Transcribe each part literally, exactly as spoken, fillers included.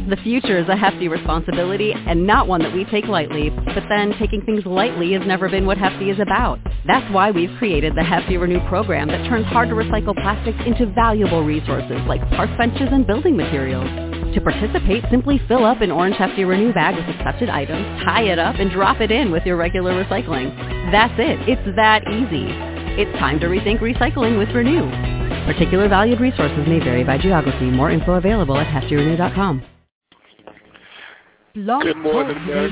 The future is a hefty responsibility and not one that we take lightly, but then taking things lightly has never been what Hefty is about. That's why we've created the Hefty Renew program that turns hard-to-recycle plastics into valuable resources like park benches and building materials. To participate, simply fill up an orange Hefty Renew bag with accepted items, tie it up, and drop it in with your regular recycling. That's it. It's that easy. It's time to rethink recycling with Renew. Particular valued resources may vary by geography. More info available at hefty renew dot com. Good morning, guys.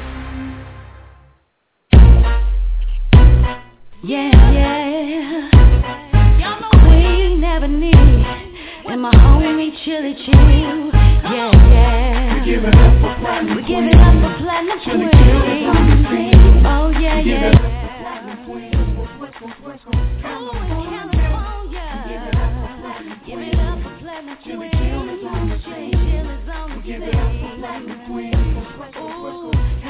Yeah, yeah. Queen Ebony and my homie Chili Chill. Yeah, yeah. We give it up for platinum. We give it up for platinum queen. Oh yeah, yeah. Give it up for platinum queen. Chill is on the scene. Chill is on the scene. Give it up for platinum queen. Ooh,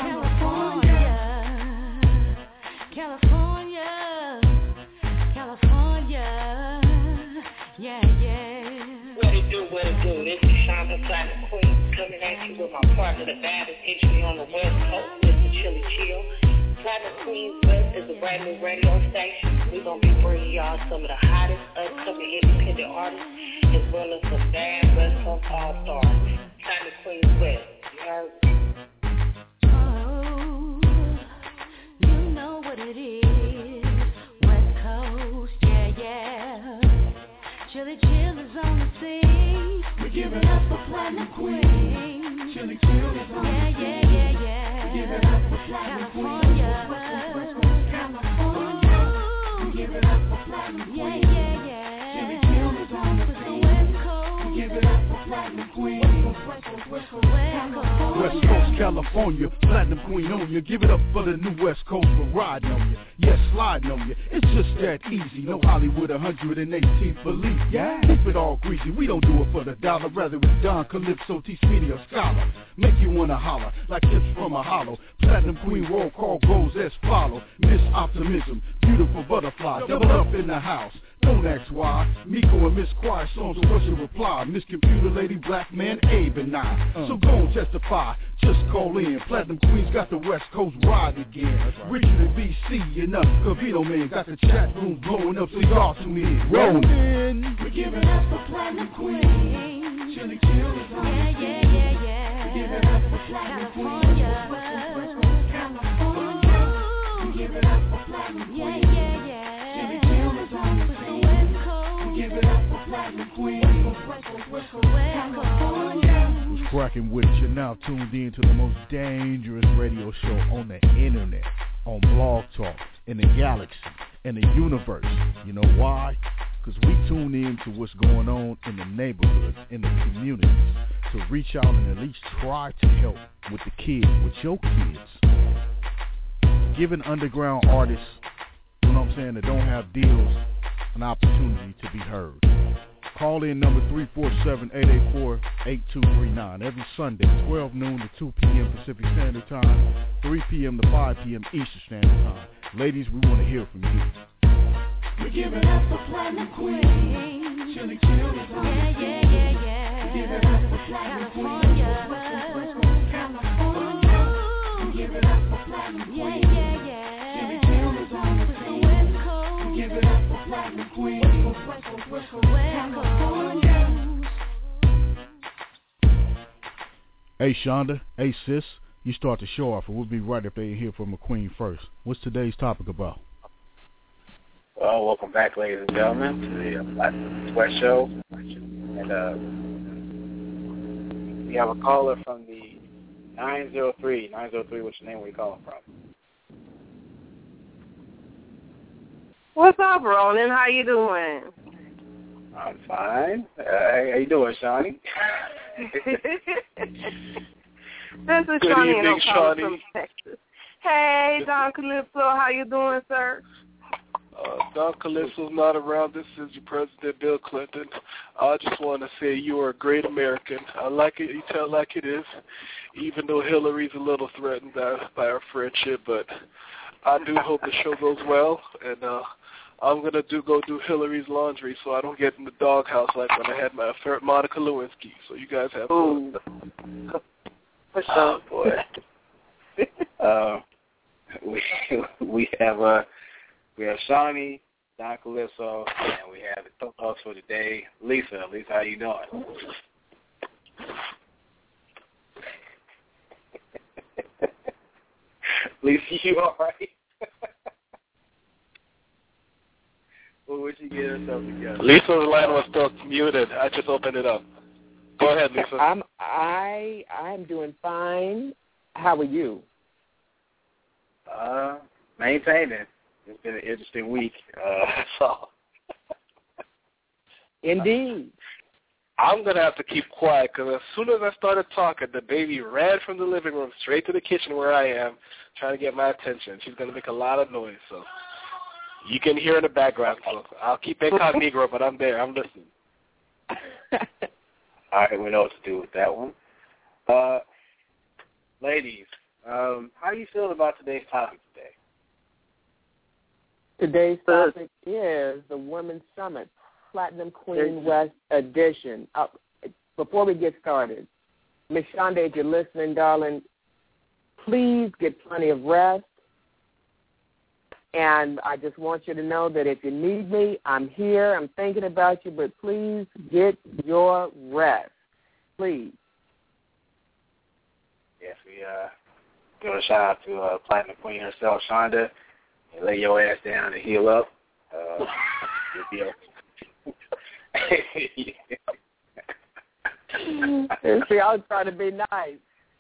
California, California, California. Yeah, yeah. What it do, what it do? This is Shonda Platinum Queen coming at you with my partner, the baddest entry on the West Coast, Mister Chili Chill. Platinum Queens West is a brand new radio station. We're going to be bringing y'all some of the hottest upcoming independent artists as well as some bad West Coast all-stars. Platinum Queens West. You heard? Oh, you know what it is. West Coast, yeah, yeah. Chili Chill is on the scene. We give it up for Platinum Queen. Chili Chill is on the scene. Yeah, yeah, yeah, yeah. We give it up for Platinum Queen. California. We give it up for Platinum Queen. Yeah, yeah, yeah. Chili Chill is on the scene. West Coast. We give it up for Platinum Queen. West Coast, West Coast, West Coast, California, Platinum Queen on you. Give it up for the new West Coast for riding on you. Yes, sliding on you. It's just that easy. No Hollywood one hundred eighteenth belief. Yeah, keep it all greasy. We don't do it for the dollar. Rather it's Don Calypso, T. Speedy, or Scholar. Make you wanna holler like tips from a hollow. Platinum Queen roll call goes as follow. Miss Optimism, beautiful butterfly, double up in the house. Don't ask why. Miko and Miss Quiet songs, so what's your reply? Miss Computer Lady, Black Man, Abe and I. Uh. So go and testify, just call in. Platinum Queen's got the West Coast riding again. Right. Richard and B C enough. Cavino Man got the chat room blowing up, so y'all tune in. Rolling in. We give it up for Platinum Queen. Chili Chill is on. Yeah, yeah, yeah, yeah. We give it up for Platinum Queen. California. California. We give it up for Platinum Queen. Yeah, yeah, yeah. Chili Chill is on the scene. Give it up for Platinum Queen. What's cracking with you? Now tuned in to the most dangerous radio show on the internet, on Blog Talk, in the galaxy, in the universe. You know why? Because we tune in to what's going on in the neighborhoods, in the communities, to reach out and at least try to help with the kids, with your kids. Giving underground artists, you know what I'm saying, that don't have deals, an opportunity to be heard. Call in number three four seven, eight eight four, eight two three nine every Sunday, twelve noon to two p.m. Pacific Standard Time, three p.m. to five p.m. Eastern Standard Time. Ladies, we want to hear from you. We give it up for Platinum Queen. Chili Chill is on. Yeah, yeah, yeah, yeah. We give it up for Platinum Queen. California. We give it up for Platinum Queen. Yeah, yeah, yeah. Chili Chill is on the scene. West Coast. We give it up for Platinum Queen. West Coast, West Coast, California. Hey Shonda, hey sis, you start the show off, and we'll be right if they hear from a queen first. What's today's topic about? Well, welcome back, ladies and gentlemen, to the uh, Platinum Sweat Show. And uh, we have a caller from the nine zero three. nine zero three, what's your name? Where you calling from? What's up, Ronan? How you doing? I'm fine. Uh, how you doing, Shawnee? This is Good Shawnee, evening, and I'm calling Shawnee. from Texas. Hey, Don Calypso, how you doing, sir? Uh, Don Calypso's not around. This is your President, Bill Clinton. I just want to say you are a great American. I like it. You tell it like it is, even though Hillary's a little threatened by, by our friendship. But I do hope the show goes well, and uh, I'm going to do go do Hillary's laundry so I don't get in the doghouse like when I had my affair with Monica Lewinsky. So you guys have fun. Oh, boy. uh, we we have uh, we have Shawnee, Don Calypso, and we have the co-host for today, Lisa. Lisa, how you doing? Lisa, you all right? Well, would you get herself together? Lisa's line was still muted. I just opened it up. Go ahead, Lisa. I'm I I'm doing fine. How are you? Uh, maintaining. It's been an interesting week. Uh, so. Indeed. I'm going to have to keep quiet because as soon as I started talking, the baby ran from the living room straight to the kitchen where I am trying to get my attention. She's going to make a lot of noise, so you can hear in the background. So I'll keep incognito, but I'm there. I'm listening. All right, we know what to do with that one. Uh, ladies, um, how do you feel about today's topic today? Today's topic is the Women's Summit, Platinum Queen West Edition. Uh, before we get started, Miss Shonda, if you're listening, darling, please get plenty of rest. And I just want you to know that if you need me, I'm here. I'm thinking about you, but please get your rest. Please. Yes, we uh, give a shout out to uh, Platinum Queen herself, Shonda. And lay your ass down and heal up. Uh, you'll be okay. See, I was trying to be nice.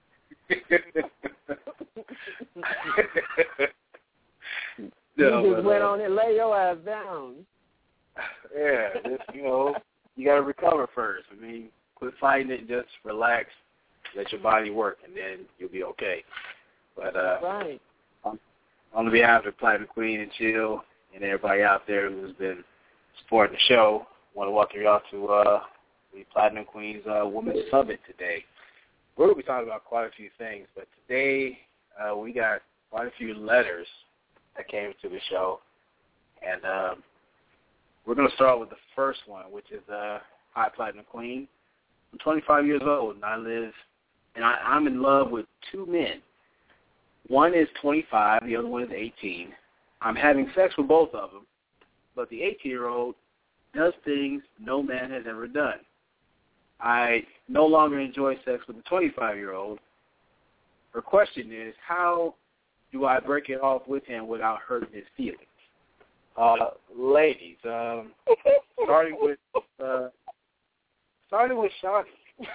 No, you just but, went uh, on and lay your ass down. Yeah, just, you know, you got to recover first. I mean, quit fighting it, just relax, let your body work, and then you'll be okay. But uh, right. on, on behalf of Platinum Queen and Chill and everybody out there who's been supporting the show, I want to welcome y'all to uh, the Platinum Queen's uh, Women's Summit today. We're going to be talking about quite a few things, but today uh, we got quite a few letters that came to the show, and um, we're going to start with the first one, which is uh, Hi, Platinum Queen. I'm twenty-five years old, and I live, and I, I'm in love with two men. One is twenty-five, the other one is eighteen. I'm having sex with both of them, but the eighteen-year-old does things no man has ever done. I no longer enjoy sex with the twenty-five-year-old. Her question is, how do I break it off with him without hurting his feelings? Uh, ladies, um, starting with uh, starting with Shawnee.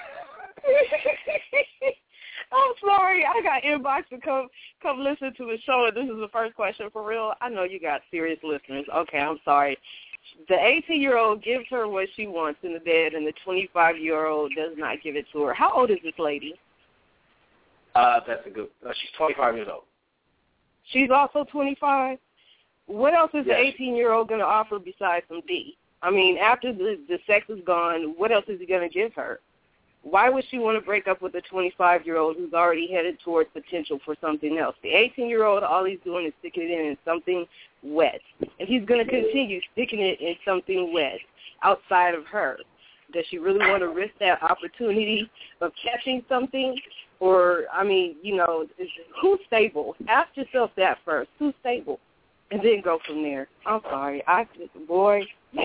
I'm sorry. I got inbox to come come listen to the show, and this is the first question for real. I know you got serious listeners. Okay, I'm sorry. The eighteen-year-old gives her what she wants in the bed, and the twenty-five-year-old does not give it to her. How old is this lady? Uh, that's a good. Uh, she's twenty-five years old. She's also twenty-five. What else is Yes. the eighteen-year-old going to offer besides some D? I mean, after the the sex is gone, what else is he going to give her? Why would she want to break up with a twenty-five-year-old who's already headed towards potential for something else? The eighteen-year-old, all he's doing is sticking it in something wet. And he's going to continue sticking it in something wet outside of her. Does she really want to risk that opportunity of catching something? Or, I mean, you know, who's stable? Ask yourself that first. Who's stable? And then go from there. I'm sorry. I just, boy.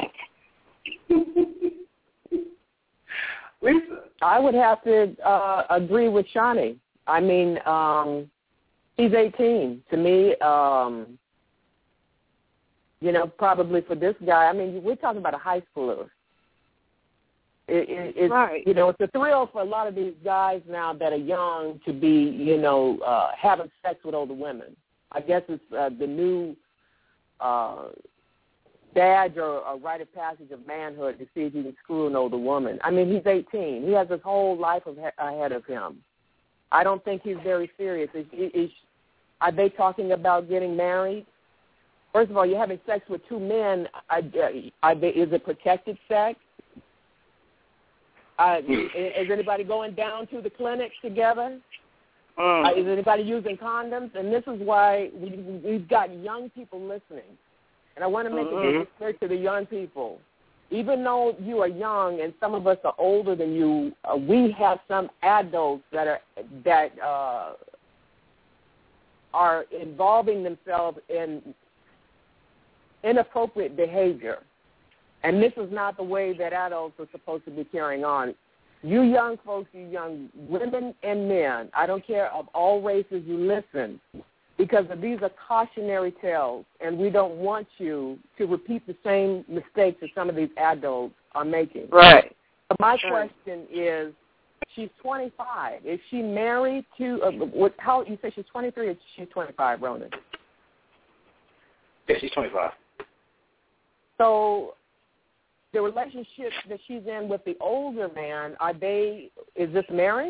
Lisa. I would have to uh, agree with Shawnee. I mean, um, he's eighteen. To me, um, you know, probably for this guy, I mean, we're talking about a high schooler. It, it, it's, right. You know, it's a thrill for a lot of these guys now that are young to be, you know, uh, having sex with older women. I guess it's uh, the new uh, badge or a rite of passage of manhood to see if you can screw an older woman. I mean, he's eighteen. He has his whole life ahead of him. I don't think he's very serious. Is, is, are they talking about getting married? First of all, you're having sex with two men. Are, are they, is it protected sex? Uh, is anybody going down to the clinic together? Um, Uh, is anybody using condoms? And this is why we, we've got young people listening. And I want to make mm-hmm. a big clear to the young people. even though you are young and some of us are older than you, uh, we have some adults that are that uh, are involving themselves in inappropriate behavior. And this is not the way that adults are supposed to be carrying on. You young folks, you young women and men, I don't care of all races, you listen, because these are cautionary tales, and we don't want you to repeat the same mistakes that some of these adults are making. Right. But my question is, she's twenty-five. Is she married to, uh, what, how, you say she's twenty-three or she's twenty-five, Ronan? Yeah, she's twenty-five. So the relationship that she's in with the older man, are they, is this marriage?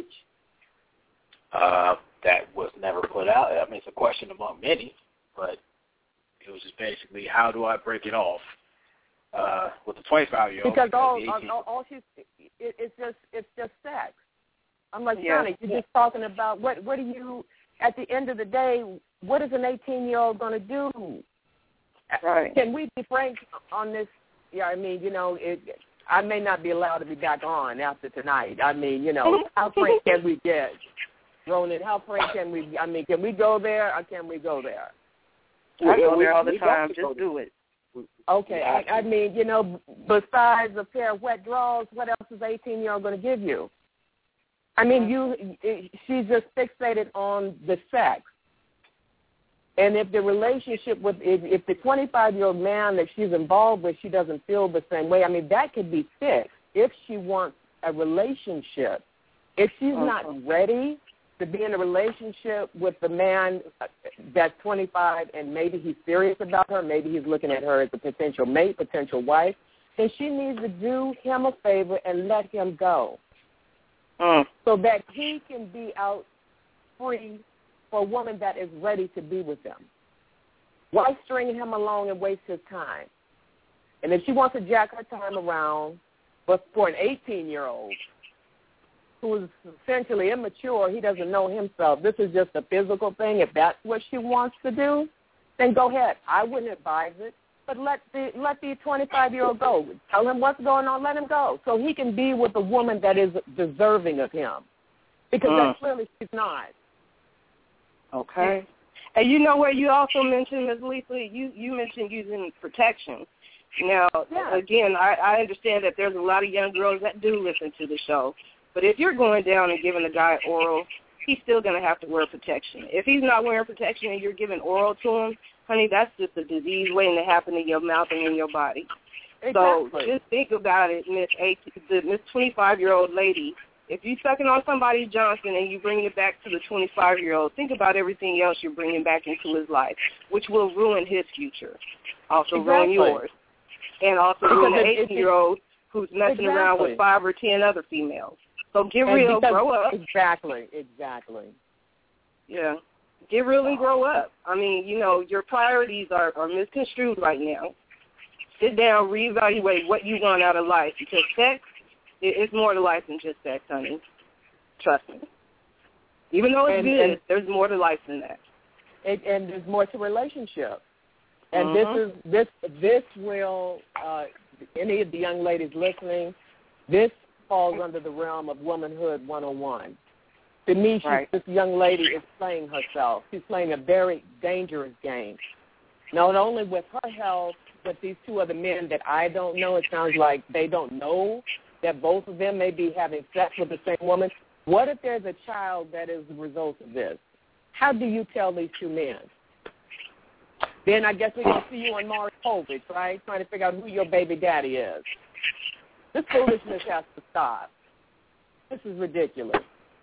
Uh, that was never put out. I mean, it's a question among many, but it was just basically, how do I break it off uh, with the twenty-five-year-old? Because, because all, all, all she's, it, it's just, it's just sex. I'm like, yeah. Johnny, you're just talking about what, what do you, at the end of the day, what is an eighteen-year-old going to do? Right. Can we be frank on this? Yeah, I mean, you know, it, I may not be allowed to be back on after tonight. I mean, you know, how frank can we get? Ronan, how frank can we, I mean, can we go there or can we go there? I go there all the we time. Just Just do it. Okay. I, I mean, you know, besides a pair of wet drawers, what else is an eighteen-year-old going to give you? I mean, you, she's just fixated on the sex. And if the relationship with, if, if the twenty-five-year-old man that she's involved with, she doesn't feel the same way, I mean, that could be fixed if she wants a relationship. If she's mm-hmm. not ready to be in a relationship with the man that's twenty-five and maybe he's serious about her, maybe he's looking at her as a potential mate, potential wife, then she needs to do him a favor and let him go mm. so that he can be out free for a woman that is ready to be with him. Why string him along and waste his time? And if she wants to jack her time around, but for an eighteen-year-old who is essentially immature, he doesn't know himself, this is just a physical thing, if that's what she wants to do, then go ahead. I wouldn't advise it, but let the let the twenty-five-year-old go. Tell him what's going on, let him go, so he can be with a woman that is deserving of him, because mm. that clearly she's not. Okay. And you know what you also mentioned, Miz Lisa, you, you mentioned using protection. Now, yeah. again, I, I understand that there's a lot of young girls that do listen to the show, but if you're going down and giving a guy oral, he's still going to have to wear protection. If he's not wearing protection and you're giving oral to him, honey, that's just a disease waiting to happen in your mouth and in your body. Exactly. So just think about it, Miss the Miss twenty-five-year-old lady. If you're sucking on somebody's Johnson and you bring it back to the twenty-five-year-old, think about everything else you're bringing back into his life, which will ruin his future, also exactly. ruin yours, and also because ruin the it, eighteen-year-old who's messing exactly. around with five or ten other females. So get and real, because, grow up. Exactly, exactly. Yeah. Get real and grow up. I mean, you know, your priorities are, are misconstrued right now. Sit down, reevaluate what you want out of life, because sex, it's more to life than just sex, honey. Trust me. Even though it's and, good, and, there's more to life than that. And, and there's more to relationship. And mm-hmm. this is this this will uh, any of the young ladies listening, this falls under the realm of womanhood one oh one. To me, she's, right. this young lady is playing herself. She's playing a very dangerous game. Not only with her health, but these two other men that I don't know, it sounds like they don't know that both of them may be having sex with the same woman. What if there's a child that is the result of this? How do you tell these two men? Then I guess we're going to see you on Maury Povich, right, trying to figure out who your baby daddy is. This foolishness has to stop. This is ridiculous.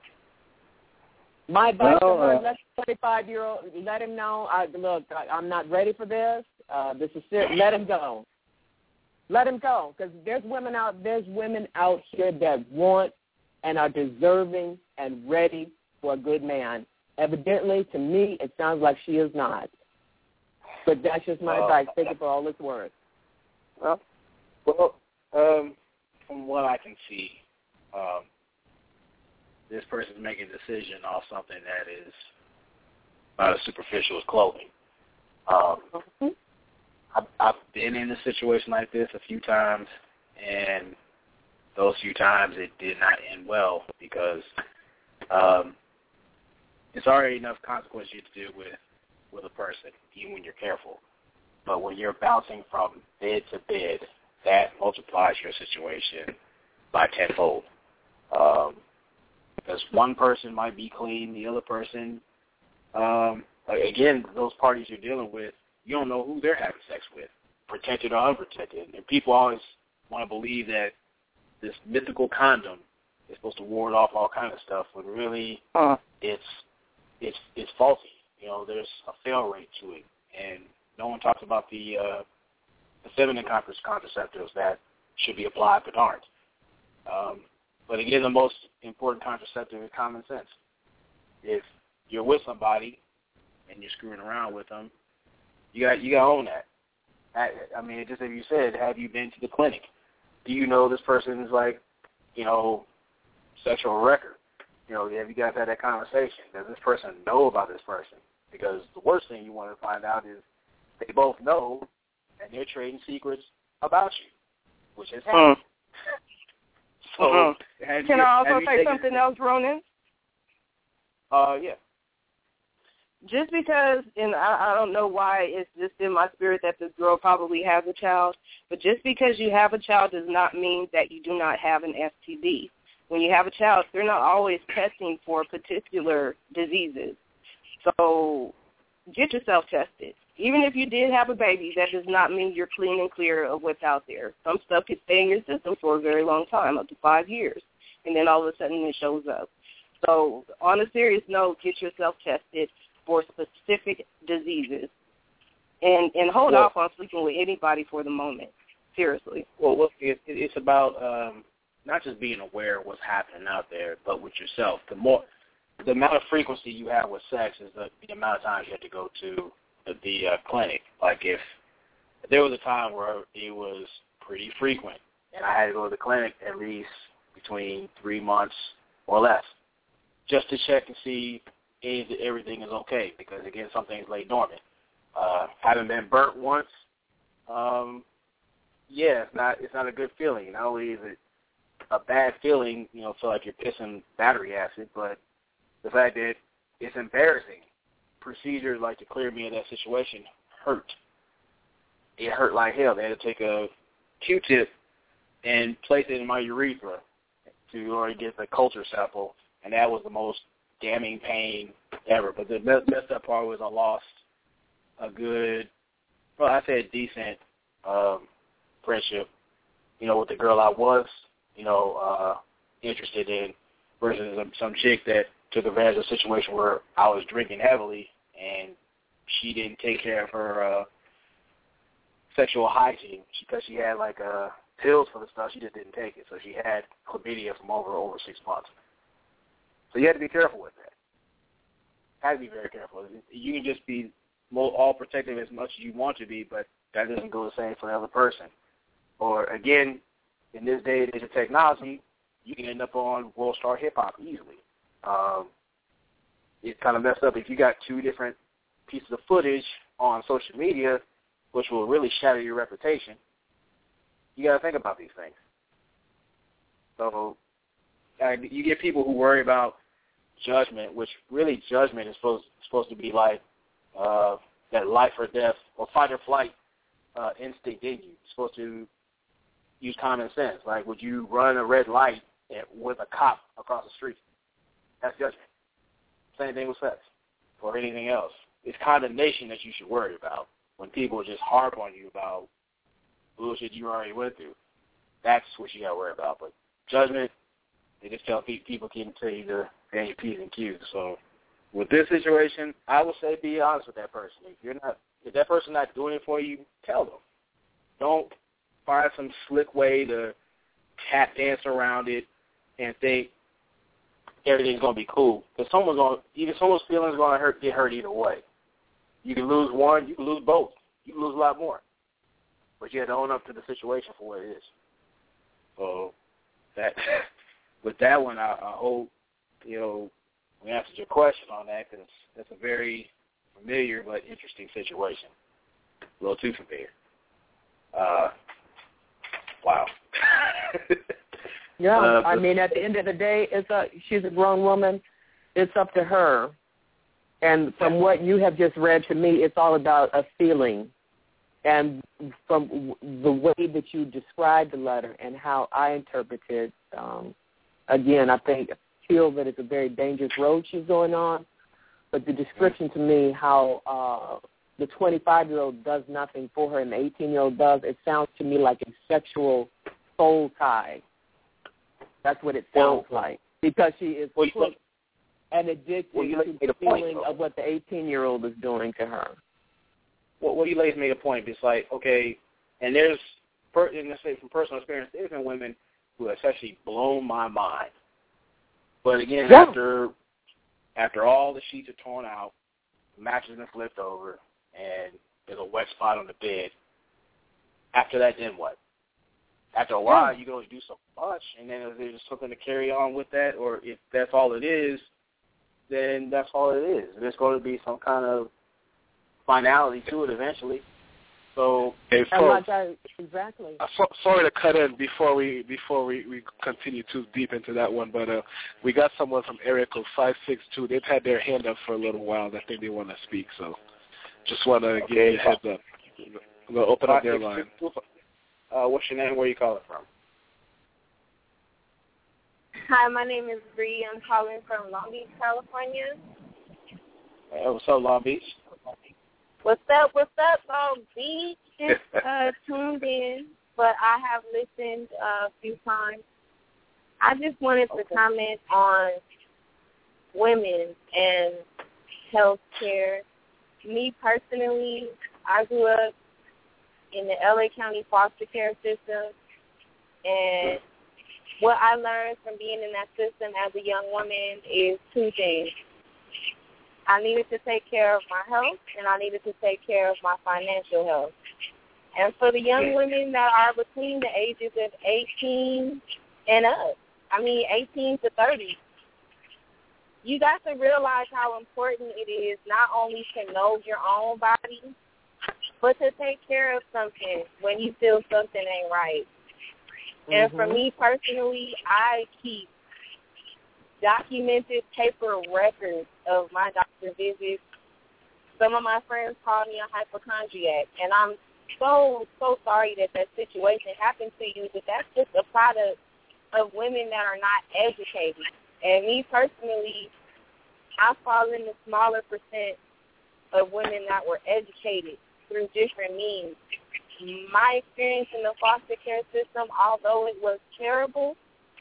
My advice well, to her, uh, let the twenty-five-year-old, let him know, I, look, I, I'm not ready for this. Uh, this is serious. Let him go. Let him go, because there's women out, there's women out here that want and are deserving and ready for a good man. Evidently, to me, it sounds like she is not. But that's just my uh, advice. Take it for all it's worth. Well, well um, from what I can see, um, this person's making a decision off something that is not as superficial as clothing. Um, mm-hmm. I've, I've been in a situation like this a few times. And those few times it did not end well because um, it's already enough consequence you have to deal with with a person, even when you're careful. But when you're bouncing from bed to bed, that multiplies your situation by tenfold. Um, because one person might be clean, the other person, um, again, those parties you're dealing with, you don't know who they're having sex with, protected or unprotected. And people always want to believe that this mythical condom is supposed to ward off all kind of stuff, when really uh. it's it's it's faulty. You know, there's a fail rate to it, and no one talks about the uh, the feminine contraceptives that should be applied but aren't. Um, but again, the most important contraceptive is common sense. If you're with somebody and you're screwing around with them, you got you got to own that. I, I mean, just as you said, have you been to the clinic? Do you know this person's, like, you know, sexual record? You know, have you guys had that conversation? Does this person know about this person? Because the worst thing you want to find out is they both know and they're trading secrets about you, which has happened. Uh, so, uh, have can you, I also say taken, something else, Ronan? Uh, yeah. Just because, and I, I don't know why it's just in my spirit that this girl probably has a child, but just because you have a child does not mean that you do not have an S T D. When you have a child, they're not always testing for particular diseases. So get yourself tested. Even if you did have a baby, that does not mean you're clean and clear of what's out there. Some stuff can stay in your system for a very long time, up to five years, and then all of a sudden it shows up. So on a serious note, get yourself tested for specific diseases, and and hold well, off on sleeping with anybody for the moment. Seriously. Well, look, it, it's about um, not just being aware of what's happening out there, but with yourself. The more, the amount of frequency you have with sex is the, the amount of times you have to go to the, the uh, clinic. Like if, if there was a time where it was pretty frequent, and I had to go to the clinic at least between three months or less, just to check and see is that everything is okay, because, again, some things lay dormant. Uh, having been burnt once, um, yeah, it's not it's not a good feeling. Not only is it a bad feeling, you know, feel like you're pissing battery acid, but the fact that it's embarrassing. Procedures like to clear me of that situation hurt. It hurt like hell. They had to take a Q-tip and place it in my urethra to already get the culture sample, and that was the most damning pain ever. But the messed up part was I lost a good, well, I said decent um, friendship, you know, with the girl I was, you know, uh, interested in, versus some, some chick that took advantage of a situation where I was drinking heavily and she didn't take care of her uh, sexual hygiene because she had like uh, pills for the stuff. She just didn't take it. So she had chlamydia from over over six months. So you have to be careful with that. Have to be very careful. You can just be all protective as much as you want to be, but that doesn't go the same for the other person. Or, again, in this day and age of technology, you can end up on World Star Hip Hop easily. Um, it's kind of messed up if you got two different pieces of footage on social media, which will really shatter your reputation. You got to think about these things. So uh, you get people who worry about judgment, which really judgment is supposed supposed to be like uh, that life or death or fight or flight uh, instinct in you. You're supposed to use common sense. Like, would you run a red light at, with a cop across the street? That's judgment. Same thing with sex or anything else. It's condemnation that you should worry about when people just harp on you about bullshit you already went through. That's what you got to worry about. But judgment, they just tell people can tell you to pay your P's and Q's. So with this situation, I would say be honest with that person. If you're not, if that person's not doing it for you, tell them. Don't find some slick way to tap dance around it and think everything's gonna be cool. Because someone's gonna, either someone's feelings are gonna hurt, get hurt either way. You can lose one, you can lose both, you can lose a lot more. But you have to own up to the situation for what it is. So that. With that one, I, I hope, you know, we answered your question on that, because that's a very familiar but interesting situation. A little too familiar. Uh, wow. Yeah, uh, I mean, at the end of the day, it's a, she's a grown woman. It's up to her. And from what you have just read to me, it's all about a feeling. And from the way that you described the letter and how I interpreted, um, again, I think feel that it's a very dangerous road she's going on. But the description to me, how uh, the twenty-five-year-old does nothing for her and the eighteen-year-old does, it sounds to me like a sexual soul tie. That's what it sounds well, like, because she is well, hooked and addicted well, to the feeling point, of what the eighteen-year-old is doing to her. Well, well you ladies made a point. It's like, okay, and there's, and let's say from personal experience, there's been women who have actually blown my mind. But again, yeah. after after all the sheets are torn out, the mattress has been flipped over, and there's a wet spot on the bed, after that, then what? After a while, you can only do so much, and then if there's something to carry on with that, or if that's all it is, then that's all it is. There's going to be some kind of finality to it eventually. So, hey, folks, exactly. Uh, so, sorry to cut in before we before we, we continue too deep into that one, but uh, we got someone from area code five six two. They've had their hand up for a little while. I think they want to speak, so just want to okay. give you a heads up. I'm going to open up their line. Uh, what's your name? Where are you calling from? Hi, my name is Bree. I'm calling from Long Beach, California. Hey, what's up, Long Beach? What's up? What's up, Long Beach? Just uh, tuned in, but I have listened uh, a few times. I just wanted to okay. comment on women and health care. Me personally, I grew up in the L A County foster care system, and what I learned from being in that system as a young woman is two things. I needed to take care of my health, and I needed to take care of my financial health. And for the young women that are between the ages of eighteen and up, I mean eighteen to thirty, you got to realize how important it is not only to know your own body, but to take care of something when you feel something ain't right. Mm-hmm. And for me personally, I keep documented paper records of my doctor visits. Some of my friends call me a hypochondriac, and I'm so, so sorry that that situation happened to you, but that's just a product of women that are not educated. And me personally, I fall in the smaller percent of women that were educated through different means. My experience in the foster care system, although it was terrible,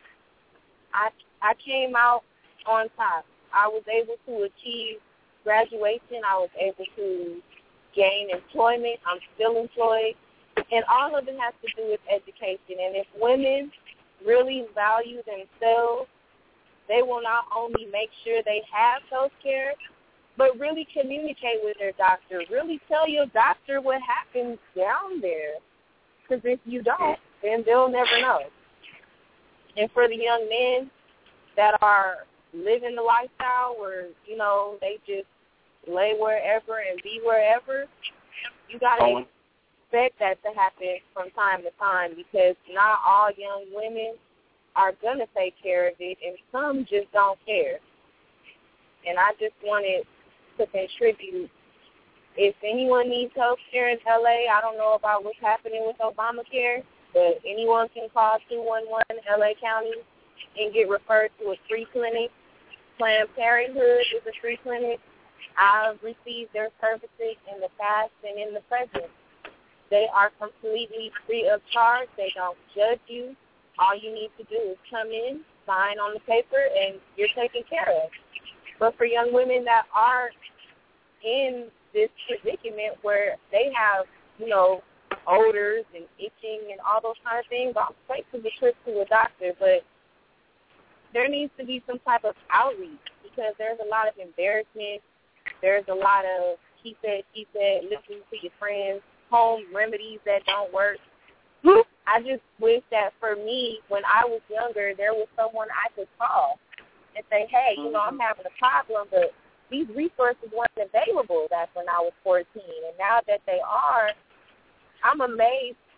I I came out on top. I was able to achieve graduation. I was able to gain employment. I'm still employed. And all of it has to do with education. And if women really value themselves, they will not only make sure they have health care, but really communicate with their doctor. Really tell your doctor what happens down there. Because if you don't, then they'll never know. And for the young men that are living the lifestyle where, you know, they just lay wherever and be wherever, you got to expect that to happen from time to time, because not all young women are going to take care of it, and some just don't care. And I just wanted to contribute. If anyone needs health care in L A, I don't know about what's happening with Obamacare, but anyone can call two one one L A County and get referred to a free clinic. Planned Parenthood is a free clinic. I've received their services in the past and in the present. They are completely free of charge. They don't judge you. All you need to do is come in, sign on the paper, and you're taken care of. But for young women that are in this predicament where they have, you know, odors and itching and all those kind of things, I'll take to the trip to a doctor, but there needs to be some type of outreach, because there's a lot of embarrassment. There's a lot of he said, she said, listening to your friends, home remedies that don't work. I just wish that for me, when I was younger, there was someone I could call and say, hey, you know, I'm having a problem, but these resources weren't available back when I was fourteen. And now that they are, I'm amazed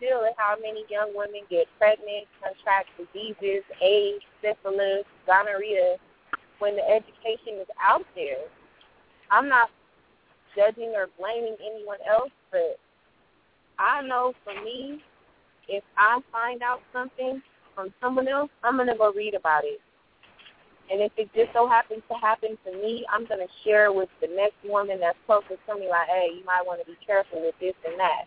still at how many young women get pregnant, contract diseases, AIDS, syphilis, gonorrhea, when the education is out there. I'm not judging or blaming anyone else, but I know for me, if I find out something from someone else, I'm going to go read about it. And if it just so happens to happen to me, I'm going to share with the next woman that's closest to me, like, hey, you might want to be careful with this and that.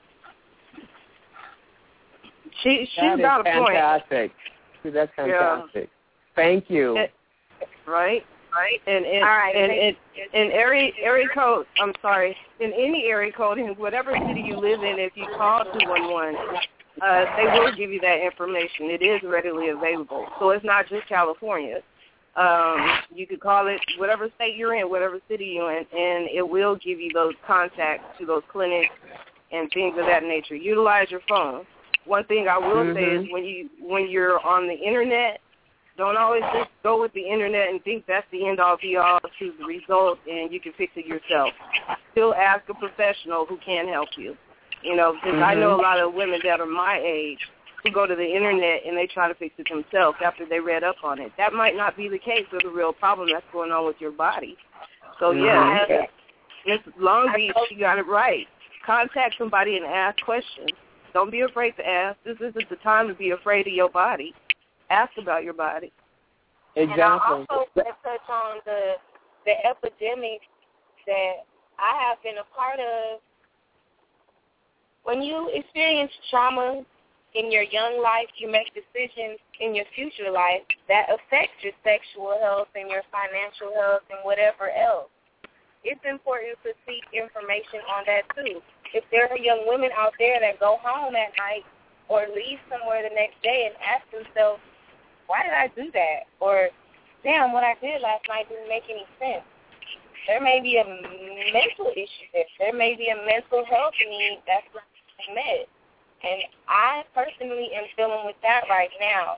She, she's that got a point. Fantastic. That's fantastic. Yeah. Thank you. It, right? Right. And and All right, and and, and area area code. I'm sorry. In any area code, in whatever city you live in, if you call two one one, uh, they will give you that information. It is readily available. So it's not just California. Um, you could call it whatever state you're in, whatever city you're in, and it will give you those contacts to those clinics and things of that nature. Utilize your phone. One thing I will mm-hmm. say is when you when you're on the internet, don't always just go with the internet and think that's the end-all, be-all to the result and you can fix it yourself. Still ask a professional who can help you. You know, because mm-hmm. I know a lot of women that are my age who go to the internet and they try to fix it themselves after they read up on it. That might not be the case with the real problem that's going on with your body. So, yeah, mm-hmm. Miss Long Beach, she got it right. Contact somebody and ask questions. Don't be afraid to ask. This isn't the time to be afraid of your body. Ask about your body. Exactly. And I also want to touch on the the epidemic that I have been a part of. When you experience trauma in your young life, you make decisions in your future life that affect your sexual health and your financial health and whatever else. It's important to seek information on that too. If there are young women out there that go home at night or leave somewhere the next day and ask themselves, why did I do that? Or, damn, what I did last night didn't make any sense. There may be a mental issue there. There may be a mental health need that's not met. And I personally am dealing with that right now.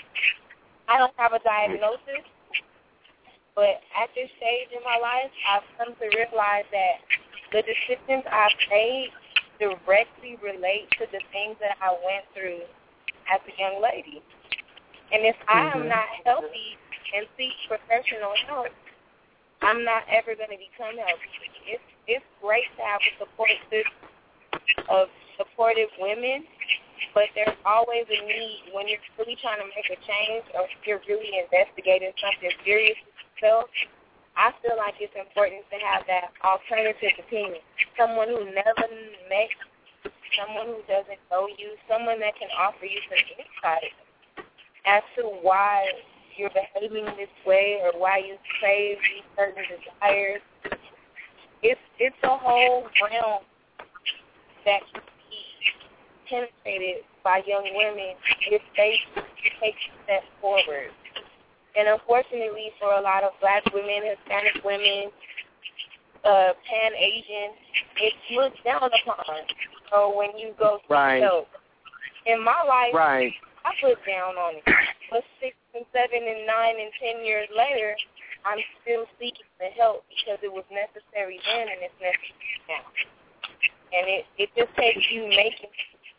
I don't have a diagnosis, but at this stage in my life, I've come to realize that the decisions I've made directly relate to the things that I went through as a young lady. And if I am not healthy and seek professional help, I'm not ever going to become healthy. It's, it's great to have a support system of supportive women, but there's always a need when you're really trying to make a change or if you're really investigating something serious yourself. I feel like it's important to have that alternative opinion, someone who never met you, someone who doesn't know you, someone that can offer you some insight as to why you're behaving this way or why you crave these certain desires. It's it's a whole realm that can be penetrated by young women if they take a step forward. And unfortunately for a lot of black women, Hispanic women, uh, Pan-Asian, it's looked down upon. So when you go to right. help, in my life, right. I put down on it. But six and seven and nine and ten years later, I'm still seeking the help because it was necessary then and it's necessary now. And it, it just takes you making,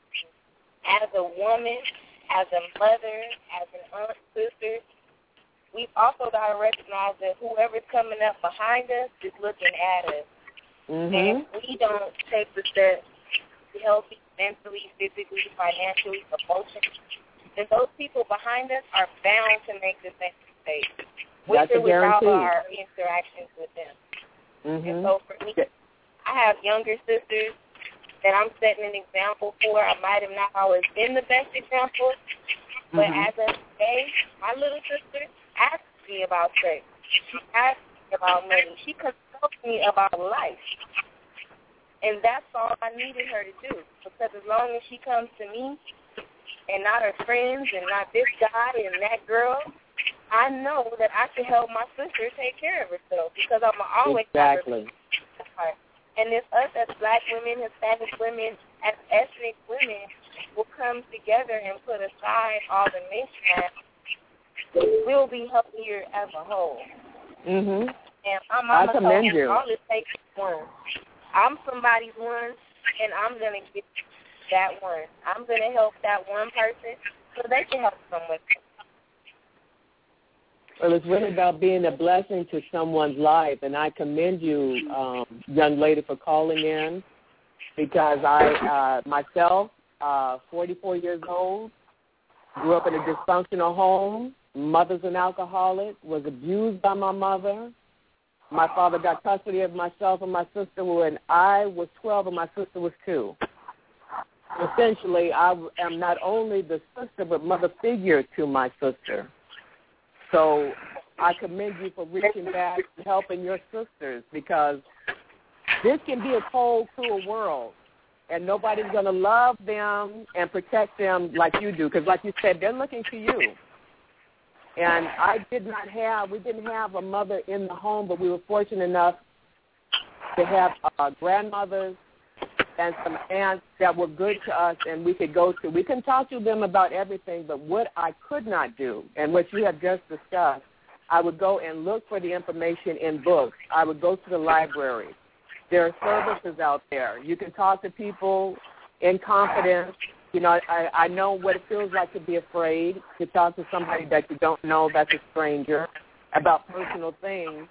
as a woman, as a mother, as an aunt, sister, we've also got to recognize that whoever's coming up behind us is looking at us. Mm-hmm. And if we don't take the steps to be healthy mentally, physically, financially, emotionally, then those people behind us are bound to make the same mistake, with or without our interactions with them. Mm-hmm. And so for me, I have younger sisters that I'm setting an example for. I might have not always been the best example, but mm-hmm. as of today, my little sister asked me about sex. She asked me about money. She consulted me about life. And that's all I needed her to do. Because as long as she comes to me and not her friends and not this guy and that girl, I know that I can help my sister take care of herself because I'm always exactly. Her. And if us as black women, Hispanic women, as ethnic women will come together and put aside all the mismatch, we'll be healthier as a whole. Mm-hmm. And I'm, I'm I commend you. All it takes is one. I'm somebody's one, and I'm going to get that one. I'm going to help that one person so they can help someone. Well, it's really about being a blessing to someone's life, and I commend you, um, young lady, for calling in, because I, uh, myself, uh, forty-four years old, grew up in a dysfunctional home. Mother's an alcoholic, was abused by my mother. My father got custody of myself and my sister when I was twelve and my sister was two. Essentially, I am not only the sister but mother figure to my sister. So I commend you for reaching back and helping your sisters, because this can be a cold, cruel world, and nobody's going to love them and protect them like you do, because like you said, they're looking to you. And I did not have, we didn't have a mother in the home, but we were fortunate enough to have uh, grandmothers and some aunts that were good to us, and we could go to. We can talk to them about everything, but what I could not do, and what you have just discussed, I would go and look for the information in books. I would go to the library. There are services out there. You can talk to people in confidence. You know, I, I know what it feels like to be afraid, to talk to somebody that you don't know, that's a stranger, about personal things.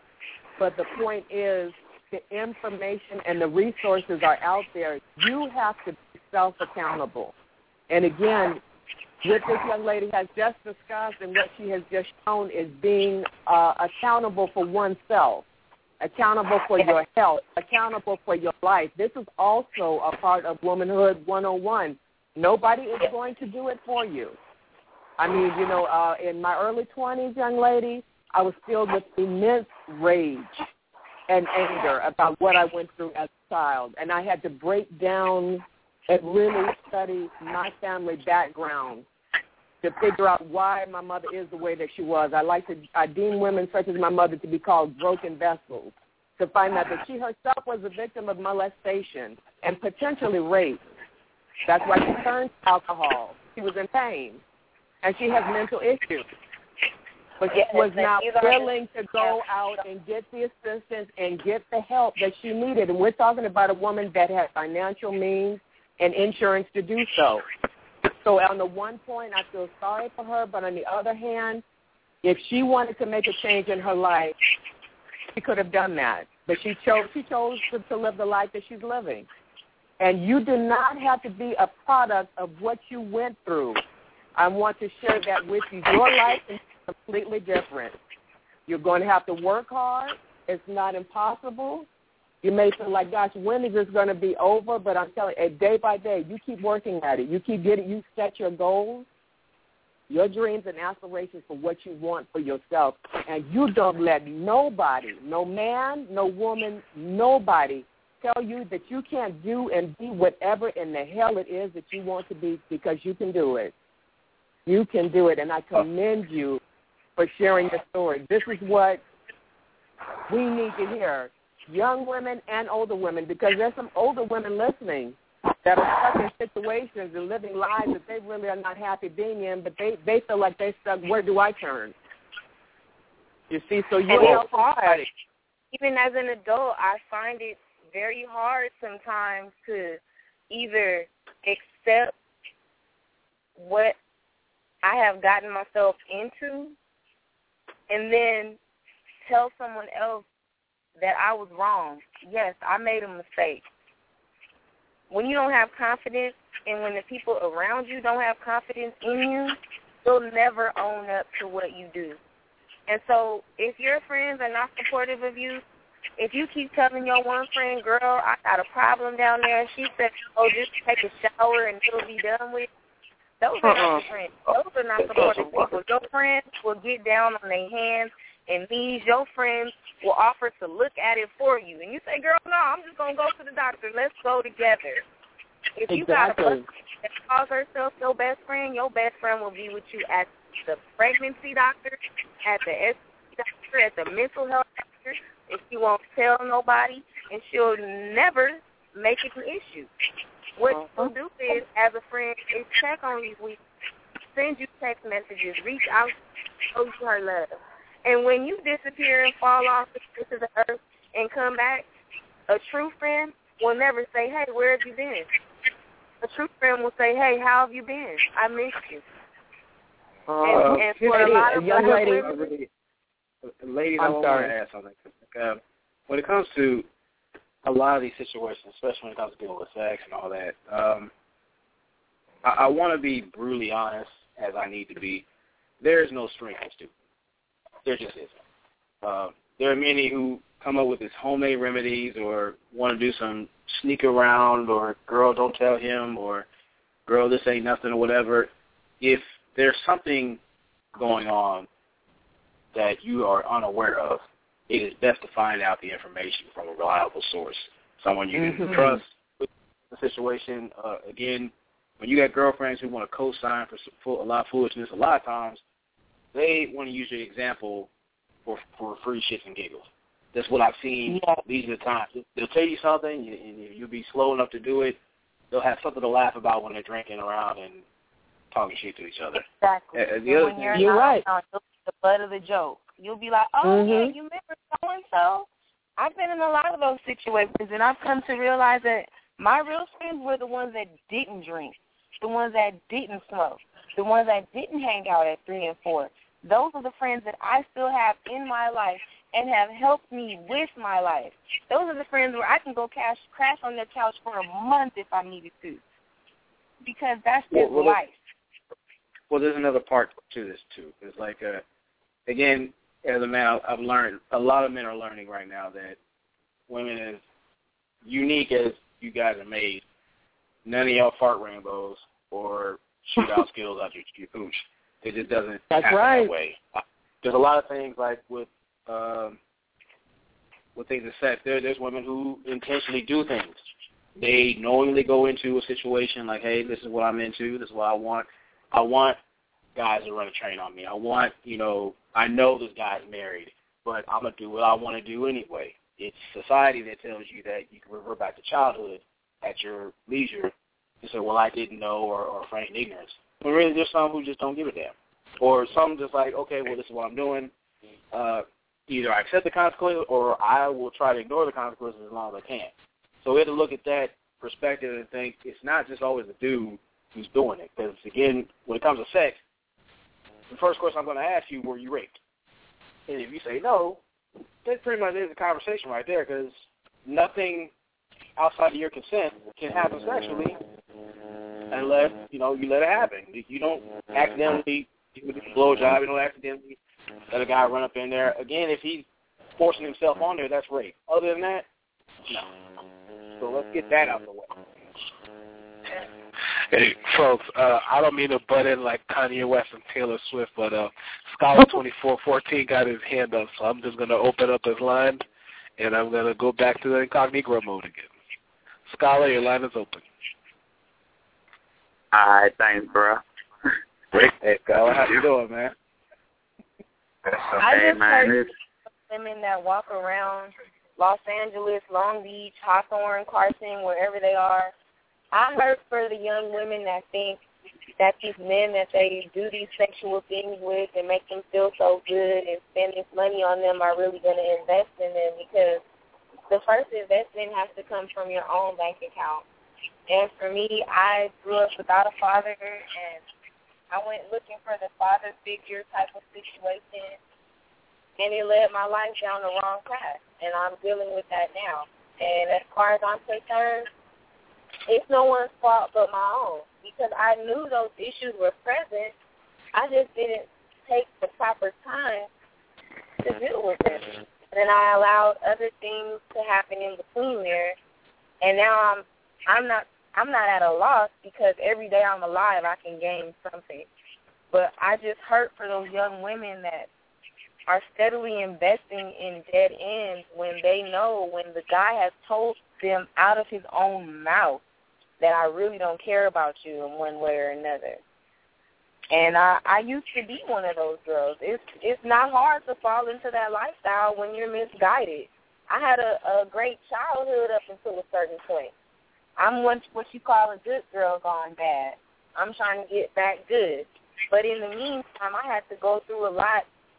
But the point is, the information and the resources are out there. You have to be self-accountable. And again, what this young lady has just discussed and what she has just shown is being uh, accountable for oneself, accountable for your health, accountable for your life. This is also a part of Womanhood one oh one. Nobody is going to do it for you. I mean, you know, uh, in my early twenties, young lady, I was filled with immense rage and anger about what I went through as a child. And I had to break down and really study my family background to figure out why my mother is the way that she was. I like to, I deem women such as my mother to be called broken vessels, to find out that she herself was a victim of molestation and potentially rape. That's why she turned to alcohol. She was in pain, and she has mental issues. But she was not willing to go out and get the assistance and get the help that she needed. And we're talking about a woman that had financial means and insurance to do so. So on the one point, I feel sorry for her, but on the other hand, if she wanted to make a change in her life, she could have done that. But she chose, she chose to, to live the life that she's living. And you do not have to be a product of what you went through. I want to share that with you. Your life is completely different. You're going to have to work hard. It's not impossible. You may feel like, gosh, when is this going to be over? But I'm telling you, day by day, you keep working at it. You keep getting, you set your goals, your dreams and aspirations for what you want for yourself. And you don't let nobody, no man, no woman, nobody tell you that you can't do and be whatever in the hell it is that you want to be, because you can do it. You can do it, and I commend you for sharing your story. This is what we need to hear, young women and older women, because there's some older women listening that are stuck in situations and living lives that they really are not happy being in, but they, they feel like they're stuck. Where do I turn? You see, so you're hard. Even as an adult, I find it very hard sometimes to either accept what I have gotten myself into and then tell someone else that I was wrong. Yes, I made a mistake. When you don't have confidence and when the people around you don't have confidence in you, you'll never own up to what you do. And so if your friends are not supportive of you, if you keep telling your one friend, girl, I got a problem down there, and she said, oh, just take a shower and it'll be done with, those are not your friends. Those are not supportive people. Your friends will get down on their hands and knees. Your friends will offer to look at it for you. And you say, girl, no, I'm just going to go to the doctor. Let's go together. If you got a person that calls herself your best friend, your best friend will be with you at the pregnancy doctor, at the S T D doctor, at the mental health doctor. If she won't tell nobody, and she'll never make it an issue. What she'll do is, as a friend, is check on you weeks, send you text messages, reach out, show you her love. And when you disappear and fall off the face of the earth and come back, a true friend will never say, hey, where have you been? a true friend will say, "Hey, how have you been? I missed you." Uh, and, and for lady, a lot of young lady, women, really, ladies, I'm I want sorry. to ask something. Uh, when it comes to a lot of these situations, especially when it comes to dealing with sex and all that, um, I, I want to be brutally honest, as I need to be. There is no string to it. There just isn't. Uh, there are many who come up with these homemade remedies or want to do some sneak around or girl, don't tell him, or girl, this ain't nothing or whatever. If there's something going on that you are unaware of, it is best to find out the information from a reliable source, someone you can Mm-hmm. trust with the situation. Uh, again, when you got girlfriends who want to co-sign for, for a lot of foolishness, a lot of times they want to use your example for for free shits and giggles. That's what I've seen. Yeah. These are the times. They'll tell you something, and you'll be slow enough to do it. They'll have something to laugh about when they're drinking around and talking shit to each other. exactly. Uh, the And other when thing, you're, You're not right. on, you'll be the butt of the joke. You'll be like, "Oh Mhm. yeah, you remember so and so?" I've been in a lot of those situations, and I've come to realize that my real friends were the ones that didn't drink, the ones that didn't smoke, the ones that didn't hang out at three and four. Those are the friends that I still have in my life and have helped me with my life. Those are the friends where I can go cash, crash on their couch for a month if I needed to, because that's just Well, well, life. well, there's another part to this, too. It's like, uh, again, as a man, I've learned, a lot of men are learning right now that women, as unique as you guys are made, none of y'all fart rainbows or shoot out skills out your, your pooch. It just doesn't That's happen right. that way. There's a lot of things like with um, with things in sex. There, there's women who intentionally do things. They knowingly go into a situation like, hey, this is what I'm into. This is what I want. I want guys to run a train on me. I want, you know, I know this guy's married, but I'm going to do what I want to do anyway. It's society that tells you that you can revert back to childhood at your leisure and say, well, I didn't know, or, or feign ignorance. But really, there's some who just don't give a damn. Or some just like, okay, well, this is what I'm doing. Uh, either I accept the consequences or I will try to ignore the consequences as long as I can. So we have to look at that perspective and think it's not just always the dude who's doing it. Because, again, when it comes to sex, the first question I'm going to ask you, were you raped? And if you say no, that pretty much is a conversation right there, because nothing outside of your consent can happen sexually unless, you know, you let it happen. You don't accidentally blow a job. You don't accidentally let a guy run up in there. Again, if he's forcing himself on there, that's rape. Other than that, no. So let's get that out of the way. Hey, folks, uh, I don't mean to butt in like Kanye West and Taylor Swift, but uh, Scholar twenty-four fourteen got his hand up, so I'm just going to open up his line, and I'm going to go back to the incognito mode again. Scholar, your line is open. All right, thanks, bro. Hey, Scholar, how you doing, man? That's I okay, just man. heard women that walk around Los Angeles, Long Beach, Hawthorne, Carson, wherever they are. I heard for the young women that think that these men that they do these sexual things with and make them feel so good and spend this money on them are really going to invest in them, because the first investment has to come from your own bank account. And for me, I grew up without a father, and I went looking for the father figure type of situation, and it led my life down the wrong path, and I'm dealing with that now. And as far as I'm concerned, it's no one's fault but my own, because I knew those issues were present. I just didn't take the proper time to deal with them. And then I allowed other things to happen in between there, and now I'm I'm not I'm not at a loss, because every day I'm alive I can gain something. But I just hurt for those young women that are steadily investing in dead ends when they know, when the guy has told them out of his own mouth that I really don't care about you in one way or another. And I, I used to be one of those girls. It's it's not hard to fall into that lifestyle when you're misguided. I had a, a great childhood up until a certain point. I'm what, what you call a good girl gone bad. I'm trying to get back good. But in the meantime, I had to go through a lot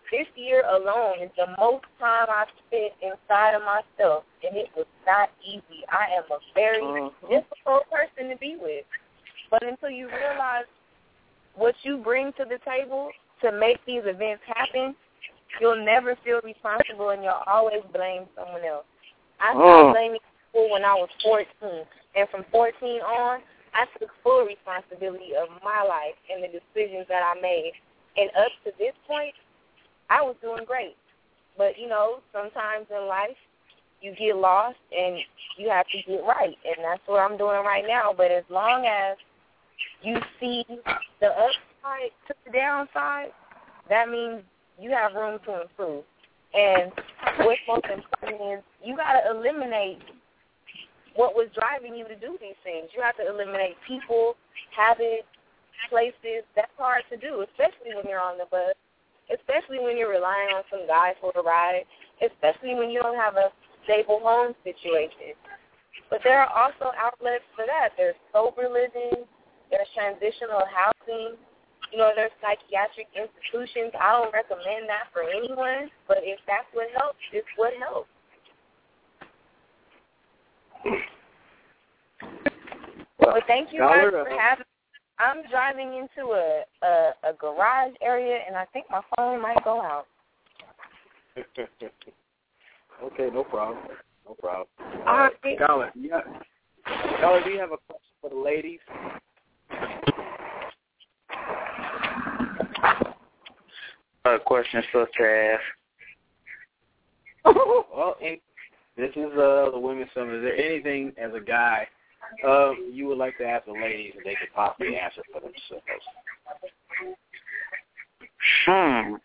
this year alone is the most time I've spent inside of myself, and it was not easy. I am a very mm-hmm. difficult person to be with. But until you realize what you bring to the table to make these events happen, you'll never feel responsible, and you'll always blame someone else. I started oh. blaming people when I was fourteen, and from fourteen on, I took full responsibility of my life and the decisions that I made. And up to this point, I was doing great. But, you know, sometimes in life, you get lost and you have to get right. And that's what I'm doing right now. But as long as you see the upside to the downside, that means you have room to improve. And what's most important is you got to eliminate what was driving you to do these things. You have to eliminate people, habits, places. That's hard to do, especially when you're on the bus, especially when you're relying on some guy for a ride, especially when you don't have a stable home situation. But there are also outlets for that. There's sober living. There's transitional housing. You know, there's psychiatric institutions. I don't recommend that for anyone, but if that's what helps, it's what helps. Well, thank you guys for having me. I'm driving into a, a, a garage area, and I think my phone might go out. Okay, no problem. No problem. All right. Colin, yeah. Colin, do you have a question for the ladies? A question such as? Well, in, this is uh, the Women's Summit. Is there anything as a guy um, you would like to ask the ladies that they could possibly answer for themselves? Hmm.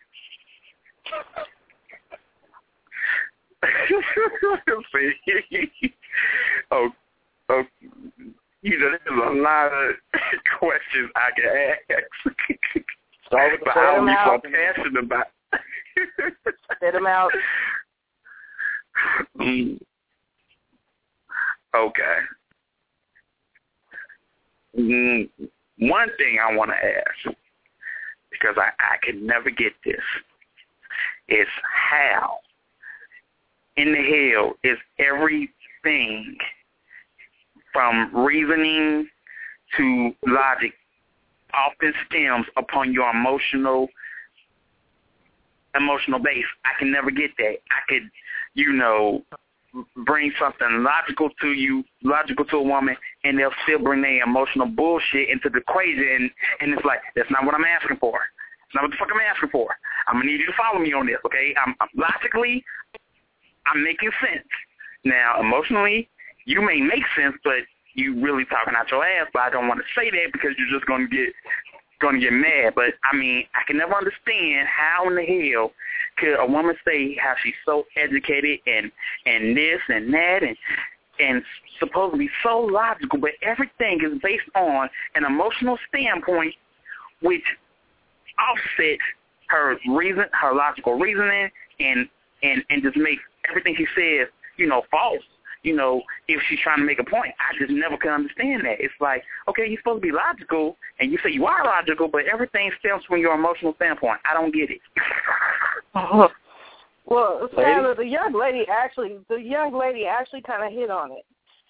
See, oh, oh, you know, there's a lot of questions I can ask. But I don't be so passionate about. Spit them out. Mm. Okay. Mm. One thing I want to ask, because I, I can never get this, is how in the hell is everything from reasoning to logic often stems upon your emotional emotional base? I can never get that. I could, you know, bring something logical to you, logical to a woman, and they'll still bring their emotional bullshit into the equation, and, and it's like, that's not what I'm asking for. That's not what the fuck I'm asking for. I'm going to need you to follow me on this, okay? I'm, I'm logically, I'm making sense. Now, emotionally, you may make sense, but you really talking out your ass, but I don't want to say that because you're just going to get going to get mad. But, I mean, I can never understand how in the hell could a woman say how she's so educated and, and this and that and and supposed to be so logical, but everything is based on an emotional standpoint which offsets her reason, her logical reasoning, and, and, and just makes everything she says, you know, false. You know, if she's trying to make a point, I just never can understand that. It's like, okay, you're supposed to be logical, and you say you are logical, but everything stems from your emotional standpoint. I don't get it. Uh-huh. Well, Skyler, the young lady actually, the young lady actually kind of hit on it.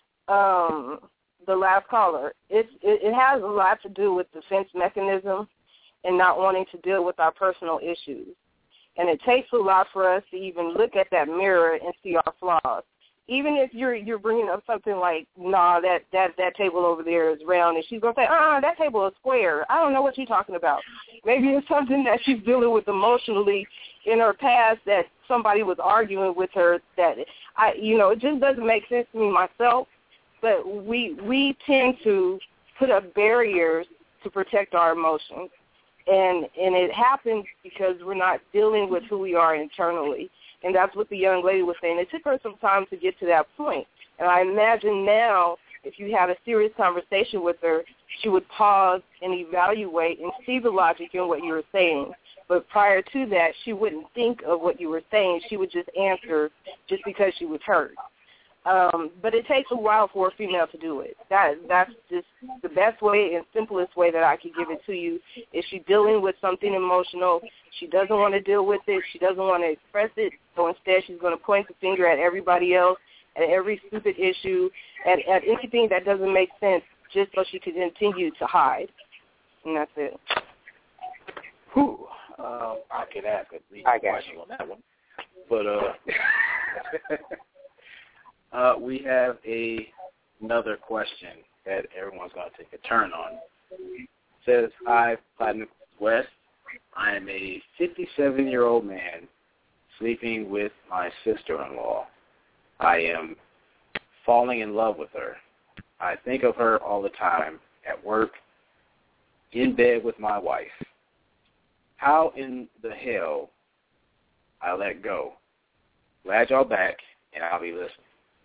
Um, the last caller, it, it it has a lot to do with defense mechanism and not wanting to deal with our personal issues. And it takes a lot for us to even look at that mirror and see our flaws. Even if you're you're bringing up something like, nah, that, that, that table over there is round, and she's going to say, uh-uh, that table is square. I don't know what you're talking about. Maybe it's something that she's dealing with emotionally in her past that somebody was arguing with her that, I, you know, it just doesn't make sense to me myself. But we we tend to put up barriers to protect our emotions. And and it happens because we're not dealing with who we are internally. And that's what the young lady was saying. It took her some time to get to that point. And I imagine now, if you had a serious conversation with her, she would pause and evaluate and see the logic in what you were saying. But prior to that, she wouldn't think of what you were saying. She would just answer just because she was hurt. Um, but it takes a while for a female to do it. That that's just the best way and simplest way that I could give it to you. If she's dealing with something emotional, she doesn't want to deal with it, she doesn't want to express it, so instead she's going to point the finger at everybody else, at every stupid issue, at, at anything that doesn't make sense, just so she can continue to hide. And that's it. Whew. Um, I could ask at least a question on that one. But uh, uh, we have a another question that everyone's going to take a turn on. It says, hi, Platinum West. I am a fifty-seven-year-old man sleeping with my sister-in-law. I am falling in love with her. I think of her all the time, at work, in bed with my wife. How in the hell I let go? Glad y'all back, and I'll be listening.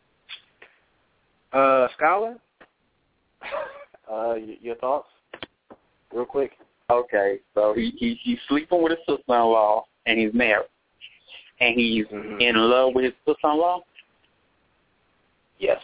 Uh, Scholar, uh, your thoughts, real quick? Okay, so he, he he's sleeping with his sister-in-law, and he's married, and he's mm-hmm. in love with his sister-in-law. Yes.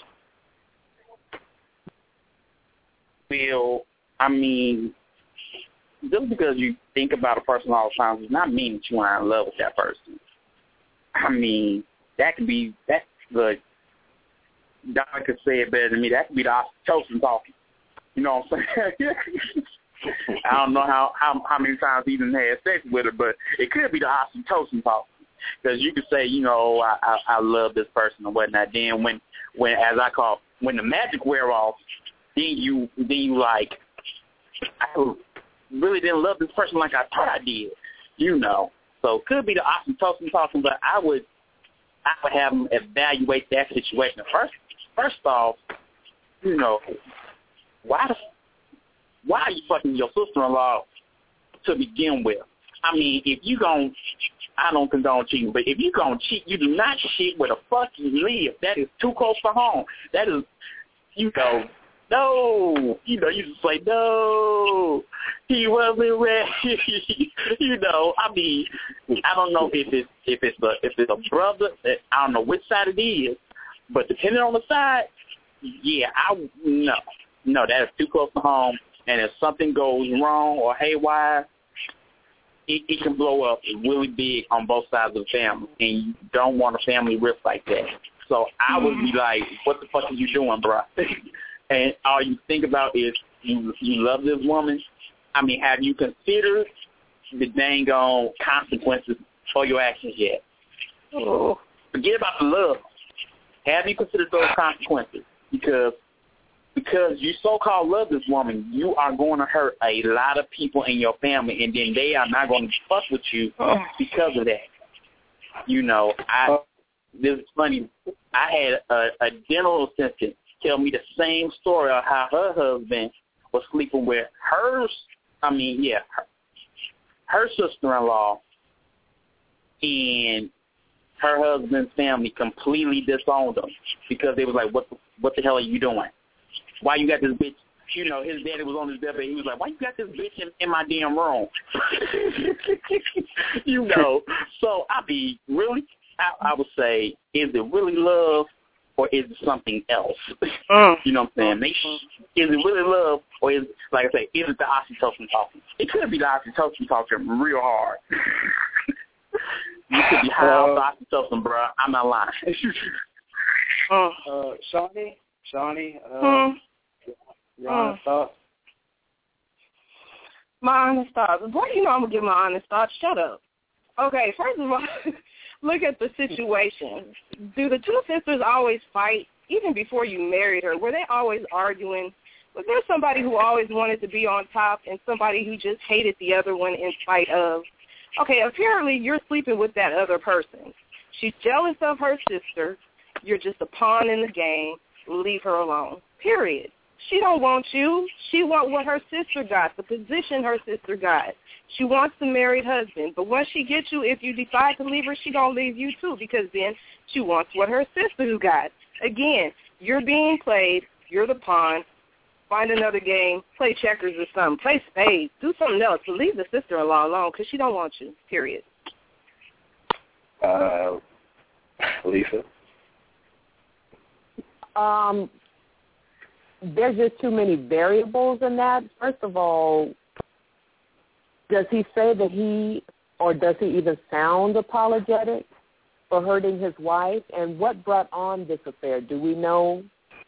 Well, I mean, just because you think about a person all the time does not mean that you are in love with that person. I mean, that could be, that's the, Don could say it better than me, that could be the oxytocin talking. You know what I'm saying? I don't know how, how, how many times he even had sex with her, but it could be the oxytocin talking. Because you could say, you know, I, I, I love this person or whatnot. Then when, when, as I call, when the magic wear off, then you, then you like, I really didn't love this person like I thought I did, you know. So it could be the oxytocin talking, but I would, I would have them evaluate that situation. First, first off, you know, why the, why are you fucking your sister-in-law to begin with? I mean, if you gon', I don't condone cheating, but if you gon' cheat, you do not shit where the fuck you live. That is too close to home. That is, you know, no. You know, you just say, no, he wasn't ready. You know, I mean, I don't know if it's, if it's a, if it's a brother, I don't know which side it is, but depending on the side, yeah, I, no. No, that is too close to home, and if something goes wrong or haywire, It, it can blow up really big on both sides of the family, and you don't want a family rift like that. So I would be like, what the fuck are you doing, bro? And all you think about is you you love this woman. I mean, have you considered the dang on consequences for your actions yet? Oh, forget about the love. Have you considered those consequences? Because Because you so-called love this woman, you are going to hurt a lot of people in your family, and then they are not going to fuck with you because of that. You know, I this is funny. I had a, a dental assistant tell me the same story of how her husband was sleeping with hers. I mean, yeah, her, her sister-in-law, and her husband's family completely disowned them because they was like, "What? The, what the hell are you doing? Why you got this bitch?" You know, his daddy was on his deathbed. He was like, "Why you got this bitch in, in my damn room?" You know. So I be really, I, I would say, is it really love or is it something else? Uh, you know what I'm saying? Make, is it really love or is, like I say, is it the oxytocin talking? It could be the oxytocin talking real hard. You could be high uh, off the oxytocin, bro. I'm not lying. uh, uh, Shawnee, Shawnee, uh, hmm. Your honest oh. thoughts? My honest thoughts. Boy, you know I'm going to give my honest thoughts. Shut up. Okay, first of all, look at the situation. Do the two sisters always fight, even before you married her? Were they always arguing? Was there somebody who always wanted to be on top and somebody who just hated the other one in spite of? Okay, apparently you're sleeping with that other person. She's jealous of her sister. You're just a pawn in the game. Leave her alone, period. She don't want you. She want what her sister got, the position her sister got. She wants the married husband. But once she gets you, if you decide to leave her, she going to leave you too because then she wants what her sister got. Again, you're being played. You're the pawn. Find another game. Play checkers or something. Play spades. Do something else. But leave the sister-in-law alone because she don't want you, period. Uh, Lisa? Um, there's just too many variables in that. First of all, does he say that he, or does he even sound apologetic for hurting his wife? And what brought on this affair? Do we know?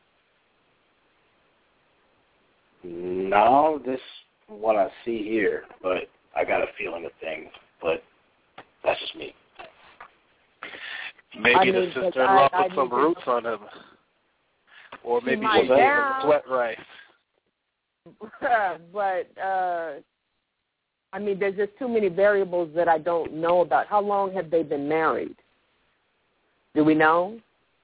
No, this is what I see here, but I got a feeling of things, but that's just me. Maybe I the mean, sister-in-law I- I put some need to- roots on him. Or She maybe might she gave him have. sweat rice. But, uh, I mean, there's just too many variables that I don't know about. How long have they been married? Do we know?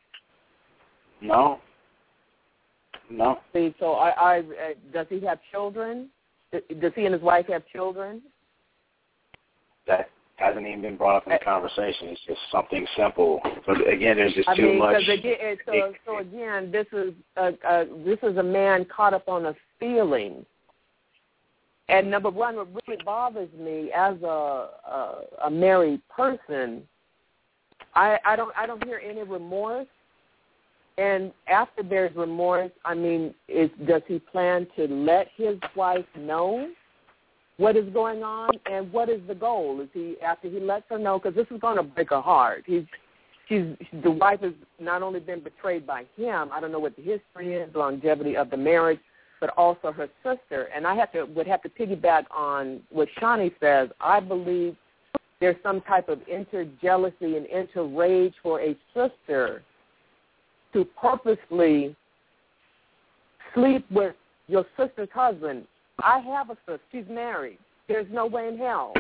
No. No. See, so I, I, uh, does he have children? Does he and his wife have children? That hasn't even been brought up in the conversation. It's just something simple. But again, there's just I too mean, much. Because again, so, so again, this is a, a, this is a man caught up on a feeling. And number one, what really bothers me as a a, a married person, I, I don't I don't hear any remorse. And after there's remorse, I mean, is does he plan to let his wife know what is going on, and what is the goal? Is he after he lets her know, because this is going to break her heart. He's she's the wife has not only been betrayed by him. I don't know what the history is, longevity of the marriage, but also her sister. And I have to would have to piggyback on what Shani says. I believe there's some type of inter-jealousy and inter-rage for a sister to purposely sleep with your sister's husband. I have a sister. She's married. There's no way in hell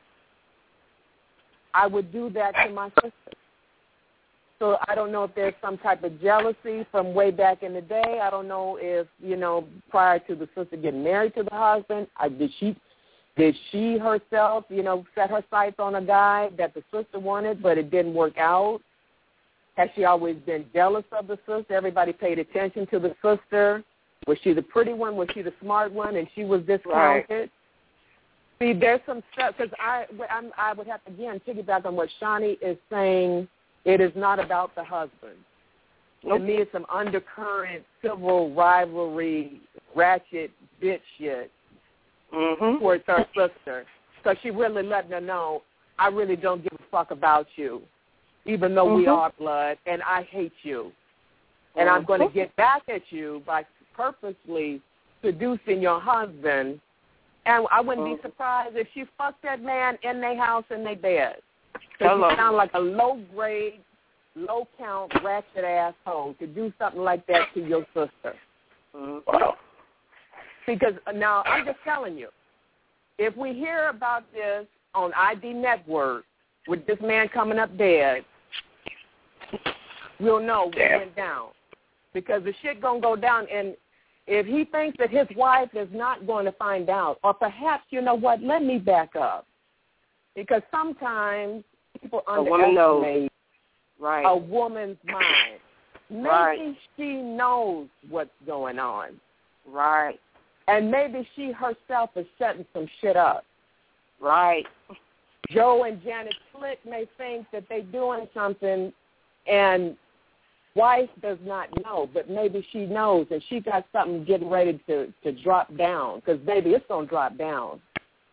I would do that to my sister. So I don't know if there's some type of jealousy from way back in the day. I don't know if, you know, prior to the sister getting married to the husband, I, did she did she herself, you know, set her sights on a guy that the sister wanted, but it didn't work out? Has she always been jealous of the sister? Everybody paid attention to the sister. Was she the pretty one? Was she the smart one? And she was discounted? Right. See, there's some stuff, because I, I'm, I would have to, again, piggyback on what Shani is saying. It is not about the husband. Nope. To me, it's some undercurrent civil rivalry, ratchet bitch shit mm-hmm. towards her sister. So she really letting her know, I really don't give a fuck about you, even though mm-hmm. we are blood, and I hate you. And mm-hmm. I'm going to get back at you by purposely seducing your husband. And I wouldn't mm-hmm. be surprised if she fucked that man in their house, in their bed. Because you sound like a low-grade, low-count, ratchet asshole to do something like that to your sister. Mm-hmm. Wow. Because now, I'm just telling you, if we hear about this on I D Network with this man coming up dead, we'll know what went down. Because the shit going to go down. And if he thinks that his wife is not going to find out, or perhaps, you know what, let me back up. Because sometimes people underestimate right. a woman's mind. Maybe right. she knows what's going on. Right. And maybe she herself is setting some shit up. Right. Joe and Janet Flick may think that they're doing something, and wife does not know, but maybe she knows, and she got something getting ready to, to drop down, because, baby, it's going to drop down.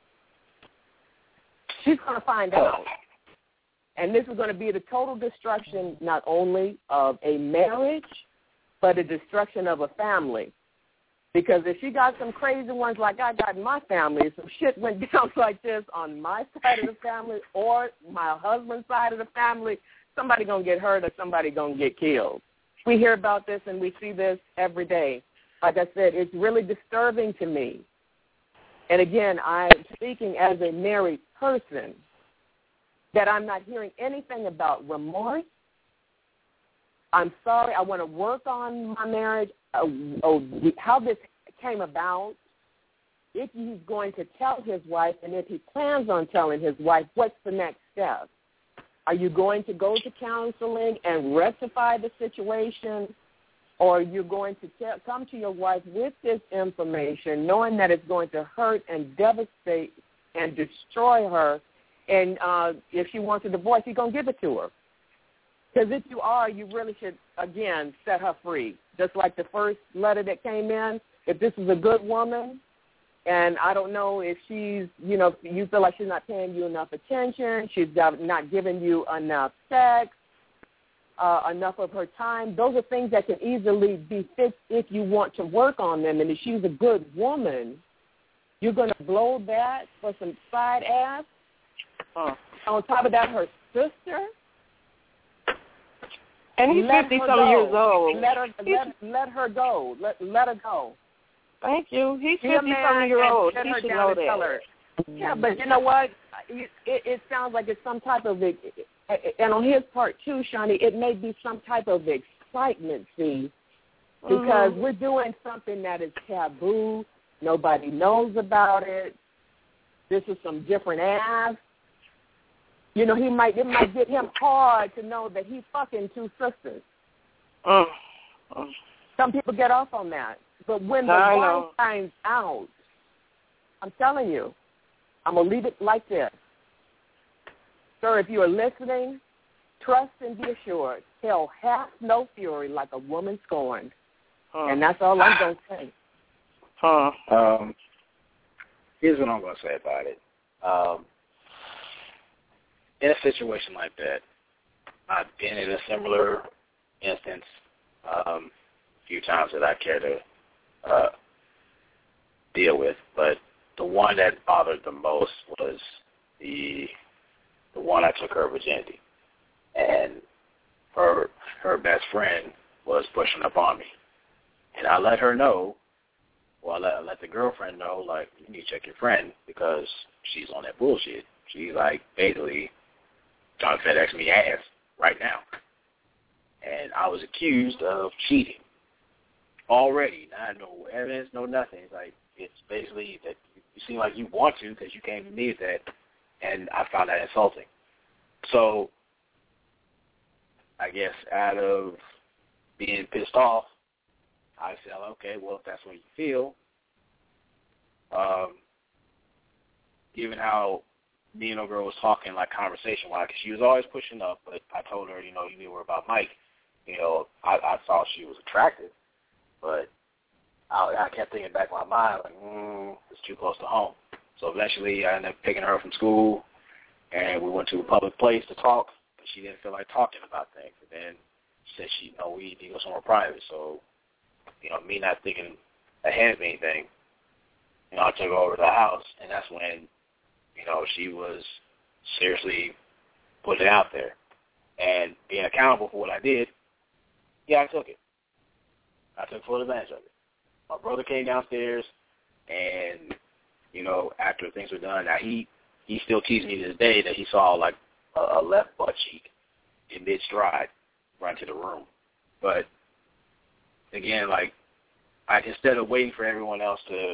She's going to find out. And this is going to be the total destruction not only of a marriage, but the destruction of a family. Because if she got some crazy ones like I got in my family, if some shit went down like this on my side of the family or my husband's side of the family, somebody going to get hurt or somebody going to get killed. We hear about this and we see this every day. Like I said, it's really disturbing to me. And again, I'm speaking as a married person, that I'm not hearing anything about remorse. I'm sorry, I want to work on my marriage, uh, oh, how this came about, if he's going to tell his wife, and if he plans on telling his wife, what's the next step? Are you going to go to counseling and rectify the situation, or you're going to tell, come to your wife with this information, knowing that it's going to hurt and devastate and destroy her, and uh, if she wants a divorce, you're going to give it to her. Because if you are, you really should, again, set her free. Just like the first letter that came in, if this is a good woman, and I don't know if she's, you know, if you feel like she's not paying you enough attention, she's not giving you enough sex, uh, enough of her time, those are things that can easily be fixed if you want to work on them. And if she's a good woman, you're going to blow that for some side ass. Uh, on top of that, her sister. And he's fifty-some years old. Let her, let, let her go. Let, let her go. Thank you. He's fifty-some years old. He should know that. Yeah, but you know what? It, it sounds like it's some type of, and on his part too, Shani, it may be some type of excitement, see, because mm-hmm. we're doing something that is taboo. Nobody knows about it. This is some different ass. You know, he might it might get him hard to know that he's fucking two sisters. Uh, uh, Some people get off on that. But when the I one know. finds out, I'm telling you, I'm going to leave it like this. Sir, if you are listening, trust and be assured. Hell hath no fury like a woman scorned. uh, And that's all I'm going to say. Uh, Um, here's what I'm going to say about it. Um, in a situation like that, I've been in a similar instance um, a few times that I care to uh, deal with, but the one that bothered the most was the the one I took her virginity, and her her best friend was pushing up on me, and I let her know. Well, I let, I let the girlfriend know, like, you need to check your friend because she's on that bullshit. She's like basically trying to FedEx me ass right now. And I was accused of cheating already. Not no evidence, no nothing. It's like, it's basically that you seem like you want to because you came to me with that, and I found that insulting. So I guess out of being pissed off, I said, okay, well, if that's what you feel, um, given how me and the girl was talking, like, conversation-wise, because she was always pushing up, but I told her, you know, you knew her about Mike. You know, I, I thought she was attractive, but I, I kept thinking back in my mind, like, mm, it's too close to home. So eventually I ended up picking her from school, and we went to a public place to talk, but she didn't feel like talking about things. And then she said, she, you know, we need to go somewhere private. So, you know, me not thinking ahead of anything, you know, I took her over to the house, and that's when, you know, she was seriously putting it out there. And being accountable for what I did, yeah, I took it. I took full advantage of it. My brother came downstairs, and, you know, after things were done, now he, he still teases me to this day that he saw, like, a, a left butt cheek in mid-stride run to the room. But, again, like, I instead of waiting for everyone else to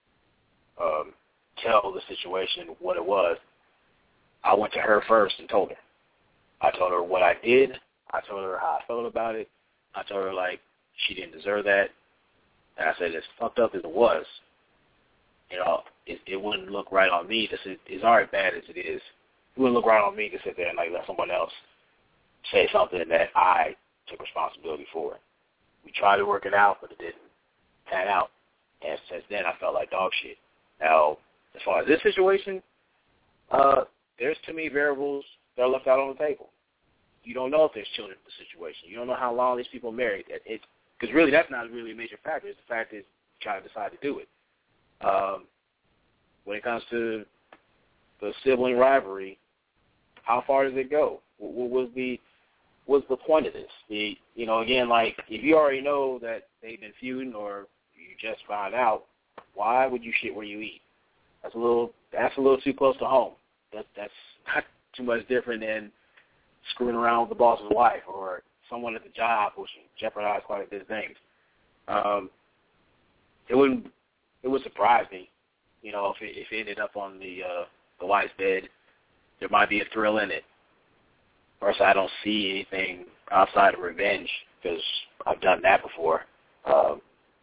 um, tell the situation what it was, I went to her first and told her. I told her what I did. I told her how I felt about it. I told her, like, she didn't deserve that. And I said, as fucked up as it was, you know, it, it wouldn't look right on me to sit, as already bad as it is, it wouldn't look right on me to sit there and, like, let someone else say something that I took responsibility for. We tried to work it out, but it didn't pan out. And since then, I felt like dog shit. Now, as far as this situation, uh, there's too many variables that are left out on the table. You don't know if there's children in the situation. You don't know how long these people are married. It, because really, that's not really a major factor. It's the fact that you try to decide to do it. Um, when it comes to the sibling rivalry, how far does it go? What, what was the what's the point of this? The you know, again, like if you already know that they've been feuding or you just found out, why would you shit where you eat? That's a little that's a little too close to home. That that's not too much different than screwing around with the boss's wife or someone at the job, which jeopardize quite a bit of things. Um, it wouldn't it would surprise me, you know, if it, if it ended up on the uh, the wife's bed. There might be a thrill in it. First, I don't see anything outside of revenge because I've done that before. Um,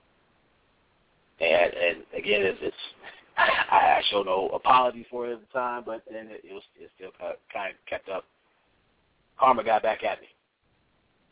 and and again, it's, it's I, I show no apology for it at the time, but then it, it was it still kind of kept up. Karma got back at me.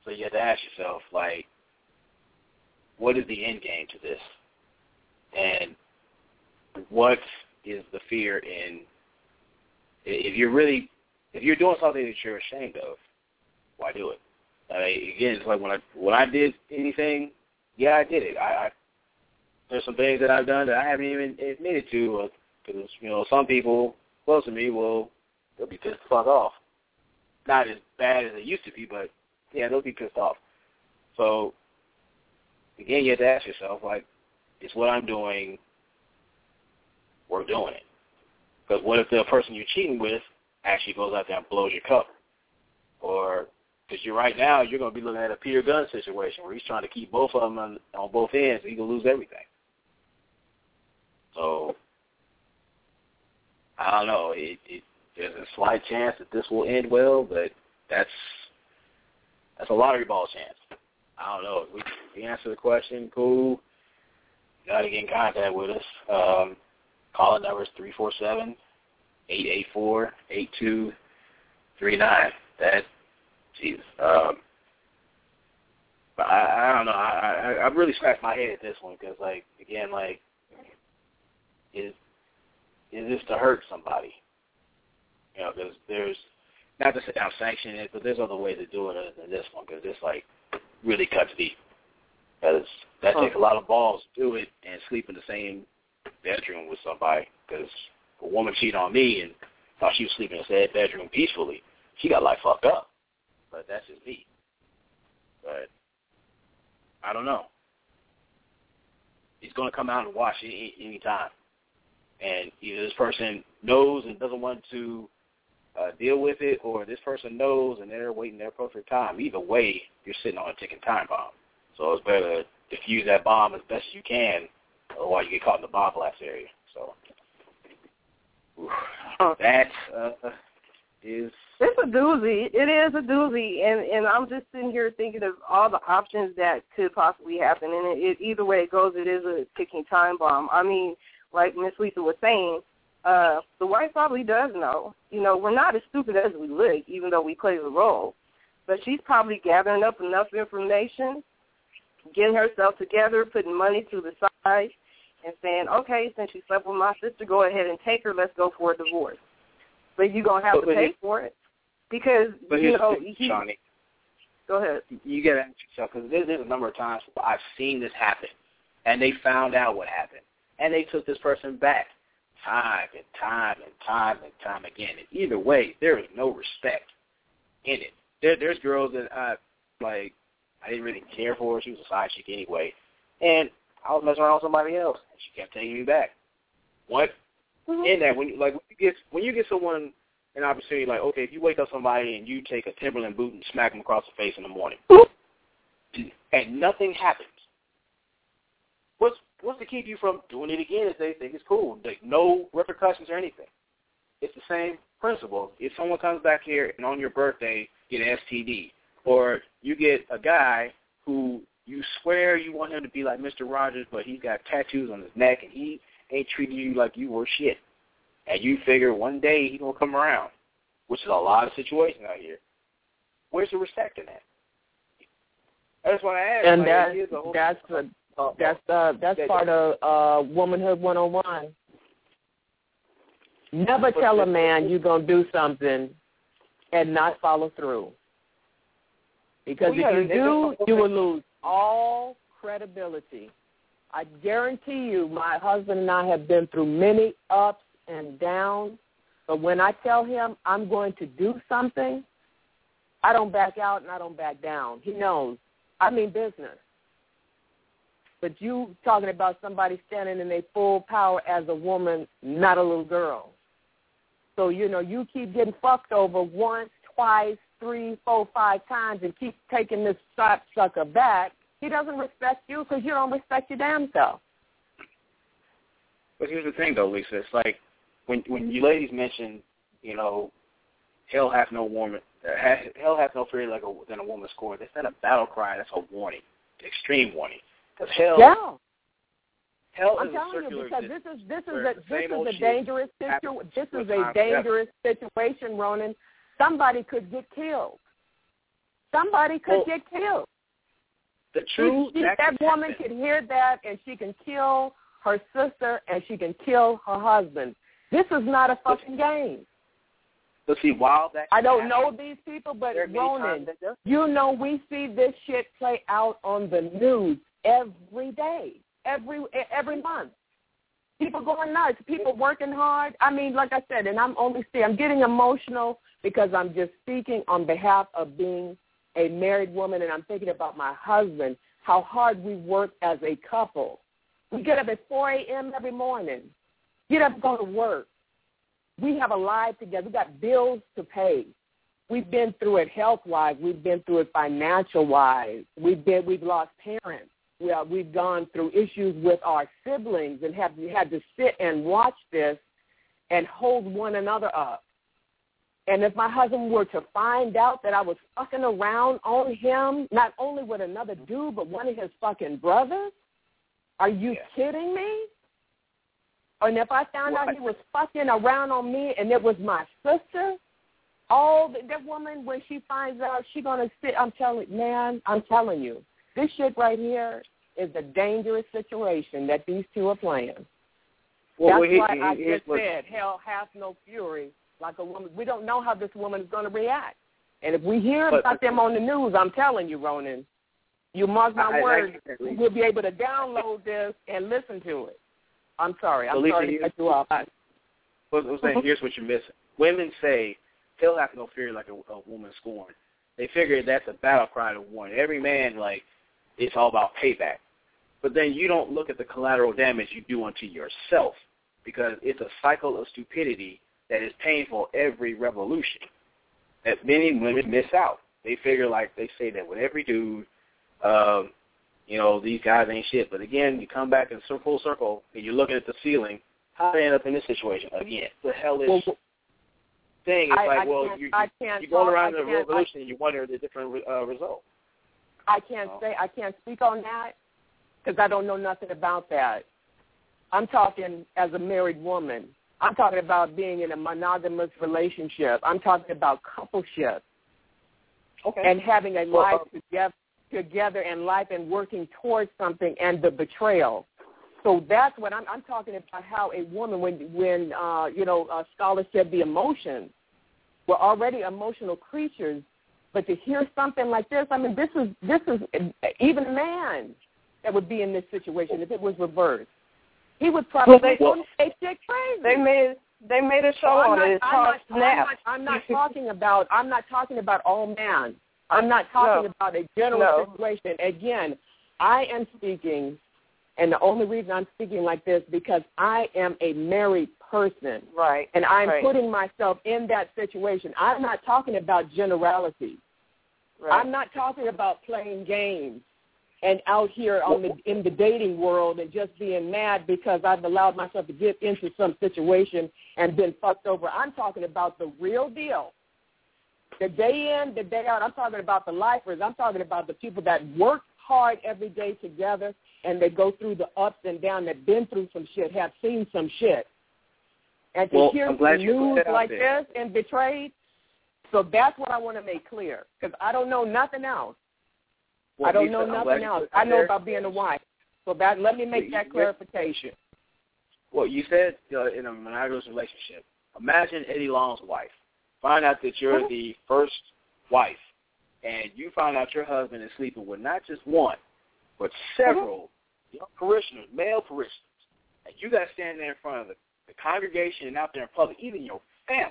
So you have to ask yourself, like, what is the end game to this? And what is the fear in, if you're really, if you're doing something that you're ashamed of, why do it? I mean, again, it's like when I when I did anything, yeah, I did it. I, I there's some things that I've done that I haven't even admitted to, because you know some people close to me will they'll be pissed the fuck off. Not as bad as it used to be, but yeah, they'll be pissed off. So again, you have to ask yourself, like, is what I'm doing worth doing it? Because what if the person you're cheating with actually goes out there and blows your cover? Or because you're right now, you're going to be looking at a Peter Gunn situation where he's trying to keep both of them on, on both ends, and he can lose everything. So, I don't know. It, it, there's a slight chance that this will end well, but that's that's a lottery ball chance. I don't know. If we, if we answer the question, cool. You got to get in contact with us. Um, call number is three four seven, eight eight four, eight two three nine. That, Jesus. Um, but I, I don't know. I, I, I really scratched my head at this one because, like, again, like, is is this to hurt somebody? You know, because there's, not to say I'm sanctioning it, but there's other ways to do it other than this one because this, like, really cuts deep. Because that takes a lot of balls to do it and sleep in the same bedroom with somebody. Because a woman cheated on me and thought she was sleeping in the same bedroom peacefully. She got, like, fucked up. But that's just me. But I don't know. He's going to come out and watch any, any time. And either this person knows and doesn't want to uh, deal with it, or this person knows and they're waiting their perfect time. Either way, you're sitting on a ticking time bomb. So it's better to defuse that bomb as best you can, otherwise you get caught in the bomb blast area. So oof, that uh, is... It's a doozy. It is a doozy, and, and I'm just sitting here thinking of all the options that could possibly happen, and it, it, either way it goes, it is a ticking time bomb. I mean, like Miss Lisa was saying, uh, the wife probably does know. You know, we're not as stupid as we look, even though we play the role. But she's probably gathering up enough information, getting herself together, putting money to the side, and saying, okay, since you slept with my sister, go ahead and take her. Let's go for a divorce. But you're going to have but, to pay for it. Because, but you know, thing, he, Shawnee, go ahead. You got to ask yourself, because there's, there's a number of times where I've seen this happen, and they found out what happened, and they took this person back time and time and time and time again. And either way, there is no respect in it. There, there's girls that I, like, I didn't really care for. She was a side chick anyway. And I was messing around with somebody else, and she kept taking me back. What? Mm-hmm. In that, when you, like, when you get when you get someone an opportunity, like, okay, if you wake up somebody and you take a Timberland boot and smack them across the face in the morning, and nothing happens, what's what's to keep you from doing it again if they think it's cool? Like, no repercussions or anything. It's the same principle. If someone comes back here and on your birthday get an S T D, or you get a guy who you swear you want him to be like Mister Rogers, but he's got tattoos on his neck and he ain't treating you like you were shit, and you figure one day he's going to come around, which is a lot of situations out here. Where's the respect in that? That's what I asked. And like, that, whole, that's a, uh, that's uh, that's that, part of uh, Womanhood one oh one. Never tell a man you're going to do something and not follow through. Because well, yeah, if you do, you will lose all credibility. I guarantee you my husband and I have been through many ups and downs, but when I tell him I'm going to do something, I don't back out and I don't back down. He knows. I mean business. But you talking about somebody standing in their full power as a woman, not a little girl. So, you know, you keep getting fucked over once, twice, three, four, five times and keep taking this sap sucker back. He doesn't respect you because you don't respect your damn self. But here's the thing, though, Lisa. It's like when when you ladies mention, you know, hell hath no woman, hell hath no fear like a, than a woman's scorn. That's not a battle cry. That's a warning, extreme warning. Because hell, yeah. hell I'm is a circular you because this is this is a this is a dangerous situation. This is a dangerous situation, Ronan. Somebody could get killed. somebody could well, get killed. The truth, she, she, that, that woman could hear that, and she can kill her sister, and she can kill her husband. This is not a fucking game. But see, while that I don't happen, know these people, but Ronan, that you know we see this shit play out on the news every day, every every month. People going nuts, people working hard. I mean, like I said, and I'm only see, I'm getting emotional because I'm just speaking on behalf of being a married woman, and I'm thinking about my husband, how hard we work as a couple. We get up at four a.m. every morning, get up and go to work. We have a life together. We got bills to pay. We've been through it health-wise. We've been through it financial-wise. We've been, we've lost parents. We are, we've gone through issues with our siblings and have had to sit and watch this and hold one another up. And if my husband were to find out that I was fucking around on him, not only with another dude, but one of his fucking brothers, are you yeah. kidding me? And if I found what? out he was fucking around on me and it was my sister, all the, that woman, when she finds out, she's going to sit, I'm telling man, I'm telling you, this shit right here is a dangerous situation that these two are playing. Well, That's well, he, why he, I just said, hell hath no fury like a woman. We don't know how this woman is going to react. And if we hear but, about them on the news, I'm telling you, Ronan, you mark my I, words, I, I, we'll be able to download this and listen to it. I'm sorry. I'm Alicia, sorry to cut you off. I was saying, here's what you're missing. Women say, hell hath no fear like a, a woman scorned. They figure that's a battle cry to one. Every man, like, it's all about payback. But then you don't look at the collateral damage you do unto yourself, because it's a cycle of stupidity that is painful every revolution that many women miss out. They figure, like they say that with every dude, um, you know, these guys ain't shit. But again, you come back in full circle and you're looking at the ceiling. How do they end up in this situation again? The hell is well, thing? It's I, like, I well, can't, you, I can't you're going around talk, the revolution and you wonder the different uh, results. I can't oh. say, I can't speak on that because I don't know nothing about that. I'm talking as a married woman. I'm talking about being in a monogamous relationship. I'm talking about coupleship okay. and having a well, life uh, together, together in life and working towards something and the betrayal. So that's what I'm, I'm talking about, how a woman, when, when uh, you know, uh, scholars said the emotions, we're already emotional creatures, but to hear something like this, I mean, this is, this is even a man that would be in this situation if it was reversed. He would probably well, they, well, they shit crazy. They made they made a show so on not, it. It's I'm called not, Snap. I'm not, I'm not talking about I'm not talking about all man. I'm not talking no. about a general no. situation. Again, I am speaking, and the only reason I'm speaking like this because I am a married person, right? And I'm right. putting myself in that situation. I'm not talking about generalities. Right. I'm not talking about playing games and out here on the in the dating world and just being mad because I've allowed myself to get into some situation and been fucked over. I'm talking about the real deal. The day in, the day out. I'm talking about the lifers. I'm talking about the people that work hard every day together and they go through the ups and downs, that been through some shit, have seen some shit. And to well, hear I'm glad the you news put that like out there. this and betrayed, so that's what I want to make clear because I don't know nothing else. Well, I don't Lisa, know nothing else. I know there. about being a wife. So that let me make that clarification. Well, you said uh, in a monogamous relationship, imagine Eddie Long's wife. Find out that you're the first wife, and you find out your husband is sleeping with not just one, but several young parishioners, male parishioners. And you got to stand there in front of the, the congregation and out there in public, even your family.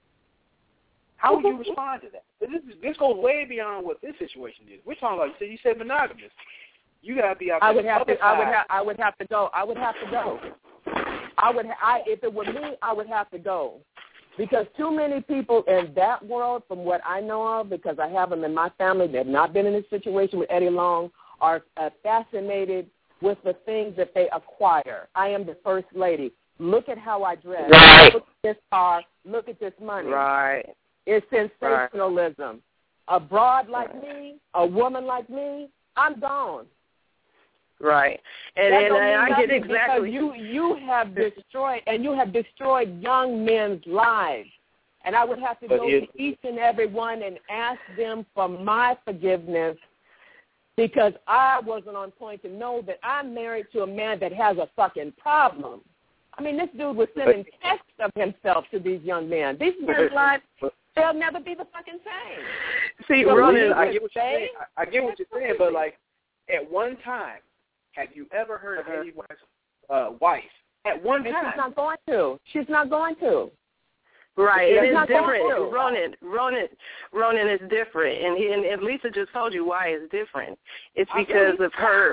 How would you respond to that? This, is, this goes way beyond what this situation is. We're talking about, you said, you said monogamous. You got to be out there. I would have to. I would have. I would have to go. I would have to go. I would. I if it were me, I would have to go, because too many people in that world, from what I know of, because I have them in my family that have not been in this situation with Eddie Long, are uh, fascinated with the things that they acquire. I am the first lady. Look at how I dress. Right. Look at this car. Look at this money. Right. It's sensationalism. Right. A broad like right. me, a woman like me, I'm gone. Right. And, and, and I get exactly. You, you have destroyed, and you have destroyed young men's lives. And I would have to but go it, to each and every one and ask them for my forgiveness because I wasn't on point to know that I'm married to a man that has a fucking problem. I mean, this dude was sending texts of himself to these young men. These men's lives, they'll never be the fucking same. See, so Ronan, I get what you're saying. I, I get what you're saying, but like at one time, have you ever heard uh-huh. of anyone's uh, wife? At one and time, she's not going to. She's not going to. Right, She's it is not different. going to. Ronan, Ronan, Ronan is different, and, he, and and Lisa just told you why it's different. It's because of her.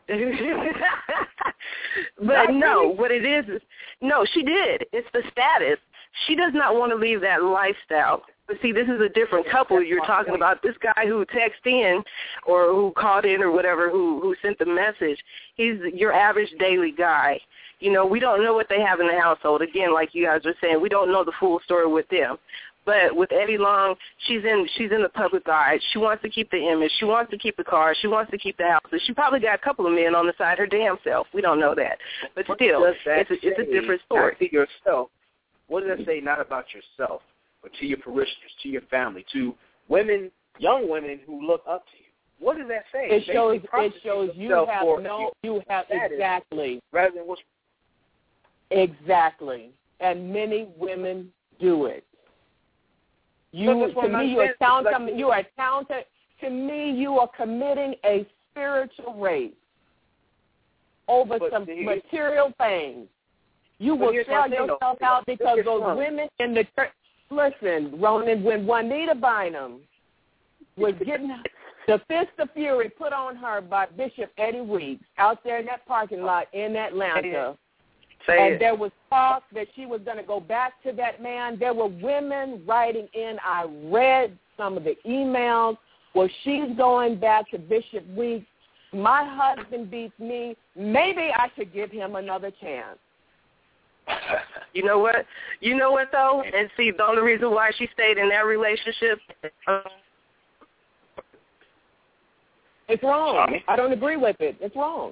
But no, what it is is, no, she did. It's the status. She does not want to leave that lifestyle. But see, this is a different couple you're talking about. This guy who texted in or who called in or whatever, who who sent the message, he's your average daily guy. You know, we don't know what they have in the household. Again, like you guys were saying, we don't know the full story with them. But with Eddie Long, she's in she's in the public eye. She wants to keep the image. She wants to keep the car. She wants to keep the houses. She probably got a couple of men on the side her damn self. We don't know that. But still, it's a, it's a different story. Not to yourself. What does that say not about yourself, but to your parishioners, to your family, to women, young women who look up to you? What does that say? It shows it shows you have no you have exactly rather than what's exactly, and many women do it. You to me, you are counting. You are counted. To me, you are committing a spiritual rape over but some see, material things. You will sell yourself out because those fun. women in the church. Listen, Ronan, when Juanita Bynum was getting the fist of fury put on her by Bishop Eddie Weeks out there in that parking lot in Atlanta. Say and it. there was talk that she was going to go back to that man. There were women writing in. I read some of the emails where she's going back to Bishop Weeks. My husband beats me. Maybe I should give him another chance. You know what? You know what, though? And see, the only reason why she stayed in that relationship. Um, it's wrong. I don't agree with it. It's wrong.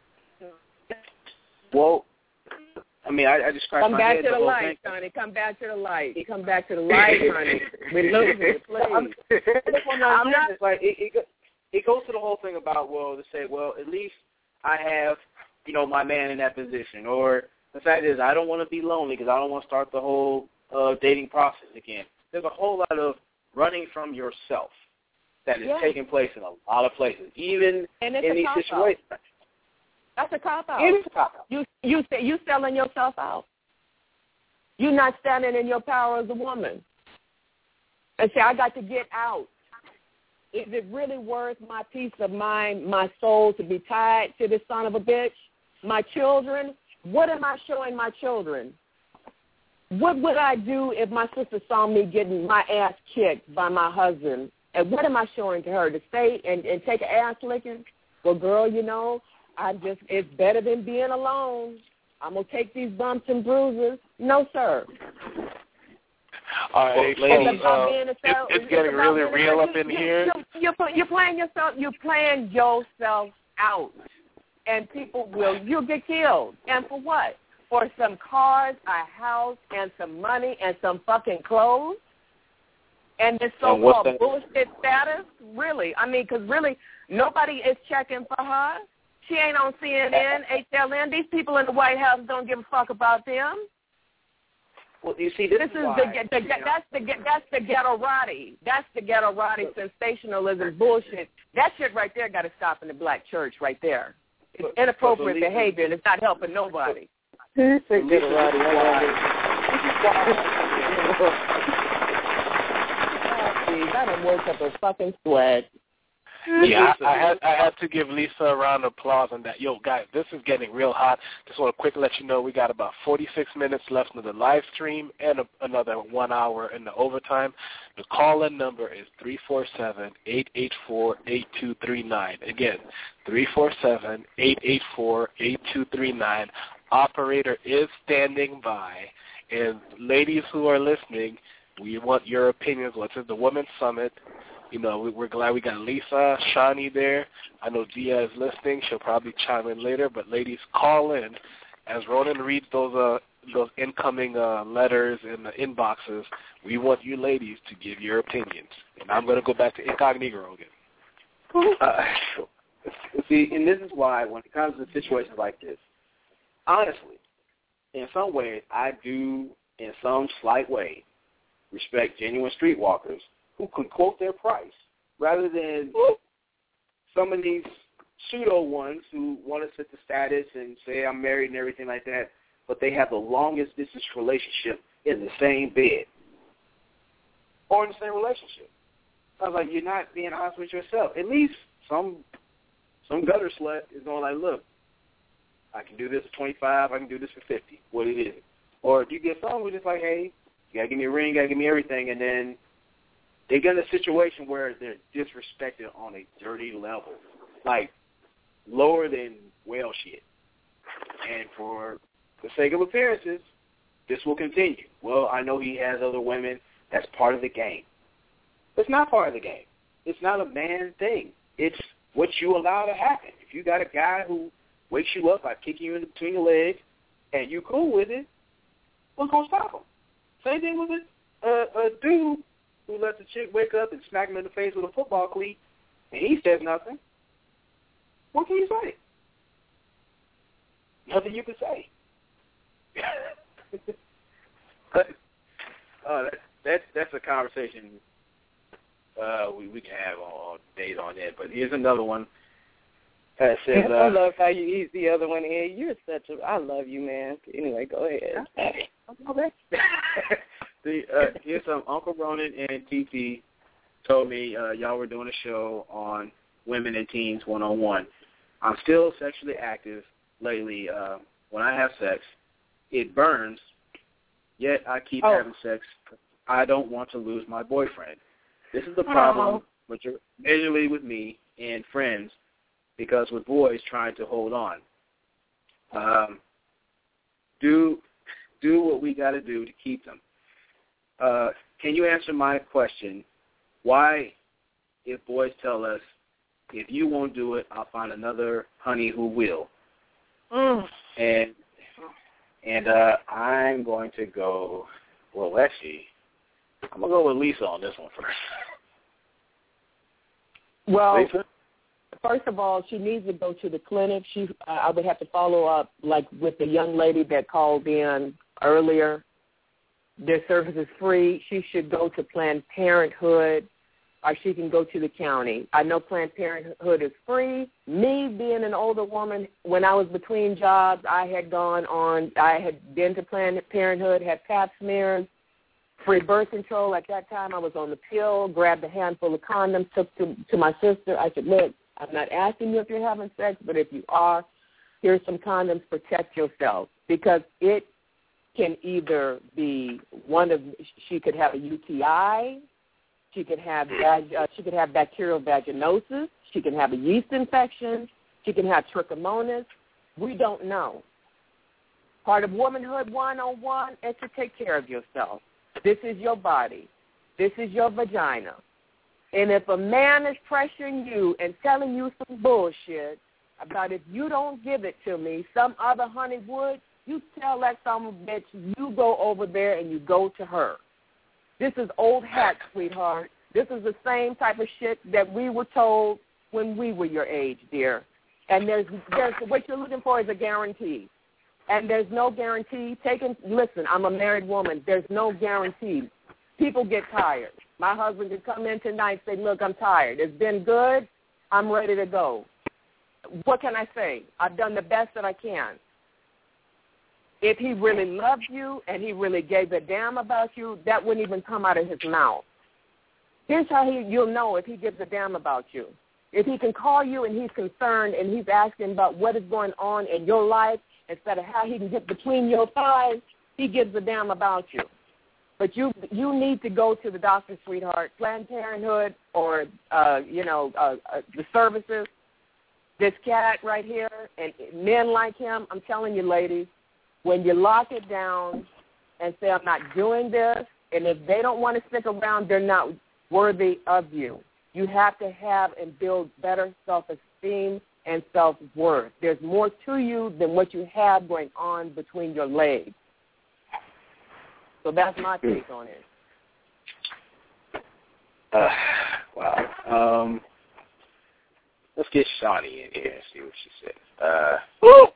Well, I mean, I, I just scratched Come my back head to the, the light, thing. honey. Come back to the light. Come back to the light, honey. We're losing it, please. I'm, I'm not. It's like it, it, it goes to the whole thing about, well, to say, well, at least I have, you know, my man in that position. Or the fact is, I don't want to be lonely because I don't want to start the whole uh, dating process again. There's a whole lot of running from yourself that is yeah. taking place in a lot of places, even and it's in a these cop-out. situations. That's a cop-out. It is a cop-out. You, you, you selling yourself out. You're not standing in your power as a woman. And say, I got to get out. Is it really worth my peace of mind, my soul, to be tied to this son of a bitch? My children? What am I showing my children? What would I do if my sister saw me getting my ass kicked by my husband? And what am I showing to her? To stay and, and take an ass licking? Well, girl, you know, I just, it's better than being alone. I'm going to take these bumps and bruises. No, sir. All right, Well, ladies, it's, uh, it's, it's, it's getting really real up in you, here. You, you're, you're playing yourself. You're playing yourself out, and people will. You'll get killed. And for what? For some cars, a house, and some money, and some fucking clothes, and this so-called bullshit status. Really, I mean, because really, nobody is checking for her. She ain't on C N N, H L N. These people in the White House don't give a fuck about them. Well, you see, this, this is, is why, the, the, the that's the that's the ghetto-rati. That's the ghetto-rati sensationalism bullshit. That shit right there got to stop in the black church right there. It's but, inappropriate but behavior, and it's not helping nobody. This is ghetto-rati. I done woke up a fucking sweat. Yeah, I, I had I had to give Lisa a round of applause on that. Yo, guys, this is getting real hot. Just want to quickly let you know we got about forty-six minutes left in the live stream and a, another one hour in the overtime. The call-in number is three four seven, eight eight four, eight two three nine. Again, three four seven, eight eight four, eight two three nine. Operator is standing by. And ladies who are listening, we want your opinions. What's at the Women's Summit? You know, we, we're glad we got Lisa, Shani there. I know Dia is listening. She'll probably chime in later. But ladies, call in as Ronan reads those uh, those incoming uh, letters and the inboxes, we want you ladies to give your opinions. And I'm going to go back to incognito again. Uh, see, and this is why when it comes to situations like this, honestly, in some ways, I do, in some slight way, respect genuine streetwalkers who can quote their price rather than some of these pseudo ones who want to set the status and say I'm married and everything like that, but they have the longest distance relationship in the same bed or in the same relationship. I was like, you're not being honest with yourself. At least some some gutter slut is going like, look, I can do this for twenty-five, I can do this for fifty. What it is? Or you get someone who's just like, hey, you gotta give me a ring, you gotta give me everything, and then they get in a situation where they're disrespected on a dirty level, like lower than whale shit. And for the sake of appearances, this will continue. Well, I know he has other women. That's part of the game. It's not part of the game. It's not a man thing. It's what you allow to happen. If you got a guy who wakes you up by kicking you in between your legs and you cool with it, what's going to stop him? Same thing with a, a, a dude who lets a chick wake up and smack him in the face with a football cleat and he says nothing. What can you say? Nothing you can say. but uh, that, that's that's a conversation uh, we we can have all days on that. But here's another one that says, uh, I love how you ease the other one in. You're such a. I love you, man. Anyway, go ahead. Okay. the, uh, here's some Uncle Ronan and T T told me uh, y'all were doing a show on women and teens one-on-one. I'm still sexually active lately. Uh, when I have sex, it burns, yet I keep oh. having sex. I don't want to lose my boyfriend. This is the problem oh. majorly with me and friends, because with boys trying to hold on. Um, do do what we got to do to keep them. Uh, can you answer my question? Why, if boys tell us, if you won't do it, I'll find another honey who will. Mm. And and uh, I'm going to go, well, actually, I'm going to go with Lisa on this one first. Well, Lisa? First of all, she needs to go to the clinic. She, uh, I would have to follow up, like with the young lady that called in earlier. Their service is free. She should go to Planned Parenthood, or she can go to the county. I know Planned Parenthood is free. Me being an older woman, when I was between jobs, I had gone on, I had been to Planned Parenthood, had pap smears, free birth control. At that time, I was on the pill, grabbed a handful of condoms, took to, to my sister. I said, look, I'm not asking you if you're having sex, but if you are, here's some condoms, protect yourself. Because it can either be one of, she could have a U T I, she could have uh, she could have bacterial vaginosis, she can have a yeast infection, she can have trichomonas. We don't know. Part of Womanhood one oh one is to take care of yourself. This is your body. This is your vagina. And if a man is pressuring you and telling you some bullshit about if you don't give it to me, some other honey would, you tell that son of a bitch, you go over there and you go to her. This is old hat, sweetheart. This is the same type of shit that we were told when we were your age, dear. And there's, there's what you're looking for is a guarantee. And there's no guarantee. Taking, listen, I'm a married woman. There's no guarantee. People get tired. My husband could come in tonight and say, look, I'm tired. It's been good. I'm ready to go. What can I say? I've done the best that I can. If he really loved you and he really gave a damn about you, that wouldn't even come out of his mouth. Here's how he, you'll know if he gives a damn about you. If he can call you and he's concerned and he's asking about what is going on in your life instead of how he can get between your thighs, he gives a damn about you. But you you need to go to the doctor, sweetheart, Planned Parenthood or, uh, you know, uh, uh, the services. This cat right here and men like him, I'm telling you, ladies, when you lock it down and say, I'm not doing this, and if they don't want to stick around, they're not worthy of you. You have to have and build better self-esteem and self-worth. There's more to you than what you have going on between your legs. So that's my take on it. Uh, wow. Um, let's get Shawnee in here and see what she said. Uh, Woo!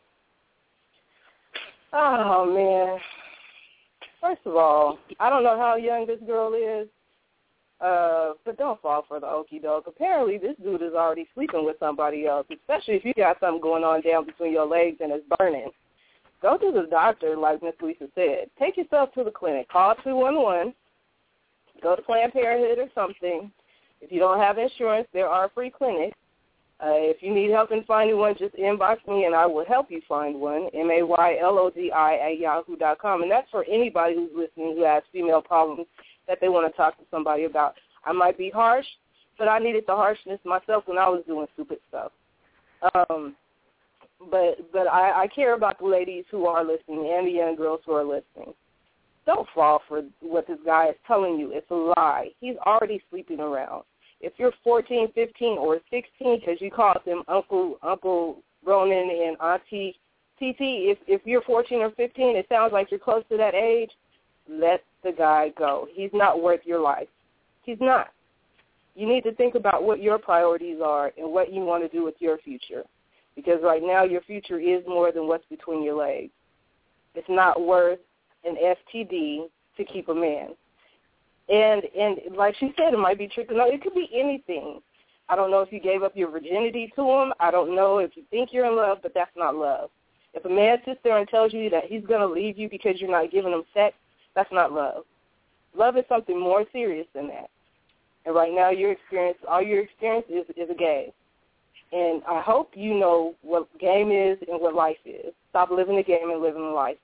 Oh, man. First of all, I don't know how young this girl is, uh, but don't fall for the okie doke. Apparently, this dude is already sleeping with somebody else, especially if you got something going on down between your legs and it's burning. Go to the doctor, like Miss Lisa said. Take yourself to the clinic. Call two one one. Go to Planned Parenthood or something. If you don't have insurance, there are free clinics. Uh, if you need help in finding one, just inbox me and I will help you find one, M A Y L O D I at yahoo dot com. And that's for anybody who's listening who has female problems that they want to talk to somebody about. I might be harsh, but I needed the harshness myself when I was doing stupid stuff. Um, but but I, I care about the ladies who are listening and the young girls who are listening. Don't fall for what this guy is telling you. It's a lie. He's already sleeping around. If you're fourteen, fifteen, or sixteen, because you called them Uncle Uncle Ronan and Auntie T T, if, if you're fourteen or fifteen, it sounds like you're close to that age, let the guy go. He's not worth your life. He's not. You need to think about what your priorities are and what you want to do with your future, because right now your future is more than what's between your legs. It's not worth an S T D to keep a man. And and like she said, it might be tricky. No, it could be anything. I don't know if you gave up your virginity to him. I don't know if you think you're in love, but that's not love. If a man sits there and tells you that he's going to leave you because you're not giving him sex, that's not love. Love is something more serious than that. And right now your experience, all your experience is, is a game. And I hope you know what game is and what life is. Stop living the game and living the life.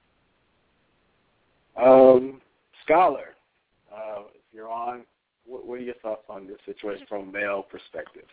Um, Scholar. Uh, if you're on, what, what are your thoughts on this situation from a male perspective?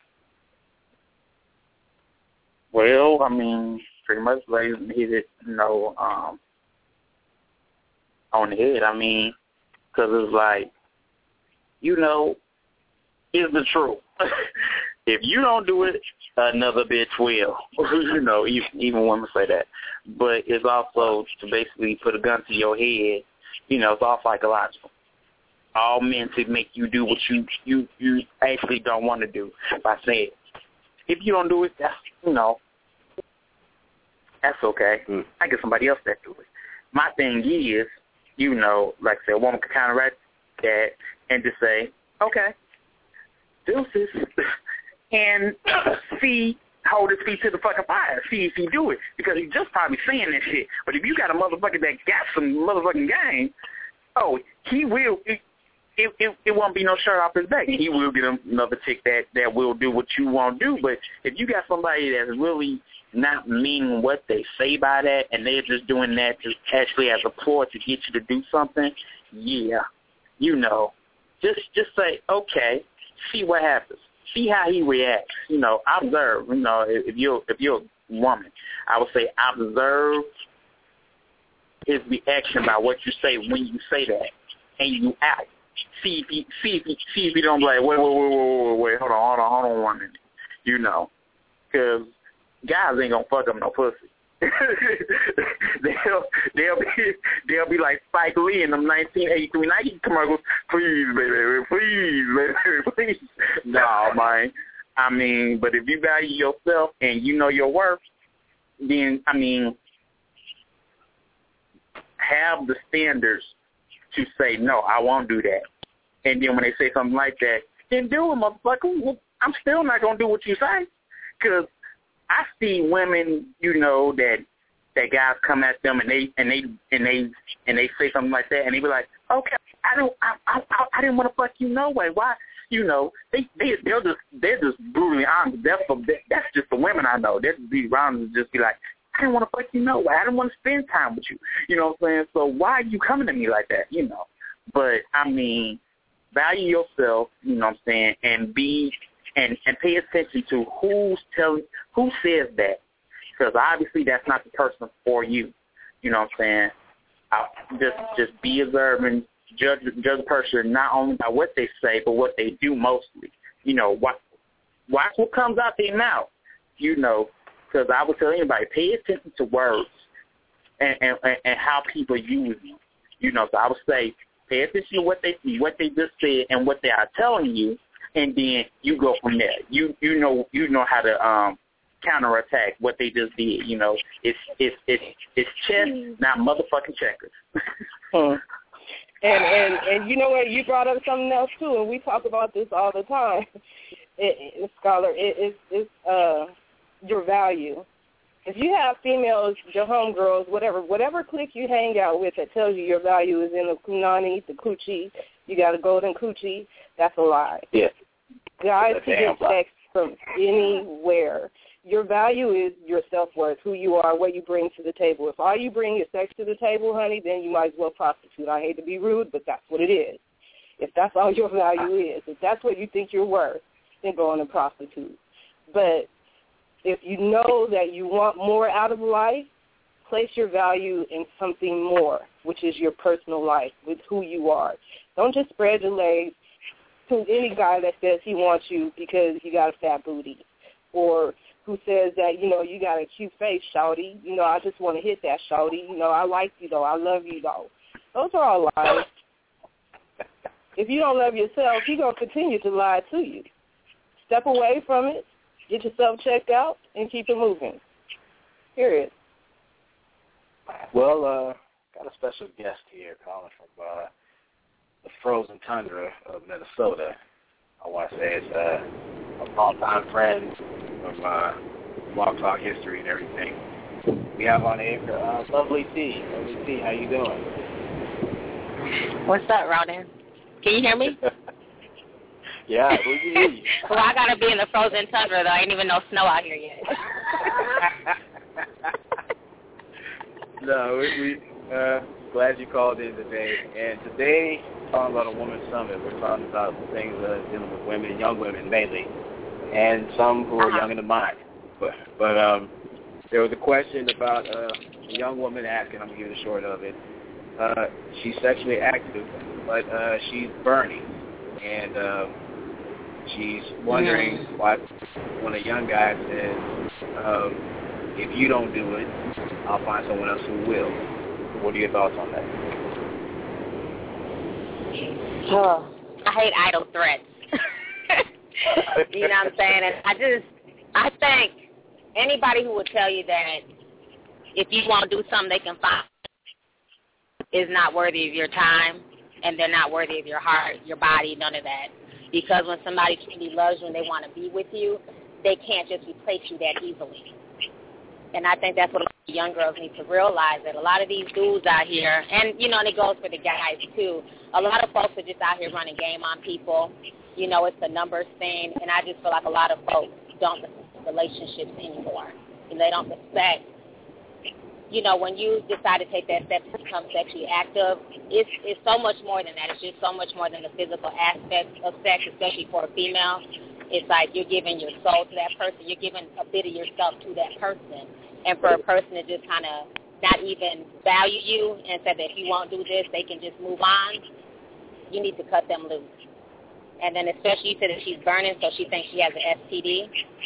Well, I mean, pretty much like hit it, you know, um, on the head. I mean, because it's like, you know, it's the truth. If you don't do it, another bitch will. You know, even, even women say that. But it's also to basically put a gun to your head. You know, it's all psychological. All meant to make you do what you you, you actually don't want to do by saying, if you don't do it, that's, you know, that's okay. Mm. I get somebody else that do it. My thing is, you know, like I said, a woman can counteract that and just say, okay, deuces, and see, hold his feet to the fucking fire, see if he do it, because he's just probably saying that shit. But if you got a motherfucker that got some motherfucking game, oh, he will. It, it, it, it won't be no shirt off his back. He will get another chick that, that will do what you want to do. But if you got somebody that's really not meaning what they say by that, and they're just doing that just actually as a ploy to get you to do something, yeah, you know, just just say, okay, see what happens. See how he reacts. You know, observe. You know, if you're if you're a woman, I would say observe his reaction by what you say when you say that, and you act. See if he see if he see if he don't be like, wait, wait, wait, wait, wait, wait, hold on, hold on, hold on one minute. You know, because guys ain't gonna fuck up no pussy. they'll they'll be they'll be like Spike Lee in them nineteen eighty-three Nike commercials. Please, baby, please, baby, please. No, man. I mean, but if you value yourself and you know your worth, then I mean, have the standards to say no, I won't do that. And then when they say something like that, then do it, motherfucker. I'm still not gonna do what you say, because I see women, you know, that that guys come at them and they and they and they and they say something like that, and they be like, okay, I don't, I I, I didn't want to fuck you no way. Why, you know, they they they're just they're just brutally honest. That's for, that's just the women I know. They're just be around and just be like, I didn't want to fuck you no way. I didn't want to spend time with you. You know what I'm saying? So why are you coming to me like that? You know, but I mean, value yourself. You know what I'm saying, and be. And, and pay attention to who's telling, who says that, because obviously that's not the person for you. You know what I'm saying? I, just just be observant, judge judge a person not only by what they say, but what they do mostly. You know, watch, watch what comes out their mouth. You know, because I would tell anybody, pay attention to words and, and, and how people use them. You know, so I would say pay attention to what they what they just said and what they are telling you, and then you go from there. You you know you know how to um, counterattack what they just did. You know, it's it's it's it's chess, not motherfucking checkers. Hmm. And and and you know what? You brought up something else too, and we talk about this all the time. It, it, scholar, it, it, it's uh, your value. If you have females, your homegirls, whatever, whatever clique you hang out with that tells you your value is in the punani, the coochie, you got a golden coochie, that's a lie. Yeah. Guys That's can a damn get lie. sex from anywhere. Your value is your self-worth, who you are, what you bring to the table. If all you bring is sex to the table, honey, then you might as well prostitute. I hate to be rude, but that's what it is. If that's all your value is, if that's what you think you're worth, then go on and prostitute. But if you know that you want more out of life, place your value in something more, which is your personal life, with who you are. Don't just spread your legs to any guy that says he wants you because you got a fat booty, or who says that, you know, you got a cute face, shawty. You know, I just want to hit that, shawty. You know, I like you, though. I love you, though. Those are all lies. If you don't love yourself, he's going to continue to lie to you. Step away from it, get yourself checked out, and keep it moving. Period. Well, uh, got a special guest here calling from uh, the frozen tundra of Minnesota. I want to say it's uh, a long-time friend from uh, Blog Talk history and everything. We have on air uh, Lovely T. Lovely T, how you doing? What's up, Ronan? Can you hear me? Yeah, we can hear you. Well, I got to be in the frozen tundra, though. I ain't even no snow out here yet. No, we, we uh, glad you called in today. And today, we're talking about a women's summit. We're talking about things uh, dealing with women, young women mainly, and some who are uh-huh. young in the mind. But, but um, there was a question about uh, a young woman asking, I'm going to give you the short of it. Uh, she's sexually active, but uh, she's burning. And uh, she's wondering mm. why when a young guy says, um, if you don't do it, I'll find someone else who will. What are your thoughts on that? Oh, I hate idle threats. You know what I'm saying? And I just, I think anybody who would tell you that if you won't do something they can find is not worthy of your time, and they're not worthy of your heart, your body, none of that. Because when somebody truly loves you and they want to be with you, they can't just replace you that easily. And I think that's what a lot of young girls need to realize, that a lot of these dudes out here, and, you know, and it goes for the guys, too, a lot of folks are just out here running game on people. You know, it's a numbers thing, and I just feel like a lot of folks don't respect relationships anymore. And they don't respect, you know, when you decide to take that step to become sexually active, it's, it's so much more than that. It's just so much more than the physical aspect of sex, especially for a female. It's like you're giving your soul to that person. You're giving a bit of yourself to that person. And for a person to just kind of not even value you and say that if you won't do this, they can just move on, you need to cut them loose. And then especially you said that she's burning, so she thinks she has an S T D.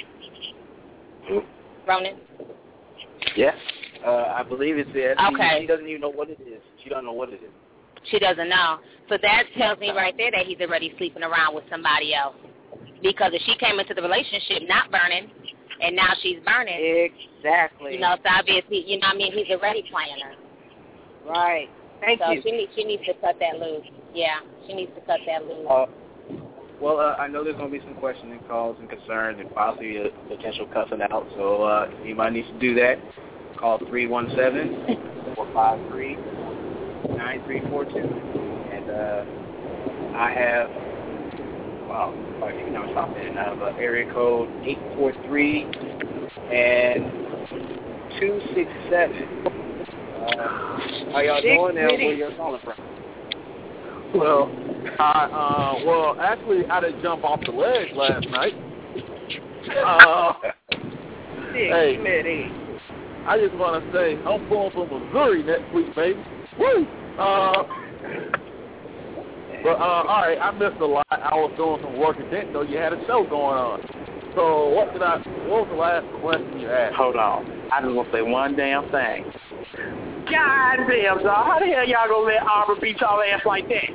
Ronan? Yes. Uh, I believe it's the S T D. Okay. She doesn't even know what it is. She doesn't know what it is. She doesn't know. So that tells me right there that he's already sleeping around with somebody else. Because if she came into the relationship not burning, and now she's burning. Exactly. You know, so obviously, you know what I mean, he's already playing her. Right. Thank so you. So she, need, she needs to cut that loose. Yeah, she needs to cut that loose. Uh, well, uh, I know there's going to be some questions and calls and concerns and possibly a potential cussing out. So uh, if anybody needs to do that, call three one seven, four five three, nine three four two. And uh, I have... Wow, quite a few numbers out there. And I have uh, area code eight four three and two six seven. Uh, how y'all doing and where y'all calling from? Well, I, uh, well, actually, I didn't jump off the ledge last night. Uh, hey, I just want to say I'm going for Missouri next week, baby. Woo! Uh, But, uh, all right, I missed a lot. I was doing some work and didn't know you had a show going on. So what did I, what was the last question you asked? Hold on. I just want to say one damn thing. God damn, dog. How the hell y'all gonna let Aubrey beat y'all ass like that?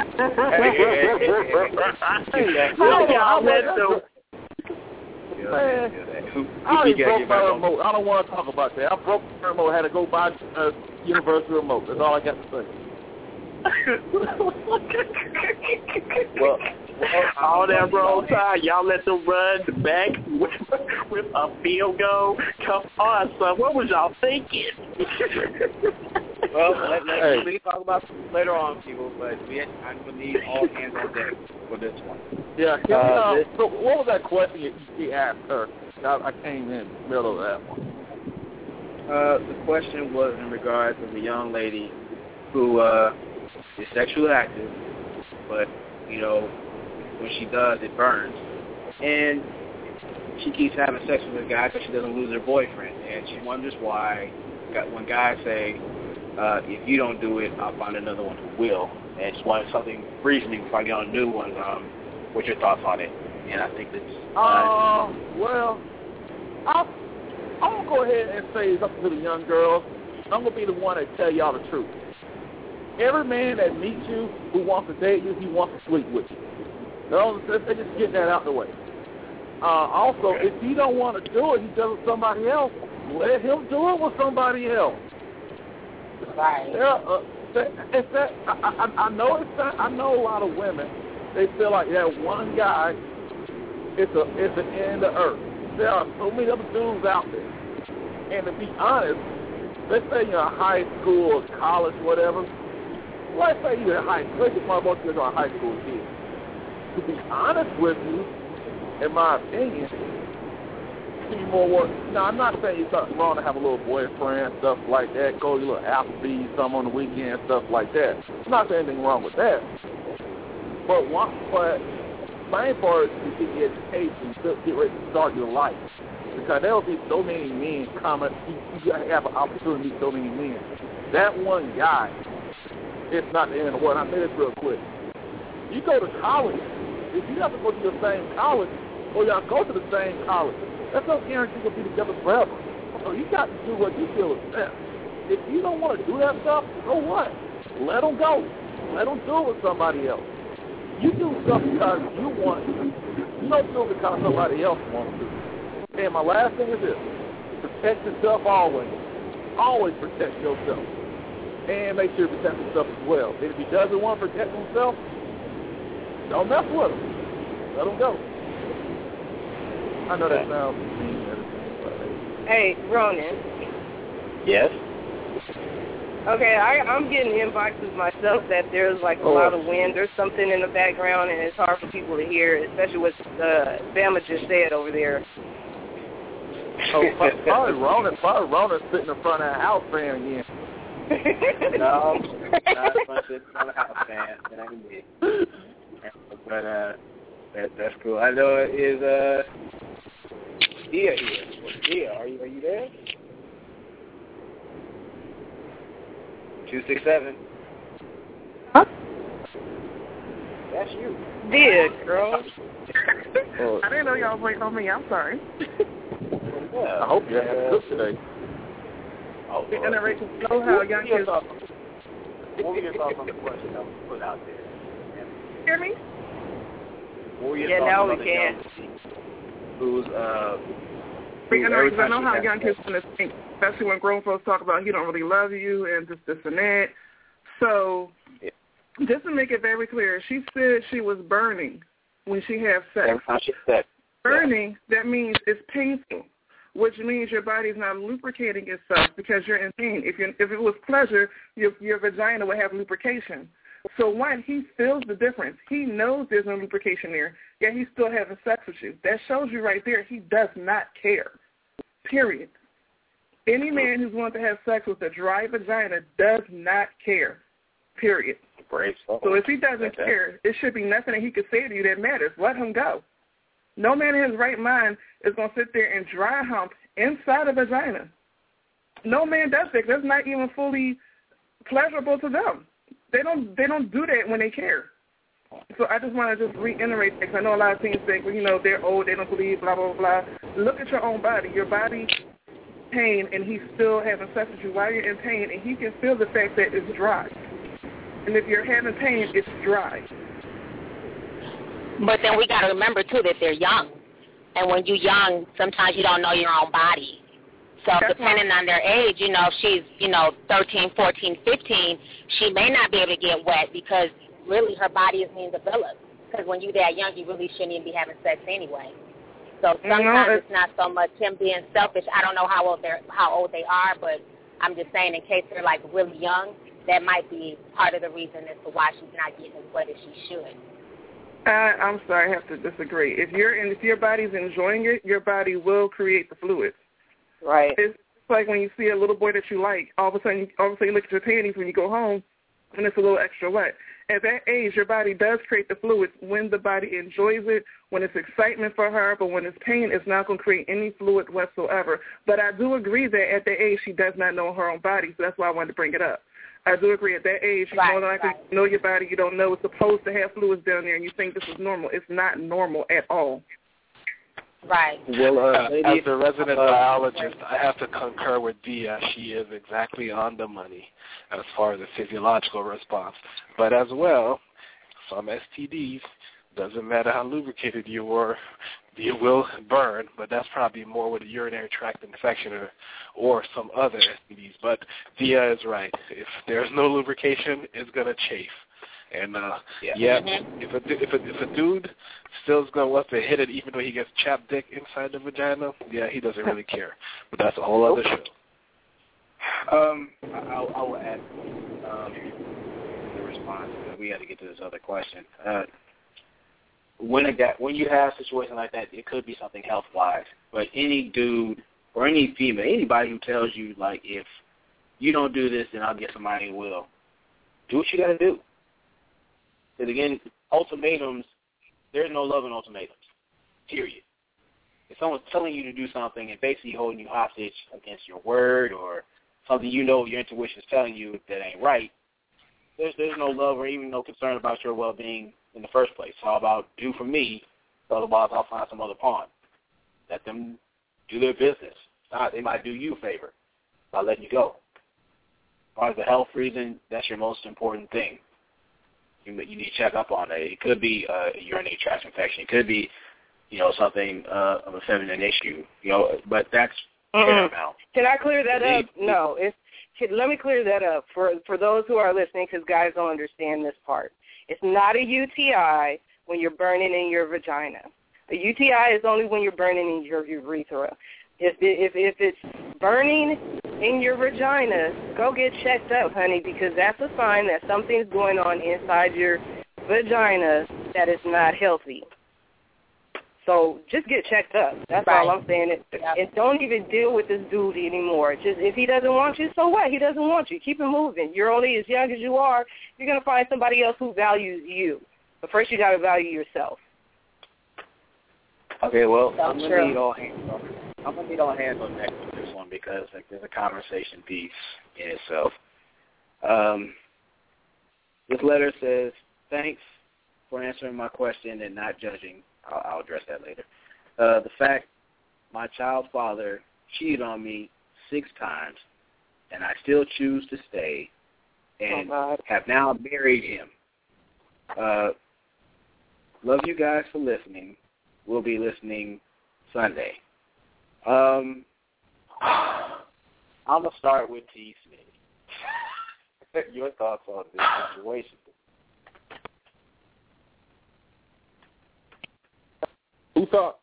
How y'all let them? Man, I already broke my remote. I don't want to talk about that. I broke my remote. I had to go buy a universal remote. That's all I got to say. well, well, all that roll time, y'all let them run the back with, with a field goal. Come on, son. What was y'all thinking? Well, let, let, hey. we can talk about this later on, people, but we had, I'm going to need all hands on deck for this one. Yeah, can uh, we, uh, this, so what was that question you, you asked her? I, I came in the middle of that one. Uh, the question was in regards to the young lady who uh, is sexually active, but, you know, when she does, it burns. And she keeps having sex with a guy because she doesn't lose her boyfriend. And she wonders why when guys say, uh, if you don't do it, I'll find another one who will. And just wanted something briefly before I get on a new one. Um, what's your thoughts on it? And I think that's... Uh, uh, well, I'll, I'm going to go ahead and say something to the young girls. I'm going to be the one that tell y'all the truth. Every man that meets you who wants to date you, he wants to sleep with you. No, let's just get that out the way. Uh, also, okay. If he don't want to do it, he does it with somebody else. Let him do it with somebody else. Right. Yeah, uh, it's that, I, I, I know it's that, I know a lot of women, they feel like that one guy is a is the end of the earth. There are so many other dudes out there. And to be honest, let's say you're in high school or college, whatever. Let's say you're in high school. Let's just most of you are high school kids. To be honest with you, in my opinion, be more work. Now, I'm not saying it's something wrong to have a little boyfriend, stuff like that, go to a little Applebee's, something on the weekend, stuff like that. I'm not saying anything wrong with that. But one, but main part is to get the education, to get ready to start your life. Because there will be so many men coming, you, you have an opportunity to meet so many men. That one guy, it's not the end of the world. I'll say this real quick. You go to college, if you have to go to the same college, or y'all go to the same college, that's no guarantee you'll be together forever. So you got to do what you feel is best. If you don't want to do that stuff, so what? Let them go. Let them do it with somebody else. You do stuff because you want to. You don't do it because somebody else wants to. And my last thing is this. Protect yourself always. Always protect yourself. And make sure you protect yourself as well. And if he doesn't want to protect himself, don't mess with him. Let him go. I know that sounds mean. Hey, Ronan. Yes? Okay, I, I'm getting inboxes myself that there's like a oh. lot of wind or something in the background, and it's hard for people to hear, especially what uh, Bama just said over there. Oh, probably Ronan, probably Ronan sitting in front of the house fan again. No, not in front of the house fan. That ain't me. But uh, that, that's cool. I know it is uh, Dia here. Well, Dia, are you are you there? Two six seven. Huh? That's you. Dia, girl. Oh. I didn't know y'all was waiting on me. I'm sorry. Yeah, I hope you had a good today. Oh, the generation know how young kids. What were your thoughts on the question that was put out there? Hear me? Yeah, now we can. Who's uh? Who, I know, I know how young kids gonna think, especially when grown folks talk about he don't really love you and just this and that. So, yeah. Just to make it very clear, she said she was burning when she had sex. Every time she said. Burning, that means it's painful, which means your body's not lubricating itself because you're in pain. If you if it was pleasure, your your vagina would have lubrication. So one, he feels the difference. He knows there's no lubrication there, yet he's still having sex with you. That shows you right there he does not care, period. Any man who's willing to have sex with a dry vagina does not care, period. So if he doesn't care, it should be nothing that he could say to you that matters. Let him go. No man in his right mind is going to sit there and dry hump inside a vagina. No man does that. That's not even fully pleasurable to them. They don't they don't do that when they care. So I just want to just reiterate that because I know a lot of teens think, well, you know, they're old, they don't believe, blah, blah, blah. Look at your own body. Your body pain and he's still having sex with you while you're in pain, and he can feel the fact that it's dry. And if you're having pain, it's dry. But then we got to remember, too, that they're young. And when you're young, sometimes you don't know your own body. So That's depending right. on their age, you know, if she's, you know, thirteen, fourteen, fifteen, she may not be able to get wet because really her body is being developed. Because when you're that young, you really shouldn't even be having sex anyway. So sometimes no, it's, it's not so much him being selfish. I don't know how old they're how old they are, but I'm just saying in case they're like really young, that might be part of the reason as to why she's not getting as wet as she should. I, I'm sorry, I have to disagree. If you're in, if your body's enjoying it, your body will create the fluids. Right. It's like when you see a little boy that you like, all of a sudden, all of a sudden you look at your panties when you go home, and it's a little extra wet. At that age, your body does create the fluids when the body enjoys it, when it's excitement for her, but when it's pain, it's not going to create any fluid whatsoever. But I do agree that at that age, she does not know her own body, so that's why I wanted to bring it up. I do agree. At that age, you right, don't likely right. know your body. You don't know it's supposed to have fluids down there, and you think this is normal. It's not normal at all. Right. Well, uh, as a resident biologist, I have to concur with Dia. She is exactly on the money as far as the physiological response. But as well, some S T Ds, doesn't matter how lubricated you were, you will burn, but that's probably more with a urinary tract infection or, or some other S T Ds. But Dia is right. If there's no lubrication, it's going to chafe. And, uh, yeah, yeah mm-hmm. if, a, if, a, if a dude still is going to want to hit it even though he gets chapped dick inside the vagina, yeah, he doesn't really care. But that's a whole other show. Um, I, I will add um, the response. We got to get to this other question. Uh, when, a guy, when you have a situation like that, it could be something health-wise. But any dude or any female, anybody who tells you, like, if you don't do this, then I'll get somebody who will, do what you got to do. Because, again, ultimatums, there's no love in ultimatums, period. If someone's telling you to do something and basically holding you hostage against your word or something you know your intuition is telling you that ain't right, there's there's no love or even no concern about your well-being in the first place. It's all about do for me, otherwise I'll find some other pawn. Let them do their business. Not, they might do you a favor by letting you go. As far as the health reason, that's your most important thing. You, you need to check up on it. It could be uh, a urinary tract infection. It could be, you know, something uh, of a feminine issue. You know, but that's mm-hmm. paramount. Can I clear that up? No. It's, let me clear that up for for those who are listening, because guys don't understand this part. It's not a U T I when you're burning in your vagina. A U T I is only when you're burning in your urethra. If if if it's burning in your vagina, go get checked up, honey, because that's a sign that something's going on inside your vagina that is not healthy. So just get checked up. That's right. all I'm saying. It, yep. And don't even deal with this dude anymore. Just if he doesn't want you, so what? He doesn't want you. Keep it moving. You're only as young as you are. You're going to find somebody else who values you. But first you got to value yourself. Okay, well, so I'm going to need all hands on I'm going to need all hands on deck with this one because like, there's a conversation piece in itself. Um, this letter says, thanks for answering my question and not judging. I'll, I'll address that later. Uh, the fact my child's father cheated on me six times, and I still choose to stay and oh, have now married him. Uh, love you guys for listening. We'll be listening Sunday. Um, I'm going to start with T. Smith. Your thoughts on this situation? Who thought?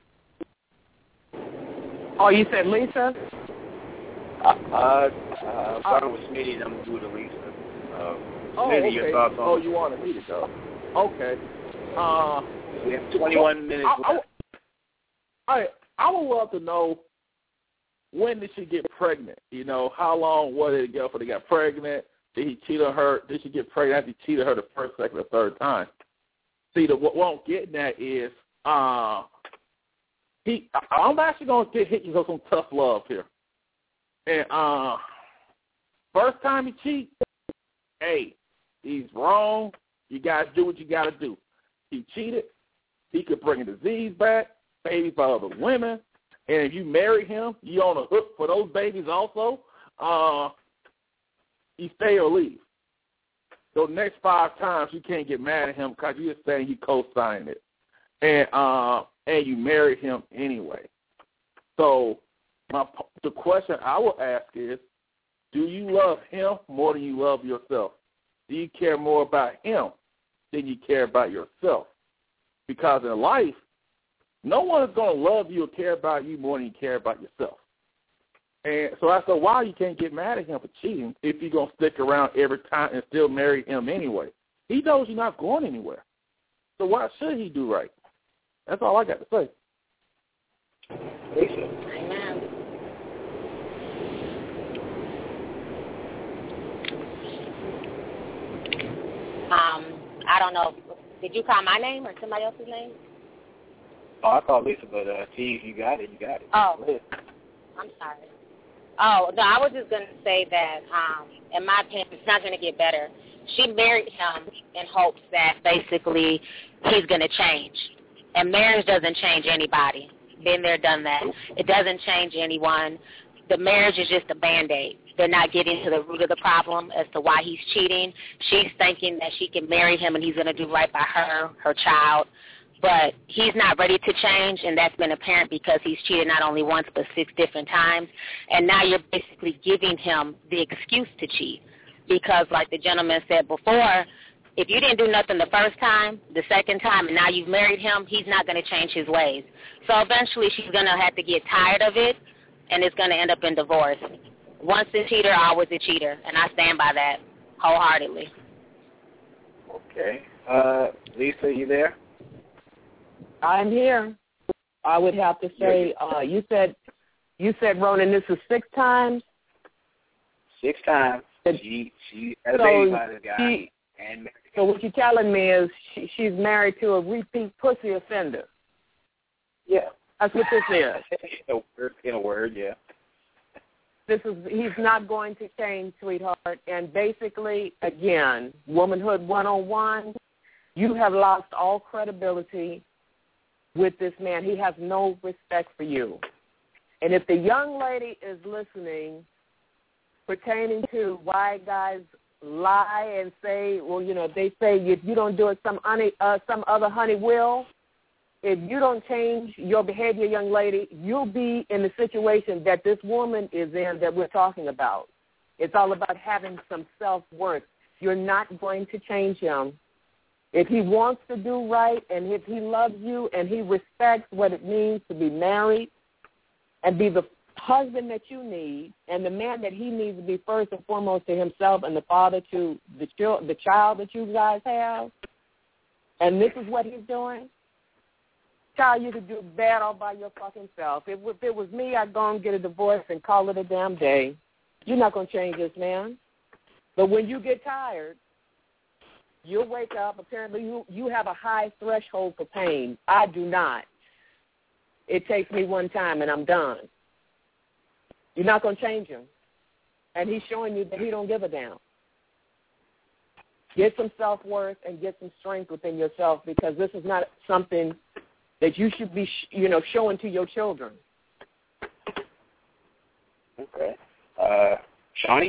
Oh, you said Lisa? Uh, uh, I'm starting with Smitty, and I'm going to do it to Lisa. Uh, oh, Smitty, okay. your thoughts on Oh, you wanted me to go. Okay. Uh, we have twenty-one minutes I, left. I, I, I would love to know, when did she get pregnant? You know, how long was it ago before they got pregnant? Did he cheat on her? Did she get pregnant after he cheated her the first, second, or third time? See, the, what, what I'm getting at is, uh, he. I'm actually going to get hit you with some tough love here. And uh, first time he cheats, hey, he's wrong. You guys do what you got to do. He cheated. He could bring a disease back, baby for other women. and if you marry him, you on the hook for those babies also, uh, you stay or leave. So the next five times you can't get mad at him because you're just saying you co-signed it. And uh, and you married him anyway. So my, the question I will ask is, do you love him more than you love yourself? Do you care more about him than you care about yourself? Because in life, no one is going to love you or care about you more than you care about yourself. And so after a while, you can't get mad at him for cheating if you're going to stick around every time and still marry him anyway. He knows you're not going anywhere. So why should he do right? That's all I got to say. Amen. Um, I don't know. Did you call my name or somebody else's name? Oh, I called Lisa, but uh, T, you got it, you got it. Oh, I'm sorry. Oh, no, I was just going to say that, um, in my opinion, it's not going to get better. She married him in hopes that basically he's going to change. And marriage doesn't change anybody. Been there, done that. It doesn't change anyone. The marriage is just a Band-Aid. They're not getting to the root of the problem as to why he's cheating. She's thinking that she can marry him and he's going to do right by her, her child. But he's not ready to change, and that's been apparent because he's cheated not only once but six different times. And now you're basically giving him the excuse to cheat because, like the gentleman said before, if you didn't do nothing the first time, the second time, and now you've married him, he's not going to change his ways. So eventually she's going to have to get tired of it, and it's going to end up in divorce. Once a cheater, always a cheater, and I stand by that wholeheartedly. Okay. Uh, Lisa, you there? I'm here. I would have to say, uh, you said, you said, Ronan, this is six times? Six times. She, she had a so baby by this guy. She, and so what you're telling me is she, she's married to a repeat pussy offender. Yeah. That's what this is. in, a word, in a word, yeah. This is, he's not going to change, sweetheart. And basically, again, womanhood one oh one, you have lost all credibility with this man. He has no respect for you. And if the young lady is listening pertaining to why guys lie and say, well, you know, they say if you don't do it, some honey, uh, some other honey will. If you don't change your behavior, young lady, you'll be in the situation that this woman is in that we're talking about. It's all about having some self-worth. You're not going to change him. If he wants to do right and if he loves you and he respects what it means to be married and be the husband that you need and the man that he needs to be first and foremost to himself and the father to the, ch- the child that you guys have, and this is what he's doing, child, you could do bad all by your fucking self. If, if it was me, I'd go and get a divorce and call it a damn day. You're not going to change this man. But when you get tired, you'll wake up. Apparently, you, you have a high threshold for pain. I do not. It takes me one time, and I'm done. You're not going to change him. And he's showing you that he don't give a damn. Get some self-worth and get some strength within yourself because this is not something that you should be, you know, showing to your children. Okay. Uh, Shawnee?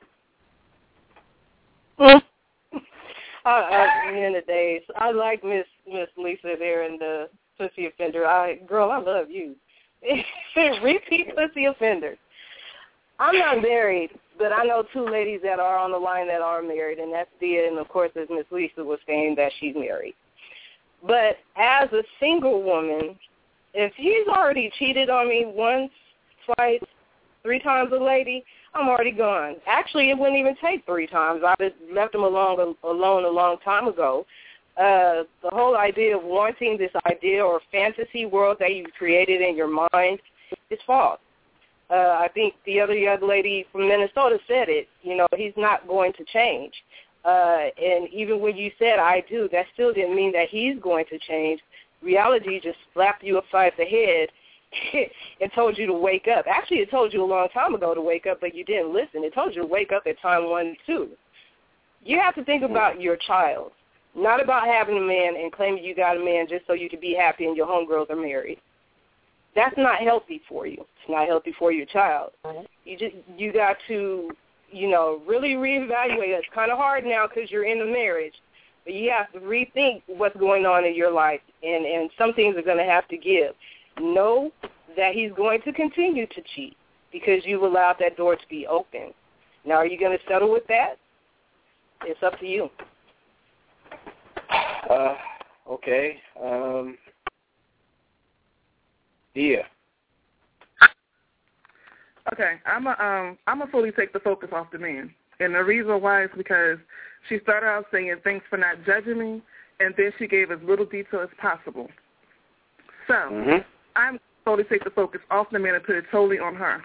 uh, uh, in the days, I like Miss Miss Lisa there in the pussy offender. I girl, I love you. Repeat pussy offender. I'm not married, but I know two ladies that are on the line that are married, and that's Dia, and of course, as Miss Lisa was saying, that she's married. But as a single woman, if he's already cheated on me once, twice, three times a lady, I'm already gone. Actually, it wouldn't even take three times. I would have left him alone, alone a long time ago. Uh, the whole idea of wanting this idea or fantasy world that you've created in your mind is false. Uh, I think the other young lady from Minnesota said it. You know, he's not going to change. Uh, and even when you said I do, that still didn't mean that he's going to change. Reality just slapped you upside the head and told you to wake up. Actually, it told you a long time ago to wake up, but you didn't listen. It told you to wake up at time one and two. You have to think about your child, not about having a man and claiming you got a man just so you can be happy and your homegirls are married. that's not healthy for you. It's not healthy for your child. You just you got to, you know, really reevaluate. It's kind of hard now because you're in a marriage, but you have to rethink what's going on in your life, and, and some things are going to have to give. Know that he's going to continue to cheat because you've allowed that door to be open. Now, are you going to settle with that? It's up to you. Uh, okay. Um, yeah. Okay, I'm a, um, I'm gonna fully take the focus off the man, and the reason why is because she started out saying thanks for not judging me, and then she gave as little detail as possible. So mm-hmm. I'm going to take the focus off the man and put it totally on her.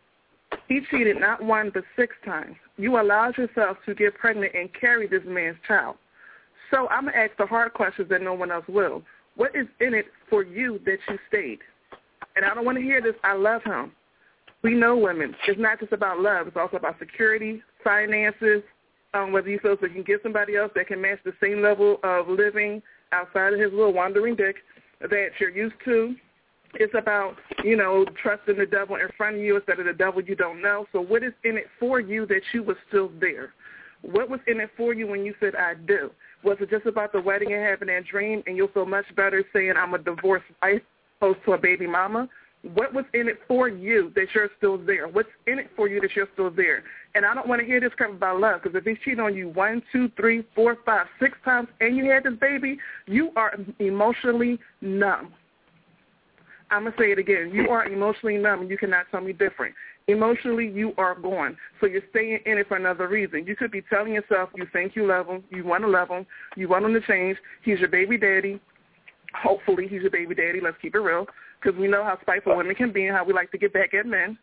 He cheated not one but six times. You allowed yourself to get pregnant and carry this man's child. So I'm going to ask the hard questions that no one else will. What is in it for you that you stayed? And I don't want to hear this, I love him. We know women. It's not just about love. It's also about security, finances, um, whether you feel so you can get somebody else that can match the same level of living outside of his little wandering dick that you're used to. It's about, you know, trusting the devil in front of you instead of the devil you don't know. So what is in it for you that you were still there? What was in it for you when you said, I do? Was it just about the wedding and having that dream and you'll feel much better saying I'm a divorced wife opposed to a baby mama? What was in it for you that you're still there? What's in it for you that you're still there? And I don't want to hear this crap about love, because if he's cheating on you one, two, three, four, five, six times and you had this baby, you are emotionally numb. I'm going to say it again. You are emotionally numb, and you cannot tell me different. Emotionally, you are gone. So you're staying in it for another reason. You could be telling yourself you think you love him, you want to love him, you want him to change. He's your baby daddy. Hopefully he's your baby daddy. Let's keep it real, because we know how spiteful women can be and how we like to get back at men.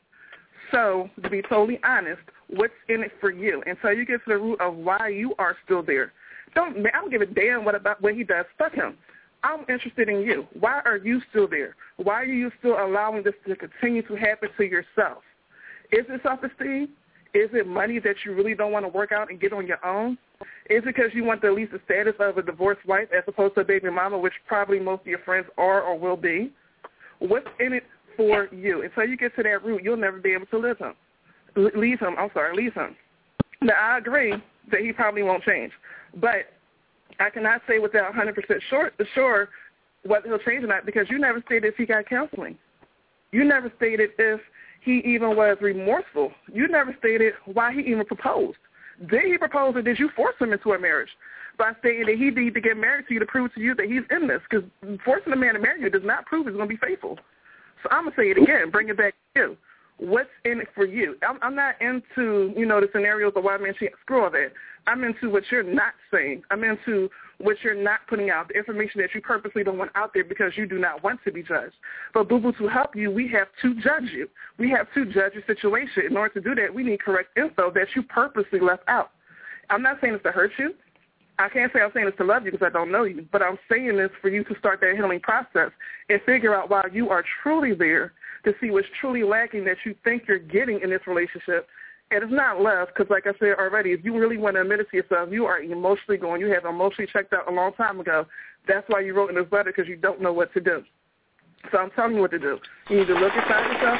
So to be totally honest, what's in it for you? Until you get to the root of why you are still there. Don't I don't give a damn what about what he does. Fuck him. I'm interested in you. Why are you still there? Why are you still allowing this to continue to happen to yourself? Is it self-esteem? Is it money that you really don't want to work out and get on your own? Is it because you want the, at least the status of a divorced wife as opposed to a baby mama, which probably most of your friends are or will be? What's in it for you? Until you get to that root, you'll never be able to live him. Leave him. I'm sorry, leave him. Now, I agree that he probably won't change, but I cannot say without one hundred percent sure, sure whether he'll change or not, because you never stated if he got counseling. You never stated if he even was remorseful. You never stated why he even proposed. Did he propose, or did you force him into a marriage by stating that he needed to get married to you to prove to you that he's in this? Because forcing a man to marry you does not prove he's going to be faithful. So I'm going to say it again, bring it back to you. What's in it for you? I'm, I'm not into, you know, the scenarios of why men cheat. Screw all that. I'm into what you're not saying. I'm into what you're not putting out, the information that you purposely don't want out there because you do not want to be judged. But, Boo Boo, to help you, we have to judge you. We have to judge your situation. In order to do that, we need correct info that you purposely left out. I'm not saying this to hurt you. I can't say I'm saying this to love you because I don't know you, but I'm saying this for you to start that healing process and figure out why you are truly there, to see what's truly lacking that you think you're getting in this relationship. And it's not love, because like I said already, if you really want to admit it to yourself, you are emotionally going. You have emotionally checked out a long time ago. That's why you wrote in this letter, because you don't know what to do. So I'm telling you what to do. You need to look inside yourself.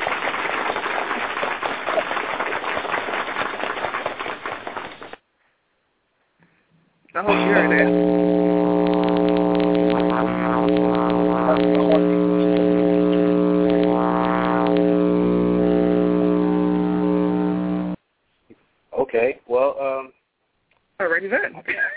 I hope you heard that. Okay, well, um... already then.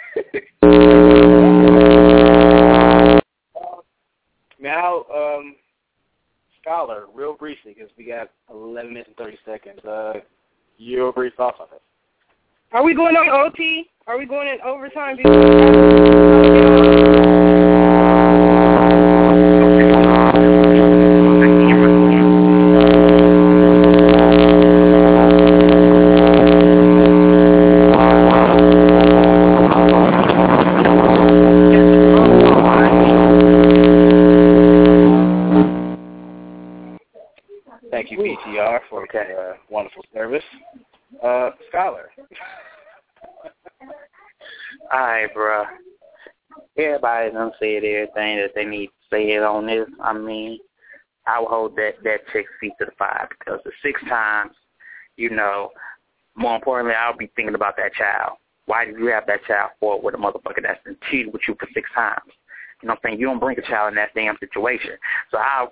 Now, um, Scholar, real briefly, because we got eleven minutes and thirty seconds. Uh, your brief thoughts on this? Are we going on O T? Are we going in overtime? Thank you, P T R, for okay. uh, wonderful service. Uh, Scholar. All right, bro. Everybody done said everything that they need to say it on this. I mean, I would hold that, that chick's feet to the fire because the six times, you know, more importantly, I'll be thinking about that child. Why did you have that child for with a motherfucker that's been cheated with you for six times? You know what I'm saying? You don't bring a child in that damn situation. So I,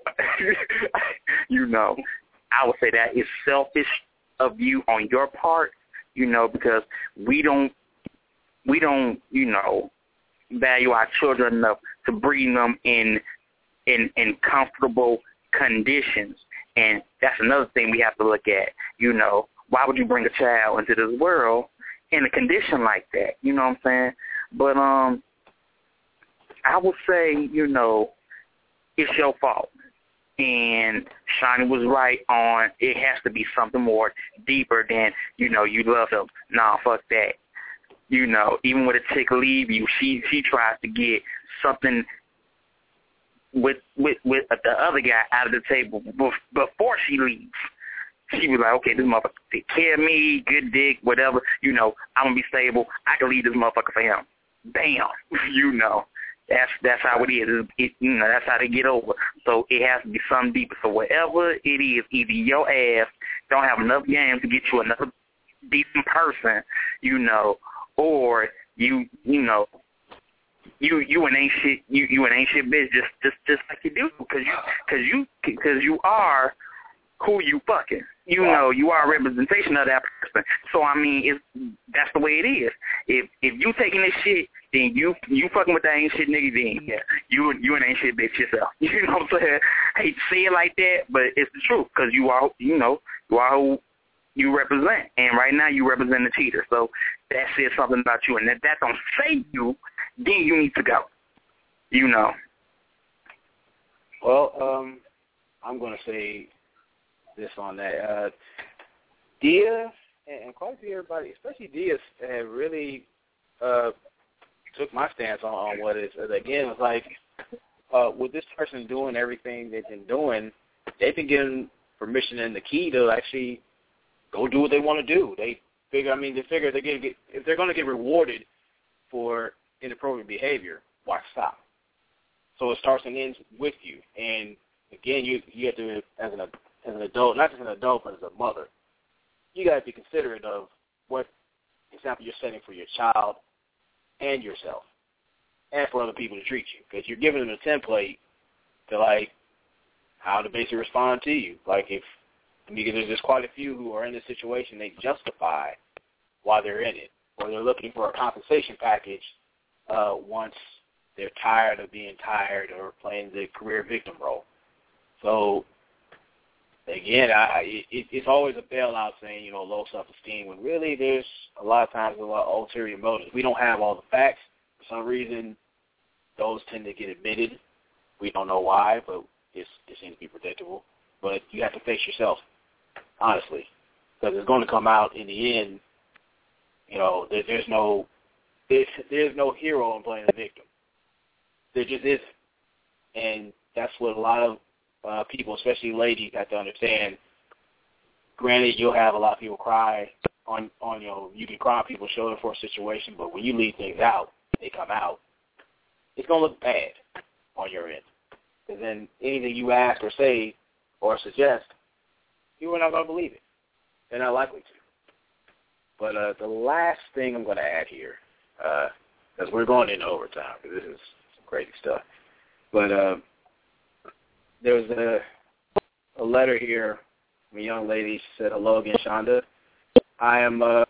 you know, I would say that is selfish of you on your part, you know, because we don't, we don't, you know, value our children enough to breed them in, in, in comfortable conditions. And that's another thing we have to look at. You know, why would you bring a child into this world in a condition like that? You know what I'm saying? But um, I would say, you know, it's your fault. And Shawnee was right on it has to be something more deeper than, you know, you love him. Nah, fuck that. You know, even when a chick leave you, she she tries to get something with with with the other guy out of the table before she leaves. She was like, okay, this motherfucker take care of me, good dick, whatever. You know, I'm gonna be stable. I can leave this motherfucker for him. Bam. You know, that's that's how it is. It, you know, that's how they get over. So it has to be something deeper. So whatever it is, either your ass don't have enough game to get you another decent person, you know, or you you know. You you an ain't shit you you an ain't shit bitch just just just like you do because you because you because you are who you fucking you know you are a representation of that person. So I mean it's that's the way it is. If if you taking this shit, then you you fucking with that ain't shit nigga, then yeah you you an ain't shit bitch yourself. You know what I'm saying? I hate to say it like that, but it's the truth because you are you know you are who you represent, and right now you represent the cheater. So that says something about you, and if that don't say you, then you need to go. You know. Well, um, I'm going to say this on that. Uh, Dia and quite a few everybody, especially Dia, have really uh, took my stance on, on what it is. Again, it's like uh, with this person doing everything they've been doing, they've been given permission and the key to actually go do what they want to do. They figure, I mean, they figure they're going to get, if they're going to get rewarded for inappropriate behavior, why stop? So it starts and ends with you. And again, you you have to, as an as an adult, not just an adult, but as a mother, you got to be considerate of what example you're setting for your child and yourself, and for other people to treat you, because you're giving them a template to like how to basically respond to you. Like if because there's just quite a few who are in this situation, they justify why they're in it, or they're looking for a compensation package uh, once they're tired of being tired or playing the career victim role. So, again, I, it, it's always a bailout saying, you know, low self-esteem, when really there's a lot of times a lot of ulterior motives. We don't have all the facts. For some reason, those tend to get admitted. We don't know why, but it's, it seems to be predictable. But you have to face yourself, honestly, because it's going to come out in the end. You know, there, there's no there's, there's no hero in playing the victim. There just isn't. And that's what a lot of uh, people, especially ladies, have to understand. Granted, you'll have a lot of people cry on, on you know, you can cry on people's shoulder for a situation, but when you leave things out, they come out, it's going to look bad on your end. And then anything you ask or say or suggest, people are not going to believe it. They're not likely to. But uh, the last thing I'm going to add here, because uh, we're going into overtime, because this is some crazy stuff. But uh, there was a, a letter here from a young lady. She said, hello again, Shonda. I am uh,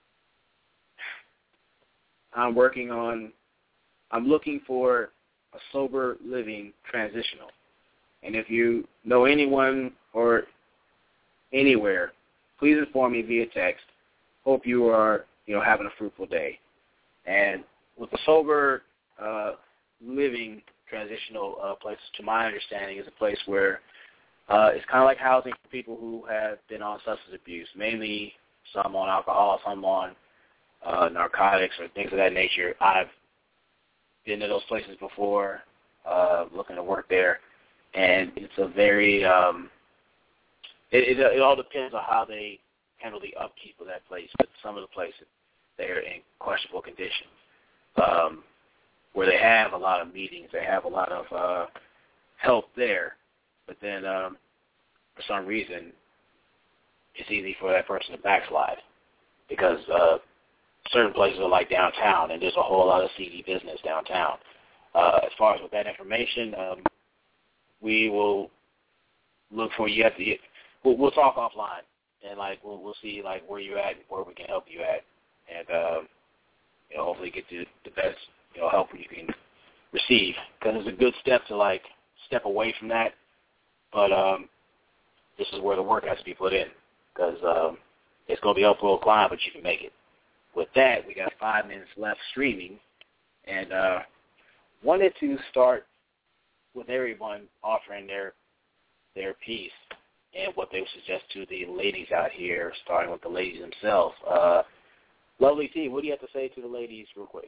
I'm working on, I'm looking for a sober living transitional. And if you know anyone or anywhere, please inform me via text. Hope you are, you know, having a fruitful day. And with the sober uh, living transitional uh, place, to my understanding, is a place where uh, it's kind of like housing for people who have been on substance abuse, mainly some on alcohol, some on uh, narcotics or things of that nature. I've been to those places before, uh, looking to work there, and it's a very, um, it, it, it all depends on how they handle the upkeep of that place, but some of the places, they're in questionable condition, um, where they have a lot of meetings, they have a lot of uh, help there, but then um, for some reason it's easy for that person to backslide because uh, certain places are like downtown, and there's a whole lot of seedy business downtown. Uh, as far as with that information, um, we will look for you at the. We'll, we'll talk offline, and like we'll we'll see like where you're at and where we can help you at, and um, you know hopefully get you the best you know help you can receive, because it's a good step to like step away from that, but um, this is where the work has to be put in, because um, it's going to be an uphill climb, but you can make it. With that, we got five minutes left streaming, and uh, wanted to start with everyone offering their their piece and what they would suggest to the ladies out here, starting with the ladies themselves. Uh, Lovely T, what do you have to say to the ladies real quick?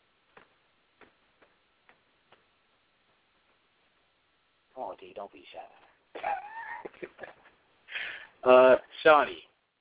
Come on, T, don't be shy. uh, Shawnee.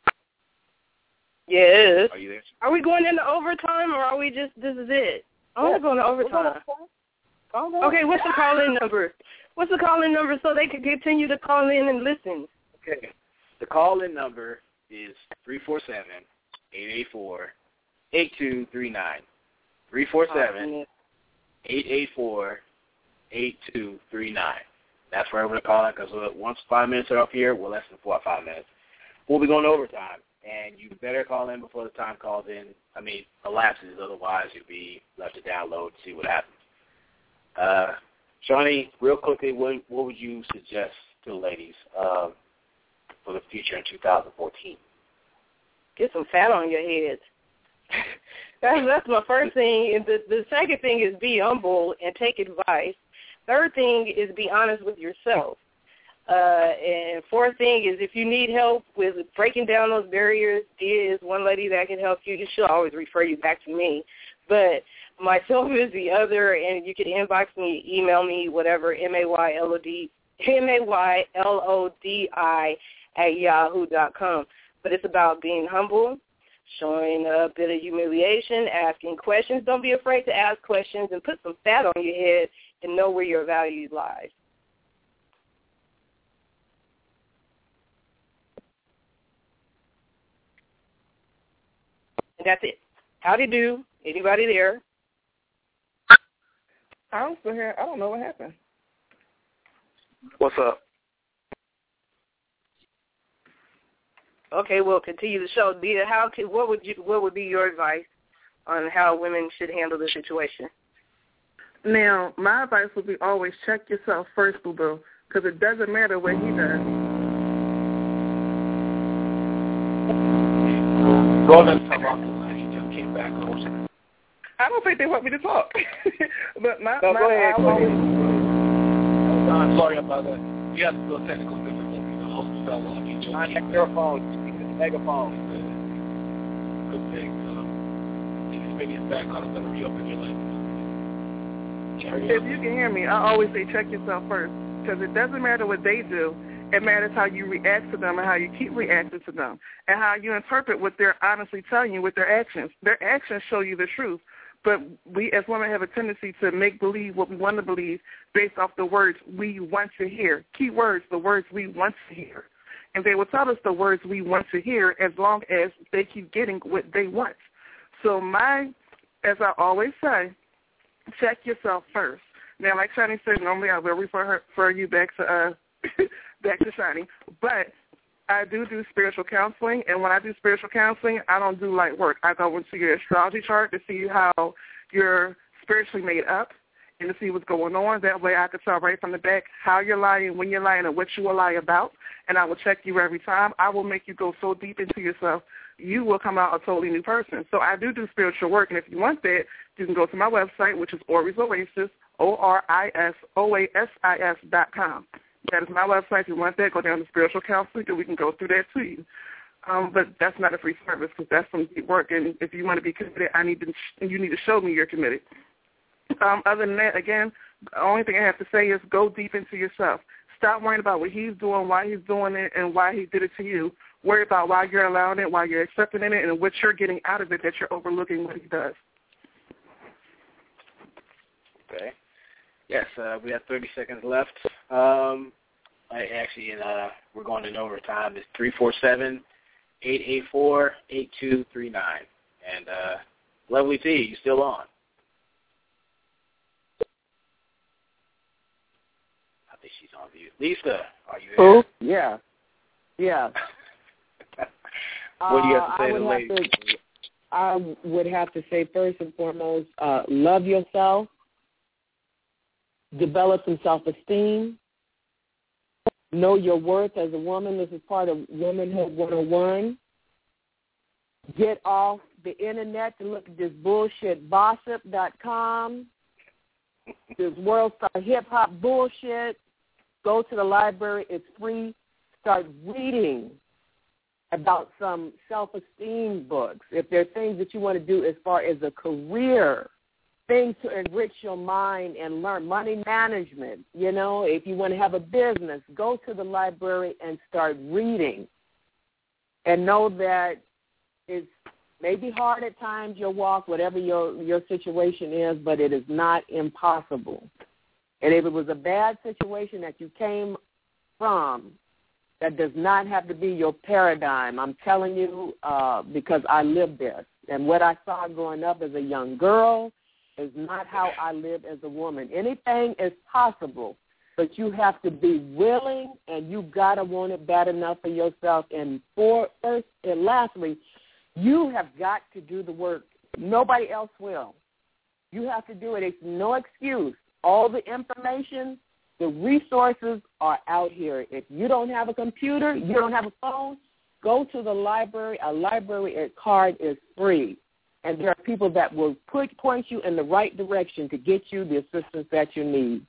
Yes. Are you there? Are we going into overtime, or are we just, this is it? Oh, we're going to overtime. Okay, what's the call-in number? What's the call-in number so they can continue to call in and listen? Okay. The call-in number is three four seven, eight eight four, eight two three nine. three four seven, eight eight four, eight two three nine. That's where we're going to call in, because once five minutes are up here, we're less than four or five minutes. We'll be going to overtime, and you better call in before the time calls in. I mean, elapses. Otherwise, you'll be left to download to see what happens. Uh, Shawnee, real quickly, what, what would you suggest to the ladies uh, for the future in two thousand fourteen? Get some fat on your heads. that's, that's my first thing. And the, the second thing is be humble and take advice. Third thing is be honest with yourself. Uh, and fourth thing is if you need help with breaking down those barriers, Dia is one lady that can help you. She'll always refer you back to me. But myself is the other, and you can inbox me, email me, whatever, M A Y L O D, M A Y L O D I at yahoo dot com. But it's about being humble, showing a bit of humiliation, asking questions. Don't be afraid to ask questions, and put some fat on your head and know where your value lies. And that's it. Howdy do. Anybody there? I'm still here. I don't know what happened. What's up? Okay, we'll continue the show. Dia, how can, what would you what would be your advice on how women should handle the situation? Now, my advice would be always check yourself first, boo boo, because it doesn't matter what he does. Roland he just came back home. I don't think they want me to talk. but my, no, my go ahead. I Go always... ahead. I'm sorry about that. You have to do a technical difficulty. The host fell off. Contact your phone. Megaphone. Good thing. Um, if maybe it's back on, it's going to reopen your line. If you can hear me, I always say check yourself first, because it doesn't matter what they do. It matters how you react to them and how you keep reacting to them and how you interpret what they're honestly telling you with their actions. Their actions show you the truth, but we as women have a tendency to make believe what we want to believe based off the words we want to hear. Key words, the words we want to hear. And they will tell us the words we want to hear as long as they keep getting what they want. So my, as I always say, check yourself first. Now, like Shani said, normally I will refer, her, refer you back to uh, back to Shani, but I do do spiritual counseling, and when I do spiritual counseling, I don't do light work. I go into your astrology chart to see how you're spiritually made up and to see what's going on. That way I can tell right from the back how you're lying, when you're lying, and what you will lie about, and I will check you every time. I will make you go so deep into yourself, you will come out a totally new person. So I do do spiritual work, and if you want that, you can go to my website, which is Oris Oasis, O R I S O A S I S dot com. That is my website. If you want that, go down to spiritual counseling, and we can go through that to you. Um, but that's not a free service because that's some deep work. And if you want to be committed, I need to. You need to show me you're committed. Um, other than that, again, the only thing I have to say is go deep into yourself. Stop worrying about what he's doing, why he's doing it, and why he did it to you. Worry about why you're allowing it, why you're accepting it, and what you're getting out of it that you're overlooking what he does. Okay. Yes, uh, we have thirty seconds left. Um, actually, in, uh, we're going in overtime. It's three four seven, eight eight four, eight two three nine. And uh, Lovely T, you still on? I think she's on mute. Lisa, are you there? Who? Yeah. Yeah. What do you have to say uh, to the I ladies? would, have to, I would have to say, first and foremost, uh, love yourself, develop some self-esteem, know your worth as a woman. This is part of Womanhood one oh one. Get off the internet to look at this bullshit gossip dot com, this world star hip-hop bullshit. Go to the library. It's free. Start reading about some self-esteem books. If there are things that you want to do as far as a career, things to enrich your mind and learn, money management, you know, if you want to have a business, go to the library and start reading. And know that it's maybe hard at times, your walk, whatever your, your situation is, but it is not impossible. And if it was a bad situation that you came from, that does not have to be your paradigm. I'm telling you uh, because I lived this. And what I saw growing up as a young girl is not how I live as a woman. Anything is possible, but you have to be willing, and you got to want it bad enough for yourself. And for first and lastly, you have got to do the work. Nobody else will. You have to do it. It's no excuse. All the information, the resources are out here. If you don't have a computer, you don't have a phone, go to the library. A library card is free. And there are people that will put, point you in the right direction to get you the assistance that you need.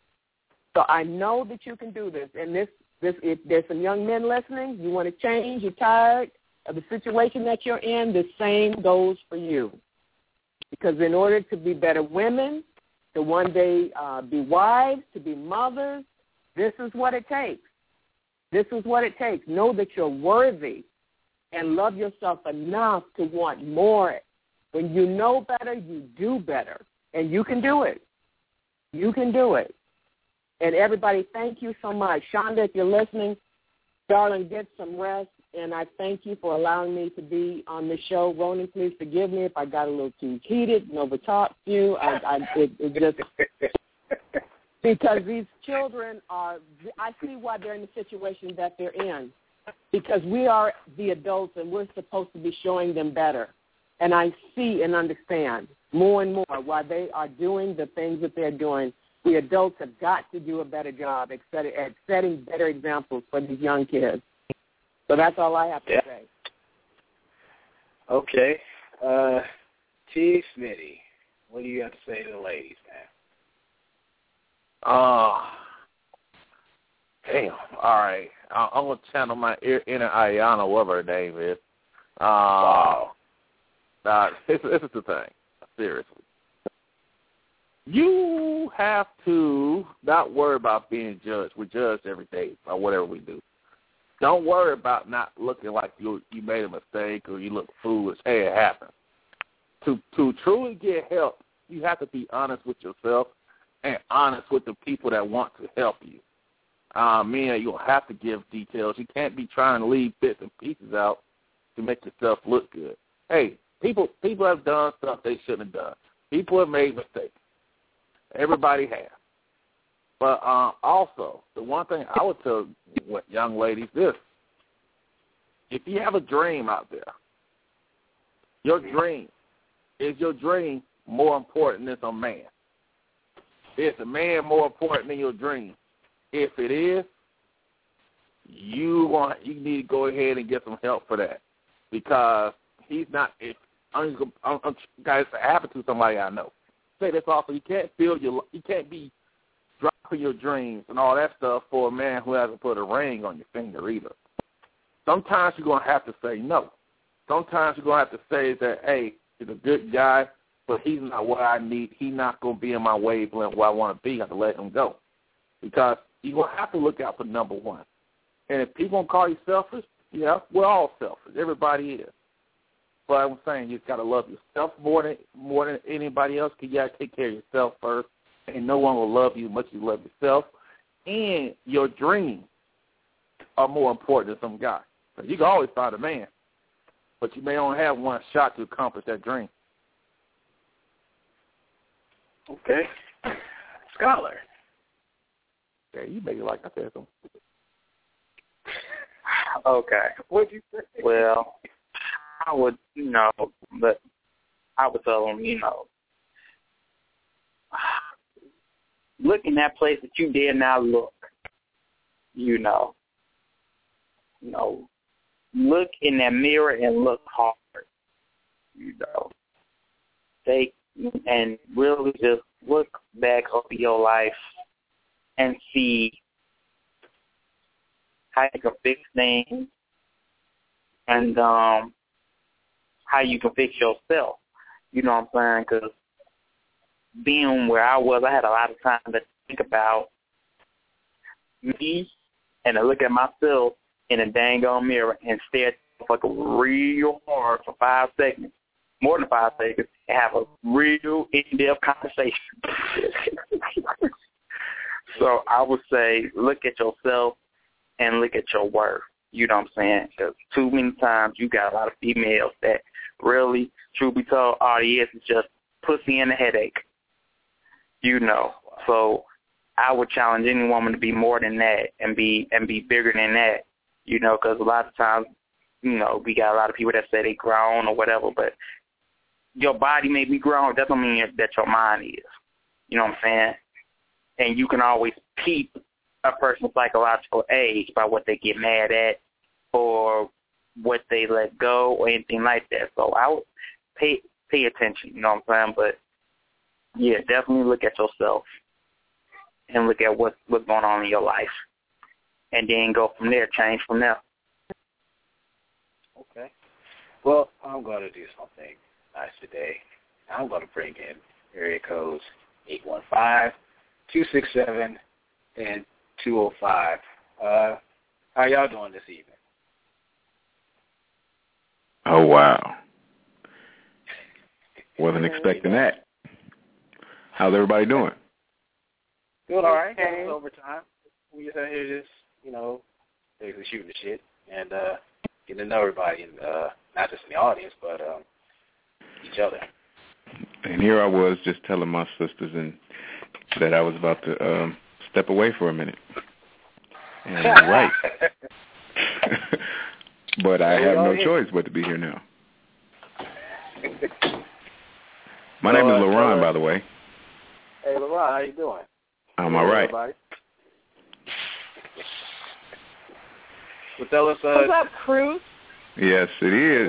So I know that you can do this. And this, this, if there's some young men listening, you want to change, you're tired of the situation that you're in, the same goes for you. Because in order to be better women, to one day uh, be wives, to be mothers, this is what it takes. This is what it takes. Know that you're worthy and love yourself enough to want more. When you know better, you do better. And you can do it. You can do it. And everybody, thank you so much. Shonda, if you're listening, darling, get some rest. And I thank you for allowing me to be on the show. Ronan, please forgive me if I got a little too heated and over-talked you. I, I, it, it just because these children are, I see why they're in the situation that they're in. Because we are the adults and we're supposed to be showing them better. And I see and understand more and more why they are doing the things that they're doing. The adults have got to do a better job at setting better examples for these young kids. So that's all I have to yeah. say. Okay. Uh, T. Smitty, what do you have to say to the ladies, man? Uh, damn. All right. I, I'm going to channel my inner Ayana, whatever her name is. Uh, wow. Uh, this, this is the thing. Seriously. You have to not worry about being judged. We're judged every day by whatever we do. Don't worry about not looking like you you made a mistake or you look foolish. Hey, it happens. To to truly get help, you have to be honest with yourself and honest with the people that want to help you. Uh, meaning you'll have to give details. You can't be trying to leave bits and pieces out to make yourself look good. Hey, people people have done stuff they shouldn't have done. People have made mistakes. Everybody has. But uh, also, the one thing I would tell young ladies this, if you have a dream out there, your dream, is your dream more important than some man? Is a man more important than your dream? If it is, you want you need to go ahead and get some help for that, because he's not. If I'm, just, I'm, I'm guys, it happened to somebody I know. Say this also, you can't build your, you can't be dropping your dreams and all that stuff for a man who hasn't put a ring on your finger either. Sometimes you're going to have to say no. Sometimes you're going to have to say that, hey, he's a good guy, but he's not what I need. He's not going to be in my wavelength where I want to be. I have to let him go. Because you're going to have to look out for number one. And if people don't call you selfish, yeah, we're all selfish. Everybody is. But I'm saying you've got to love yourself more than more than anybody else, because you got to take care of yourself first. And no one will love you as much as you love yourself. and your dreams are more important than some guy. Because you can always find a man, but you may only have one shot to accomplish that dream. Okay. Scholar. Yeah, you make it like I said something. Okay. What'd you say? Well, I would, you know, but I would tell them, you know, look in that place that you dare not look. You know, you know, look in that mirror and look hard. You know, take and really just look back over your life and see how you can fix things and um, how you can fix yourself. You know what I'm saying? Because being where I was, I had a lot of time to think about me and to look at myself in a dang on mirror and stare at the fucking real hard for five seconds, more than five seconds, and have a real in-depth conversation. So I would say look at yourself and look at your worth. You know what I'm saying? Because too many times you got a lot of females that really, truth be told, all it is is just pussy and a headache. You know. So I would challenge any woman to be more than that and be and be bigger than that. You know, because a lot of times, you know, we got a lot of people that say they grown or whatever, but your body may be grown. That doesn't mean that your mind is. You know what I'm saying? And you can always peep a person's psychological age by what they get mad at or what they let go or anything like that. So I would pay pay attention, you know what I'm saying? But, yeah, definitely look at yourself and look at what, what's going on in your life. And then go from there, change from there. Okay. Well, I'm going to do something nice today. I'm going to bring in area codes eight one five, two six seven, and two oh five. Uh, how y'all doing this evening? Oh, wow. Wasn't expecting that. How's everybody doing? Doing all right. Okay. It's overtime. We just out here just, you know, basically shooting the shit and uh, getting to know everybody, and uh, not just in the audience, but um, each other. And here I was just telling my sisters and that I was about to um, step away for a minute. And right. But I have no choice but to be here now. My name is LaRon, by the way. Hey, LaRon, how you doing? I'm all right. Everybody? Well, tell us, uh, What's up, Cruz? Yes, it is.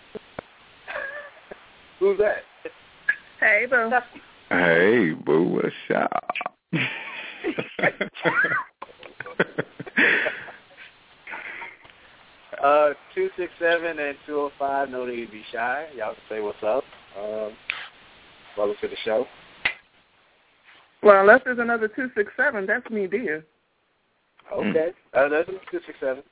Who's that? Hey, boo. Hey, boo, what's up? uh, two six seven and two oh five, no need to be shy. Y'all can say what's up. Um, welcome to the show. Well, unless there's another two six seven, that's me, dear. Okay. Uh, that's two six seven.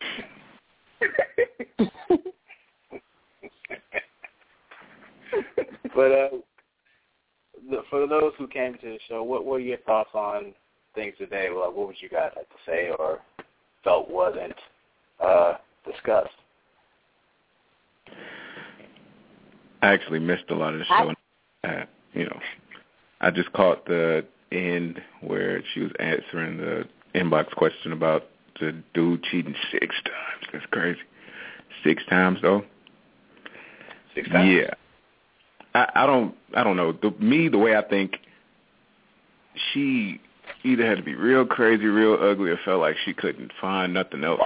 But uh, for those who came to the show, what were your thoughts on things today? Well, what would you guys like to say or felt wasn't uh, discussed? I actually missed a lot of the show. Uh, you know, I just caught the end where she was answering the inbox question about the dude cheating six times. That's crazy. Six times though. Six times. Yeah. I, I don't. I don't know. The, me, the way I think, she either had to be real crazy, real ugly, or felt like she couldn't find nothing else.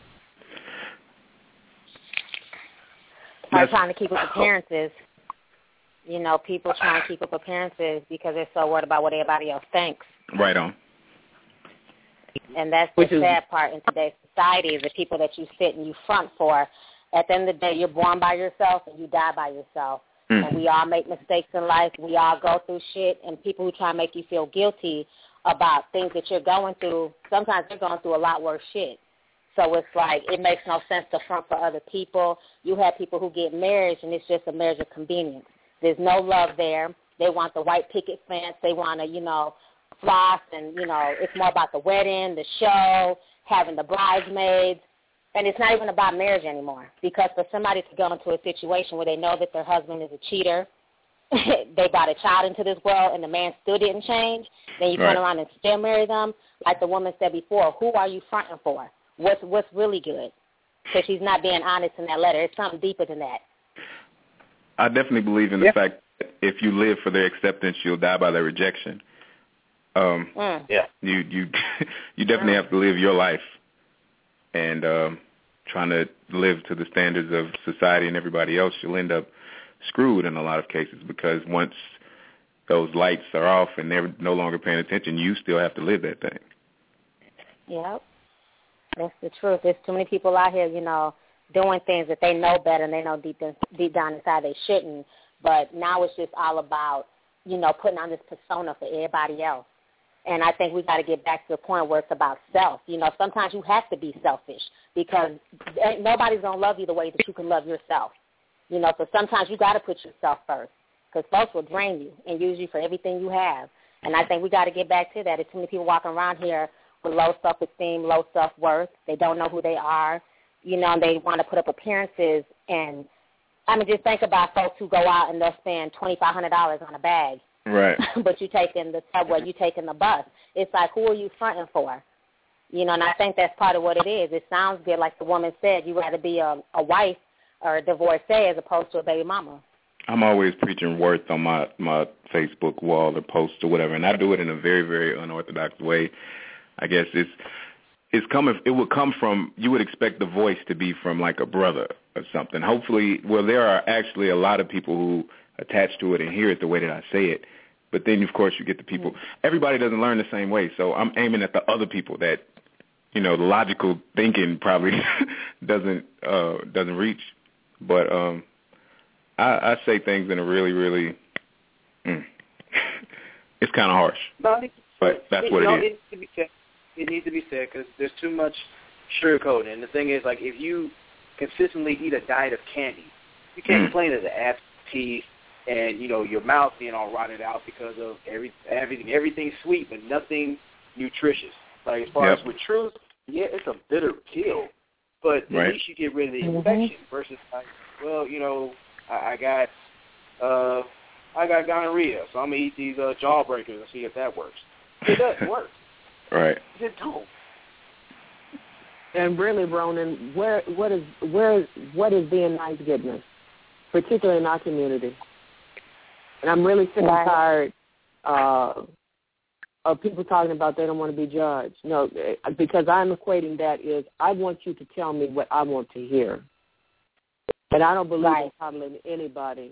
Or trying to keep up appearances. You know, people trying to keep up appearances because they're so worried about what everybody else thinks. Right on. And that's Which the is, sad part in today's society is the people that you sit and you front for. At the end of the day, you're born by yourself and you die by yourself. Mm. And we all make mistakes in life. We all go through shit. And people who try to make you feel guilty about things that you're going through, sometimes they're going through a lot worse shit. So it's like it makes no sense to front for other people. You have people who get married and it's just a marriage of convenience. There's no love there. They want the white picket fence. They want to, you know, floss, and, you know, it's more about the wedding, the show, having the bridesmaids. And it's not even about marriage anymore, because for somebody to go into a situation where they know that their husband is a cheater, they brought a child into this world, and the man still didn't change, then you right. turn around and still marry them, like the woman said before, who are you fronting for? What's, what's really good? Because she's not being honest in that letter. It's something deeper than that. I definitely believe in the yeah. fact that if you live for their acceptance, you'll die by their rejection. Um, mm. Yeah. You you you definitely mm. have to live your life, and um, trying to live to the standards of society and everybody else, you'll end up screwed in a lot of cases, because once those lights are off and they're no longer paying attention, you still have to live that thing. Yep. That's the truth. There's too many people out here, you know, doing things that they know better and they know deep, in, deep down inside they shouldn't. But now it's just all about, you know, putting on this persona for everybody else. And I think we got to get back to the point where it's about self. You know, sometimes you have to be selfish, because nobody's going to love you the way that you can love yourself. You know, so sometimes you got to put yourself first, because folks will drain you and use you for everything you have. And I think we got to get back to that. There's too many people walking around here with low self-esteem, low self-worth. They don't know who they are. You know, and they want to put up appearances. And, I mean, just think about folks who go out and they'll spend twenty-five hundred dollars on a bag. Right. But you taking the subway, you taking the bus. It's like, who are you fronting for? You know, and I think that's part of what it is. It sounds good, like the woman said, you'd rather be a, a wife or a divorcee as opposed to a baby mama. I'm always preaching worth on my, my Facebook wall or post or whatever, and I do it in a very, very unorthodox way. I guess it's it's coming. It would come from, you would expect the voice to be from like a brother or something. Hopefully, well, there are actually a lot of people who attach to it and hear it the way that I say it. But then, of course, you get the people. Everybody doesn't learn the same way, so I'm aiming at the other people that, you know, the logical thinking probably doesn't uh, doesn't reach. But um, I, I say things in a really, really, mm, it's kind of harsh. No, but that's what no, it is. It needs to be said. It needs to be said, because there's too much sugarcoating. And the thing is, like, if you consistently eat a diet of candy, you can't Mm. complain of the ass, teeth, and, you know, your mouth being all rotted out because of every everything. Everything's sweet, but nothing nutritious. Like, as far Yep. as with truth, yeah, it's a bitter pill, but at Right. least you get rid of the Mhm. infection versus, like, well, you know, I, I got uh, I got gonorrhea, so I'm going to eat these uh, jawbreakers and see if that works. It doesn't work. Right. It don't. And really, Ronan, where what is where what is being nice getting us, particularly in our community? And I'm really sick and Right. tired uh, of people talking about they don't want to be judged. No, because I'm equating that is I want you to tell me what I want to hear, and I don't believe Right. in coddling anybody.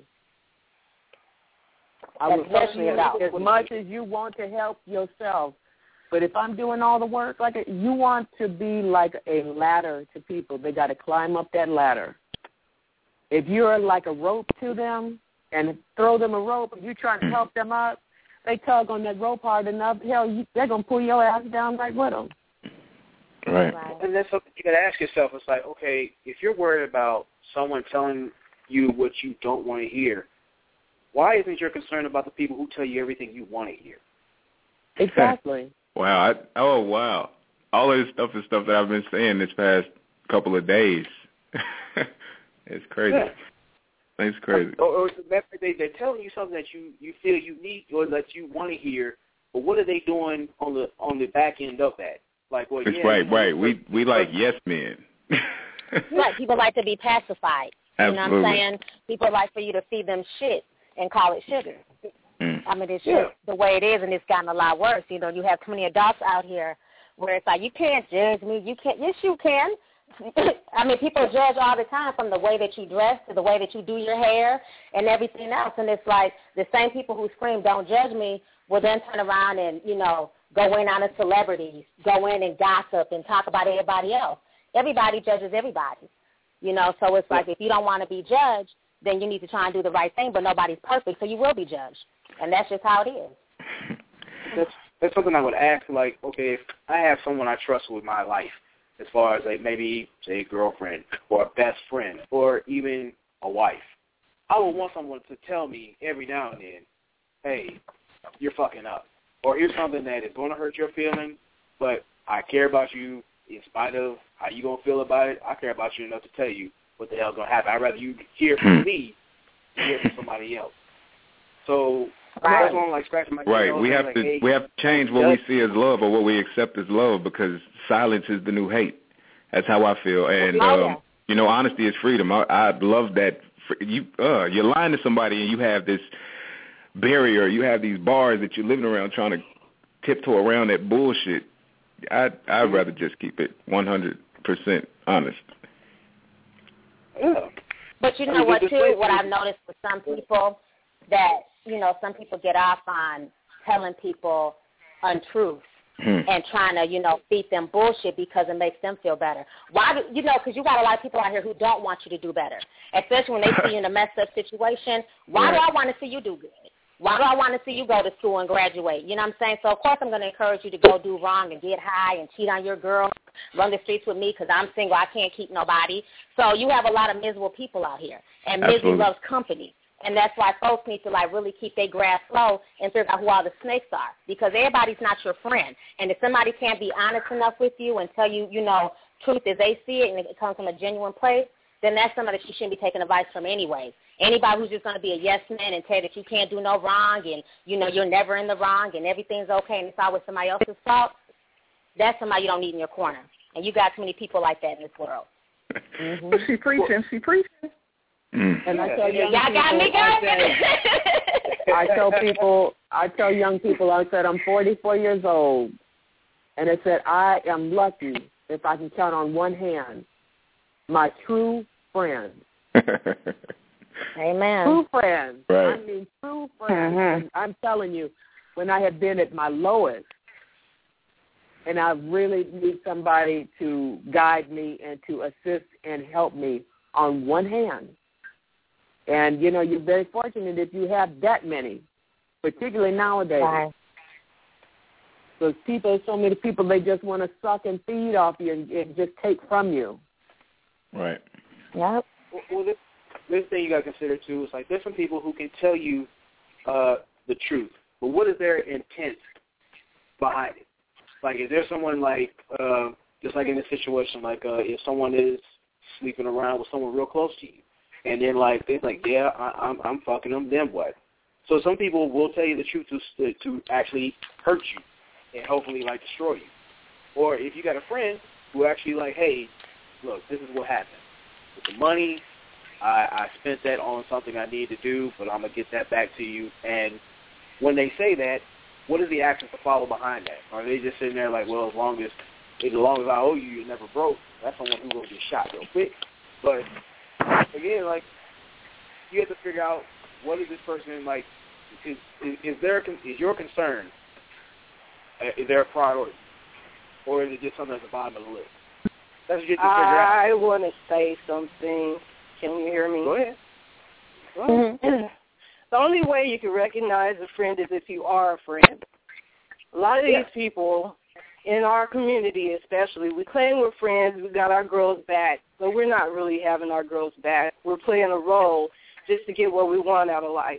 I will Especially about- as much as you want to help yourself. But if I'm doing all the work, like you want to be like a ladder to people, they got to climb up that ladder. If you're like a rope to them and throw them a rope, and you're trying to help them up, they tug on that rope hard enough, hell, you, they're gonna pull your ass down right with them. Right. And that's something you got to ask yourself. It's like, okay, if you're worried about someone telling you what you don't want to hear, why isn't your concern about the people who tell you everything you want to hear? Exactly. Wow. I, oh, wow. All of this stuff is stuff that I've been saying this past couple of days. It's crazy. Yeah. It's crazy. Or, or they, they're telling you something that you, you feel you need or that you want to hear, but what are they doing on the on the back end of that? Like, well, It's yeah, right, you know, right. We we like yes men. Right. People like to be pacified. You know what Absolutely. I'm saying? People like for you to feed them shit and call it sugar. Mm. I mean, it's Yeah. just the way it is, and it's gotten a lot worse. You know, you have too many adults out here where it's like, you can't judge me. You can't. Yes, you can. I mean, people judge all the time, from the way that you dress to the way that you do your hair and everything else. And it's like the same people who scream, don't judge me, will then turn around and, you know, go in on the celebrities, go in and gossip and talk about everybody else. Everybody judges everybody. You know, so it's like if you don't want to be judged, then you need to try and do the right thing, but nobody's perfect, so you will be judged. And that's just how it is. That's, that's something I would ask, like, okay, if I have someone I trust with my life, as far as, like, maybe, say, a girlfriend or a best friend or even a wife, I would want someone to tell me every now and then, hey, you're fucking up. or here's something that is going to hurt your feelings, but I care about you in spite of how you going to feel about it. I care about you enough to tell you what the hell's going to happen. I'd rather you hear from me than hear from somebody else. So right. that's why I'm like scratching my head. Right. We have like, to hey, we have to change what we see as love or what we accept as love, because silence is the new hate. That's how I feel. And oh, um, you know, honesty is freedom. I, I love that. You uh, you're lying to somebody and you have this barrier. You have these bars that you're living around trying to tiptoe around that bullshit. I'd I'd rather just keep it one hundred percent honest. Yeah. But you know what, too, what I've noticed with some people, that, you know, some people get off on telling people untruths hmm. and trying to, you know, feed them bullshit because it makes them feel better. Why do, you know, because you got a lot of people out here who don't want you to do better, especially when they see you in a messed up situation. Why right. do I want to see you do good? Why do I want to see you go to school and graduate? You know what I'm saying? So, of course, I'm going to encourage you to go do wrong and get high and cheat on your girl, run the streets with me because I'm single. I can't keep nobody. So you have a lot of miserable people out here, and misery Absolutely. loves company. And that's why folks need to, like, really keep their grass low and figure out who all the snakes are, because everybody's not your friend. And if somebody can't be honest enough with you and tell you, you know, truth as they see it and it comes from a genuine place, then that's somebody that you shouldn't be taking advice from anyway. Anybody who's just going to be a yes man and tell you that you can't do no wrong and, you know, you're never in the wrong and everything's okay and it's always somebody else's fault, that's somebody you don't need in your corner. And you got too many people like that in this world. Mm-hmm. But she preaching. She preaching. Mm. And I tell young Y'all people, got me I, good. I tell people, I tell young people, I said, I'm forty-four years old, and I said, I am lucky if I can count on one hand my true friends. Amen. True friends. Right. I mean, true friends. Mm-hmm. I'm telling you, when I have been at my lowest, and I really need somebody to guide me and to assist and help me on one hand. And, you know, you're very fortunate if you have that many, particularly nowadays. Right. Because people, so many people, they just want to suck and feed off you and, and just take from you. Right. Yep. Well, this, this thing you got to consider, too, is like there's some people who can tell you uh, the truth, but what is their intent behind it? Like, is there someone like, uh, just like in this situation, like uh, if someone is sleeping around with someone real close to you, and then like they're like, yeah, I, I'm I'm fucking them, then what? So some people will tell you the truth to to actually hurt you and hopefully like destroy you. Or if you got a friend who actually like, hey, look, this is what happened with the money. I, I spent that on something I need to do, but I'm gonna get that back to you. And when they say that, what is the action to follow behind that? Are they just sitting there like, well, as long as as long as I owe you, you're never broke? That's someone who will get shot real quick. But again, like, you have to figure out what is this person like. Is is, is there is your concern? Uh, is there a priority, or is it just something at the bottom of the list? That's what you have to figure out. I want to say something. Can you hear me? Go ahead. Go ahead. Mm-hmm. The only way you can recognize a friend is if you are a friend. A lot of these yeah. people in our community especially, we claim we're friends, we got our girls back, but we're not really having our girls back. We're playing a role just to get what we want out of life.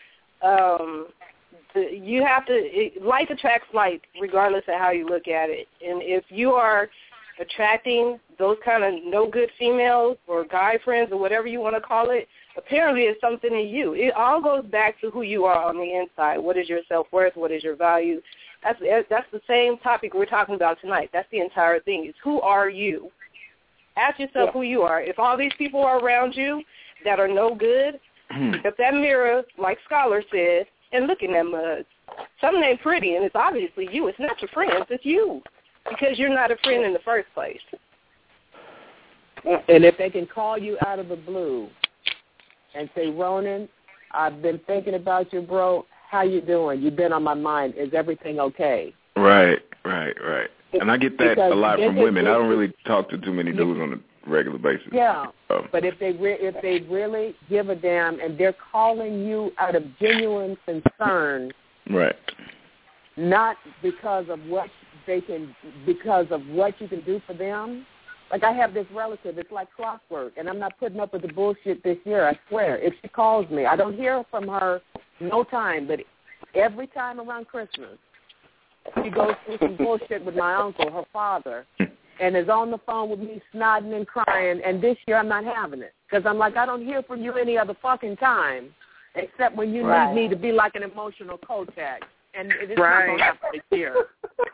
Um, the, you have to, it, like attracts like, regardless of how you look at it. And if you are attracting those kind of no-good females or guy friends or whatever you want to call it, apparently it's something in you. It all goes back to who you are on the inside. What is your self-worth? What is your value? That's that's the same topic we're talking about tonight. That's the entire thing. Is who are you? Ask yourself yeah. who you are. If all these people are around you that are no good, pick up that mirror, like Scholar said, and look in that mud. Something ain't pretty, and it's obviously you. It's not your friends. It's you, because you're not a friend in the first place. And if they can call you out of the blue and say, Ronan, I've been thinking about you, bro. How you doing? You've been on my mind. Is everything okay? Right, right, right. And I get that because a lot from women. Really, I don't really talk to too many dudes on a regular basis. Yeah, um, but if they re- if they really give a damn and they're calling you out of genuine concern, right, not because of what they can, because of what you can do for them. Like I have this relative, it's like clockwork, and I'm not putting up with the bullshit this year, I swear. If she calls me, I don't hear from her no time, but every time around Christmas, she goes through some bullshit with my uncle, her father, and is on the phone with me snotting and crying, and this year I'm not having it. Because I'm like, I don't hear from you any other fucking time except when you right. need me to be like an emotional contact. And it's right. not going to happen this year.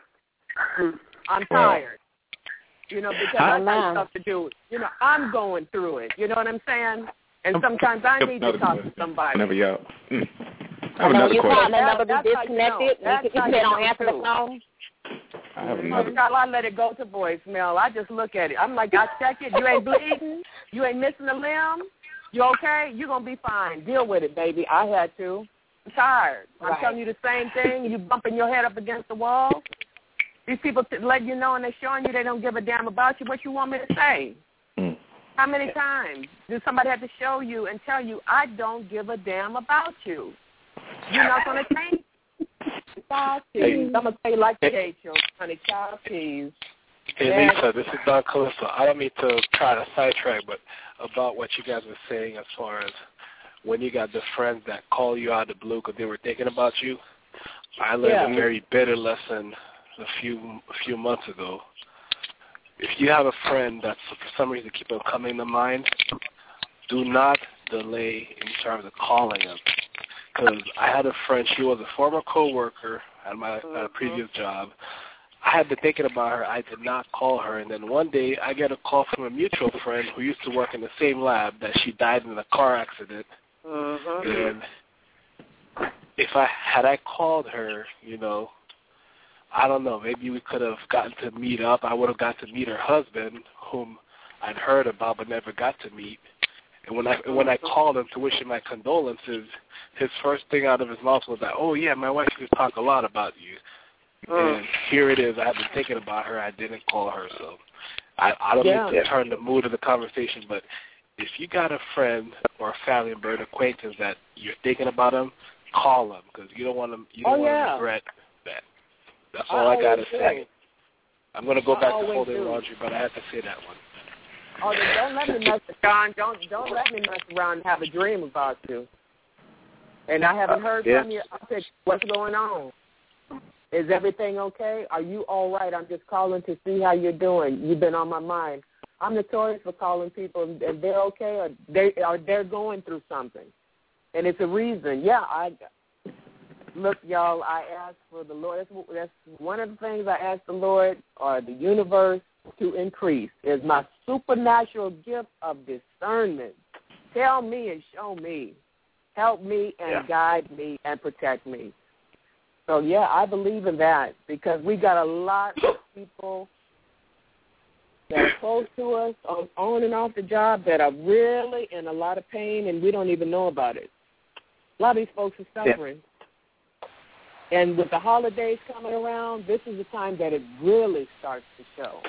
I'm tired. You know, because I got stuff to do. You know, I'm going through it. You know what I'm saying? And sometimes I need to talk to somebody. Whenever y'all. Mm. I I have know another you question. call the number be That's how you know. disconnected. That's You, how you you say don't know, answer the too. phone. I have Mm-hmm. another. I let it go to voicemail. I just look at it. I'm like, I check it. You ain't bleeding. You ain't missing a limb. You okay? You're going to be fine. Deal with it, baby. I had to. I'm tired. I'm Right. telling you the same thing. You bumping your head up against the wall. These people t- let you know and they're showing you they don't give a damn about you. What you want me to say? Mm. How many times does somebody have to show you and tell you, I don't give a damn about you? You're not going to change. Child keys. I'm going to say like the gay children, honey. Child keys. Hey, Lisa, this is Don Callisto. I don't mean to try to sidetrack, but about what you guys were saying as far as when you got the friends that call you out of the blue because they were thinking about you, I learned Yeah. a very bitter lesson a few a few months ago. If you have a friend that's for some reason keep on coming to mind, do not delay in terms of calling them. Because I had a friend, she was a former coworker at my at a previous job. I had been thinking about her. I did not call her. And then one day I get a call from a mutual friend who used to work in the same lab that she died in a car accident. Mm-hmm. And if I had I called her, you know, I don't know, maybe we could have gotten to meet up. I would have got to meet her husband, whom I'd heard about but never got to meet. And when I when I called him to wish him my condolences, his first thing out of his mouth was like, "Oh yeah, my wife used to talk a lot about you." Mm. And here it is. I've been thinking about her. I didn't call her, so I, I don't Yeah. mean to turn the mood of the conversation, but if you got a friend or a family member, an acquaintance that you're thinking about them, call them because you don't want them. You don't Oh, want yeah. to regret that. That's I all I, got to always say. do. I'm going to go I back to always folding do. laundry, but I had to say that one. Oh, then don't let me mess, John. Don't don't let me mess around and have a dream about you. And I haven't heard Yeah. from you. I said, what's going on? Is everything okay? Are you all right? I'm just calling to see how you're doing. You've been on my mind. I'm notorious for calling people and they're okay or they or they're going through something, and it's a reason. Yeah, I look, y'all. I asked for the Lord. That's, that's one of the things I asked the Lord or the universe to increase is my supernatural gift of discernment. Tell me and show me. Help me and Yeah. guide me and protect me. So, yeah, I believe in that because we got a lot of people that are close to us on, on and off the job that are really in a lot of pain and we don't even know about it. A lot of these folks are suffering. Yeah. And with the holidays coming around, this is the time that it really starts to show.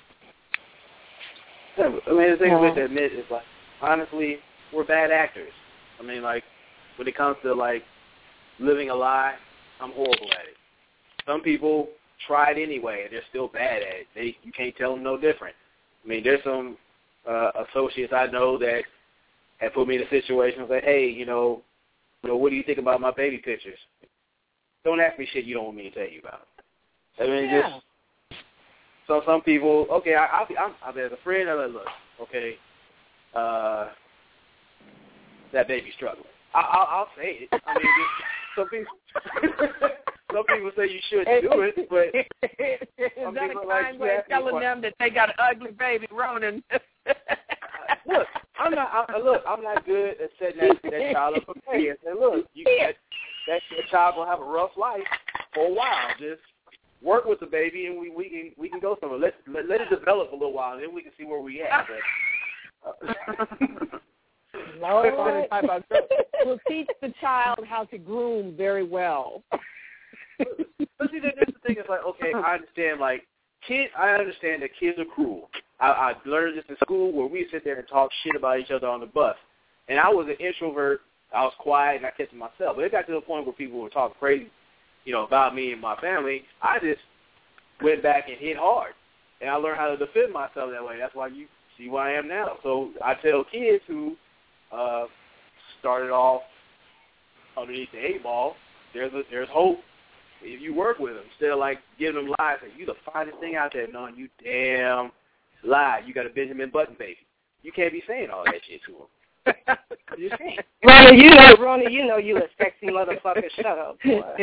I mean, the thing Yeah. we have to admit is, like, honestly, we're bad actors. I mean, like, when it comes to, like, living a lie, I'm horrible at it. Some people try it anyway, and they're still bad at it. They You can't tell them no different. I mean, there's some uh, associates I know that have put me in a situation and say, hey, you know, you know, what do you think about my baby pictures? Don't ask me shit you don't want me to tell you about. I mean, Yeah. just so some people, okay, I, I'll be, I'm, I'm as a friend, I'm like, look, okay, uh, that baby's struggling. I, I'll, I'll say it. I mean, just, some people, some people say you shouldn't do it, but is that a kind way of telling them that they got an ugly baby, Ronan? Look, I'm not. I, look, I'm not good at setting that, that child up for failure. And look, you that, that that child gonna have a rough life for a while. Just work with the baby, and we we can we can go somewhere. Let let, let it develop a little while, and then we can see where we at. But, uh, Lord, we'll teach the child how to groom very well. But see, that's the thing. It's like, okay, I understand. Like, kids, I understand that kids are cruel. I, I learned this in school where we sit there and talk shit about each other on the bus. And I was an introvert. I was quiet and I kept to myself. But it got to the point where people were talking crazy, you know, about me and my family. I just went back and hit hard, and I learned how to defend myself that way. That's why you see where I am now. So I tell kids who uh, started off underneath the eight ball, there's a, there's hope. if you work with them, instead of like giving them lies, like, you the finest thing out there. No, you damn lie. You got a Benjamin Button baby. You can't be saying all that shit to them. You can't. Ronnie, you know, Ronnie, you know you a sexy motherfucker. Shut up, boy.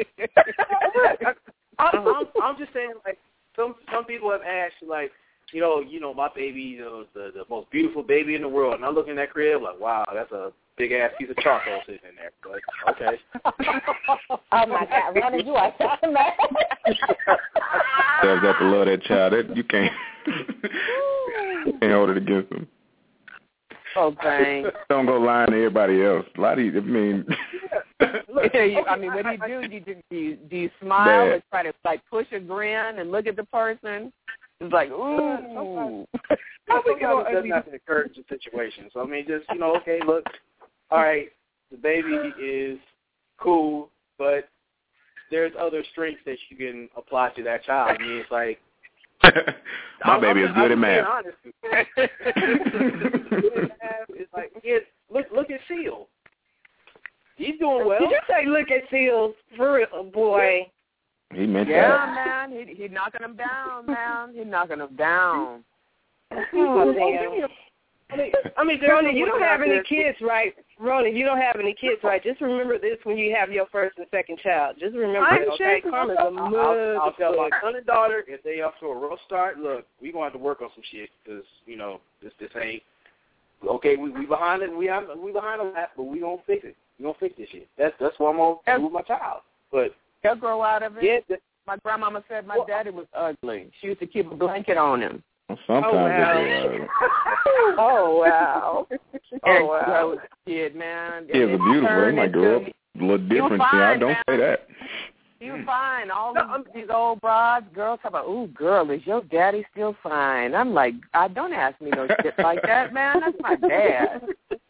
I'm, I'm, I'm just saying, like, some some people have asked, like, you know, you know, my baby, you know, is the, the most beautiful baby in the world. And I look in that crib like, wow, that's a big-ass piece of charcoal sitting in there. But, okay. Oh, my God. Ronnie, you are such a man. I've got to love that child. That, you can't, can't hold it against them. Oh, dang. Don't go lying to everybody else. A lot of you, I mean... Yeah, you, I mean, what do you do? Do you, do you, do you smile Bad. or try to, like, push a grin and look at the person? It's like, ooh. I think it doesn't have to encourage the situation. So, I mean, just, you know, okay, look, all right, the baby is cool, but there's other strengths that you can apply to that child. I mean, it's like, my I'm, baby I'm, is good I'm at math. It's like, it's, look, look at Seal. He's doing well. Did you say look at Seals? For real, boy. He meant yeah, that. man. He he knocking them down, man. He knocking them down. Oh, damn. I mean, I mean Ronnie, you don't have any kids, right? Ronnie, you don't have any kids, right? Just remember this when you have your first and second child. Just remember I'm that, okay? sure Karma's a I'll, I'll, I'll tell my motherfucker. son and daughter, if they up to a rough start, look, we're going to have to work on some shit because, you know, this this ain't, okay, we we behind it, we have, we behind on that, but we going to fix it. We going to fix this shit. That's, that's what I'm going to do with my child. But he'll grow out of it. Yeah, the, my grandmama said my well, daddy was ugly. She used to keep a blanket on him. Well, sometimes. Oh, wow. Oh, wow. Oh, wow. That was a kid, man. Kids are beautiful. They might grow up a little different. Y'all don't man. say that. You fine. All no, these old broads, girls talk about, ooh, girl, is your daddy still fine? I'm like, I don't ask me no shit like that, man. That's my dad.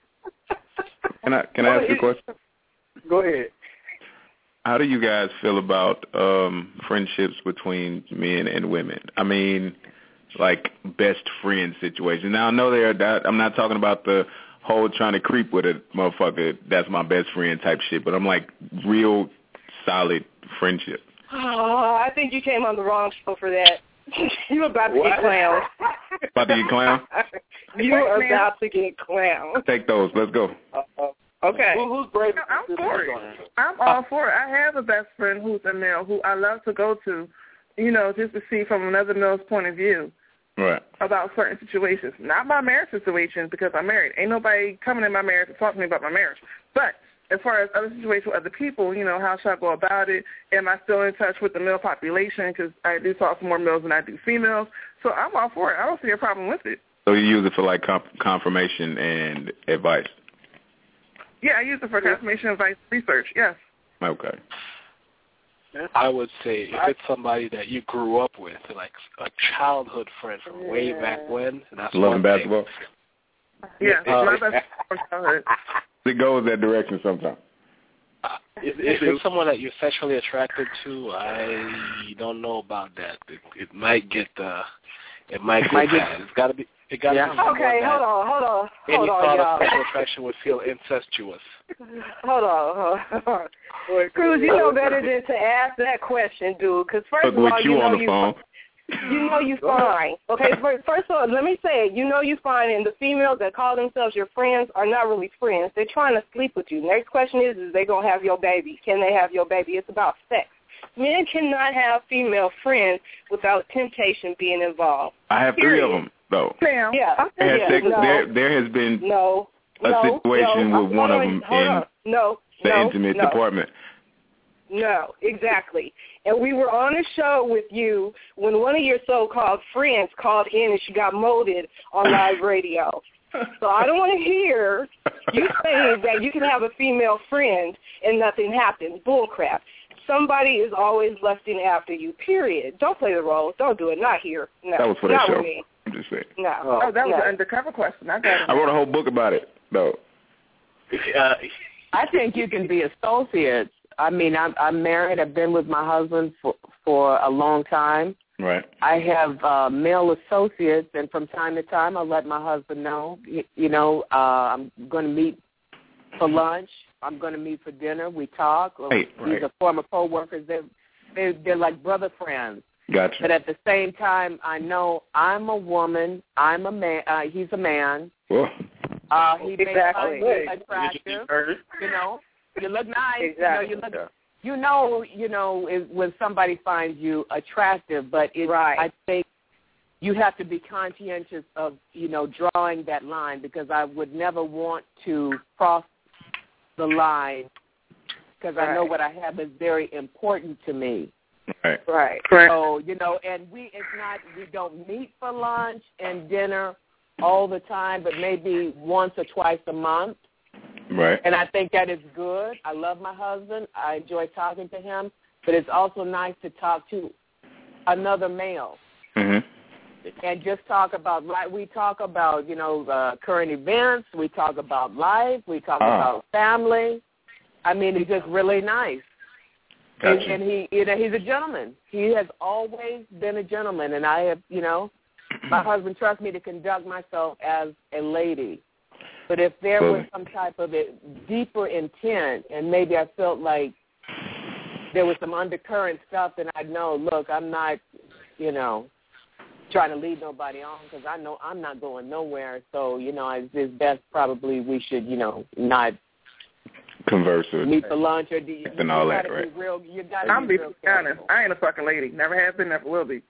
Can I can I ask you a question? Go ahead. How do you guys feel about um, friendships between men and women? I mean, like best friend situation. Now I know they're that. I'm not talking about the whole trying to creep with a motherfucker. That's my best friend type shit. But I'm like real solid friendship. Oh, I think you came on the wrong show for that. You're about to what? get clowned. About to get clowned? You're about to get clowned. Take those. Let's go. Uh-oh. Okay. Who, who's brave? I'm for it. I'm all for it. I have a best friend who's a male who I love to go to, you know, just to see from another male's point of view. Right. About certain situations. Not my marriage situation because I'm married. Ain't nobody coming in my marriage to talk to me about my marriage. But as far as other situations with other people, you know, how should I go about it? Am I still in touch with the male population? Because I do talk to more males than I do females. So I'm all for it. I don't see a problem with it. So you use it for, like, comp- confirmation and advice? Yeah, I use it for confirmation, advice, research, yes. Okay. I would say if it's somebody that you grew up with, like a childhood friend from yeah. way back when, and that's loving basketball. Yeah, uh, my best friend from childhood. It goes that direction sometimes. Uh, if, if it's someone that you're sexually attracted to, I don't know about that. It, it might get, uh, it might get bad. It's got to be. It got to yeah. be. Okay, hold on, hold on, any hold on, thought y'all. of sexual attraction would feel incestuous. Hold on, hold on. Cruz, you know better than to ask that question, dude. Because first Look of all, you, you know on the you. phone. You know you fine. Okay, first of all, let me say it. You know you fine, and the females that call themselves your friends are not really friends. They're trying to sleep with you. Next question is, is they going to have your baby? Can they have your baby? It's about sex. Men cannot have female friends without temptation being involved. I have Period. three of them, though. Yeah. yeah. Sex, no. there, there has been no. a no. situation no. with one hold of them on. in on. No. the no. intimate no. department. No, exactly. And we were on a show with you when one of your so-called friends called in and she got molded on live radio. So I don't want to hear you saying that you can have a female friend and nothing happens. Bullcrap. Somebody is always lusting after you, period. Don't play the role. Don't do it. Not here. No. That was for that Not show. with me. I'm just saying. No. Oh, that was no. an undercover question. I got it. I wrote a whole book about it, though. Uh, I think you can be associates. I mean, I'm, I'm married. I've been with my husband for, for a long time. Right. I have uh, male associates, and from time to time, I let my husband know, you, you know, uh, I'm going to meet for lunch. I'm going to meet for dinner. We talk. Right, These right. are former co-workers. They're, they're, they're like brother friends. Gotcha. But at the same time, I know I'm a woman. I'm a man. Uh, he's a man. Whoa. Uh, he Exactly. may find you attractive. You know, you look nice. Exactly. You know, you look. You know, you know if, when somebody finds you attractive, but it, right. I think you have to be conscientious of, you know, drawing that line, because I would never want to cross the line, because right. I know what I have is very important to me. Right. Right. So, you know, and we, it's not, we don't meet for lunch and dinner all the time, but maybe once or twice a month. Right. And I think that is good. I love my husband. I enjoy talking to him, but it's also nice to talk to another male. Mm-hmm. And just talk about, like, we talk about, you know, uh, current events. We talk about life. We talk oh. about family. I mean, it's just really nice. Gotcha. And, and he, you know, he's a gentleman. He has always been a gentleman, and I have, you know, my husband trusts me to conduct myself as a lady. But if there was some type of a deeper intent, and maybe I felt like there was some undercurrent stuff, then I'd know, look, I'm not, you know, trying to lead nobody on, because I know I'm not going nowhere. So, you know, it's, it's best probably we should, you know, not converse or meet for lunch or do you, and you all gotta that, right? Be real, you gotta I'm be be real honest. careful. I ain't a fucking lady. Never have been. Never will be.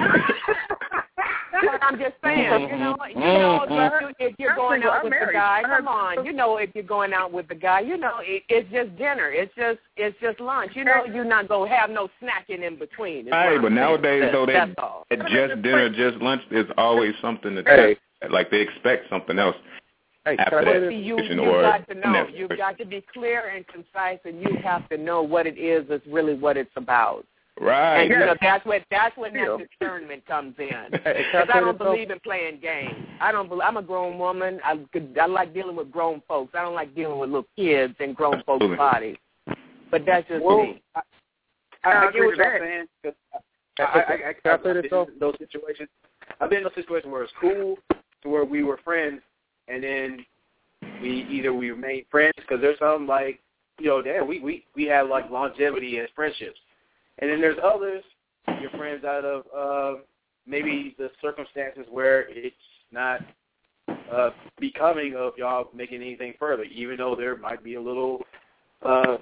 But I'm just saying, you know, you know, if, you, if you're going out with the guy, come on, you know, if you're going out with the guy, you know, it, it's just dinner, it's just, it's just lunch. You know, you're not gonna have no snacking in between. Hey, but nowadays though, they at just dinner, just lunch, there's always something that hey. they, like they expect something else. Hey, after that, see, you, you you've or got to know. never. You've got to be clear and concise, and you have to know what it is. That's really what it's about. Right. And you know, that's what that's when that discernment comes in. Because I don't believe in playing games. I don't. Believe, I'm a grown woman. I I like dealing with grown folks. I don't like dealing with little kids and grown folks' bodies. But that's just well, me. I, I, I get what you're saying. Cause I, I, I, I, I've been in those situations. I've been in those situations where it's cool to where we were friends, and then we either we remained friends because there's some like, you know, damn, we we we have like longevity as friendships. And then there's others, your friends out of uh, maybe the circumstances where it's not uh, becoming of y'all making anything further, even though there might be a little uh,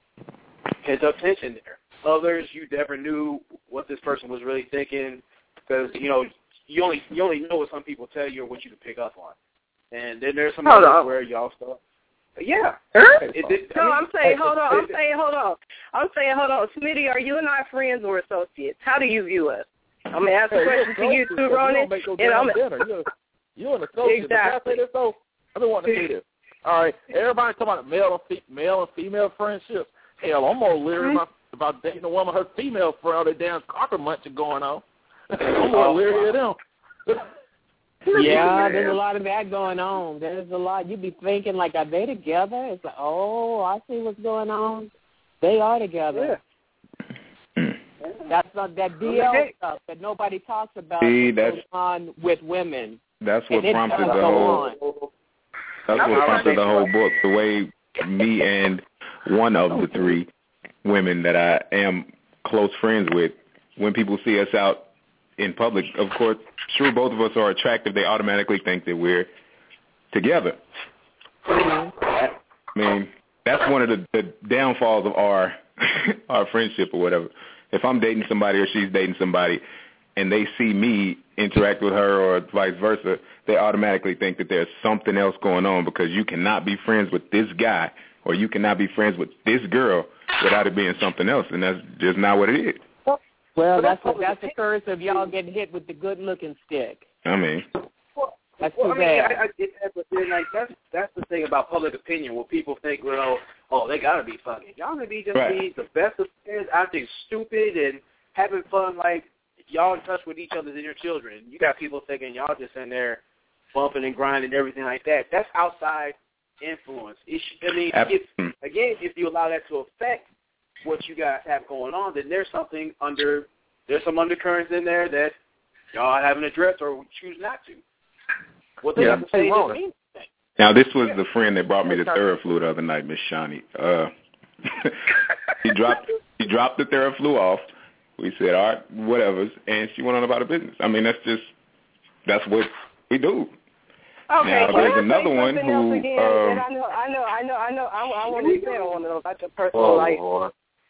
pent-up tension there. Others, you never knew what this person was really thinking because, you know, you only you only know what some people tell you or what you can pick up on. And then there's some Hold others on. where y'all start. Yeah. It, it, no, I mean, I'm saying, hold on. I'm saying, hold on. I'm saying, hold on. Smitty, are you and I friends or associates? How do you view us? I'm going to ask a question to you too, Ronan. And I'm you're, you're an associate. Exactly. Can I say this, though? I've been wanting to say this. All right. Everybody talking about male and, fe- male and female friendships. Hell, I'm more leery mm-hmm. about, about dating a woman, her female friend, all the damn carpet munching going on. I'm more leery of them. Yeah, there's a lot of that going on. There's a lot. You be thinking, like, are they together? It's like, oh, I see what's going on. They are together. Yeah. That's not that D L okay. stuff that nobody talks about see, that that's, goes on with women. That's what and prompted the whole. That's I'm what prompted the whole book. The way me and one of the three women that I am close friends with, when people see us out in public, of course, sure, both of us are attractive. They automatically think that we're together. I mean, that's one of the, the downfalls of our our friendship or whatever. If I'm dating somebody or she's dating somebody, and they see me interact with her or vice versa, they automatically think that there's something else going on because you cannot be friends with this guy or you cannot be friends with this girl without it being something else, and that's just not what it is. Well, that's the, that's the curse of y'all getting hit with the good-looking stick. I mean, that's well, too I mean, bad. I, I get that, but then like that's that's the thing about public opinion. Where people think, well, oh, they gotta be fucking. Y'all gonna be just right. be the best of friends, acting stupid and having fun like y'all in touch with each other and your children. You got people thinking y'all just in there bumping and grinding and everything like that. That's outside influence. It should, I mean, if, again, if you allow that to affect what you guys have going on, then there's something under, there's some undercurrents in there that y'all haven't addressed or choose not to. What they yeah, have to say doesn't mean anything. Now, this was the friend that brought me the Theraflu the other night, Miss Shawnee. Uh, he dropped he dropped the Theraflu off. We said, all right, whatever, and she went on about her business. I mean, that's just, that's what we do. Okay, now, can there's I another say one something who, else again? um, and I know, I know, I know, I know, I, I want to say on one of those about your personal Oh, life. Lord.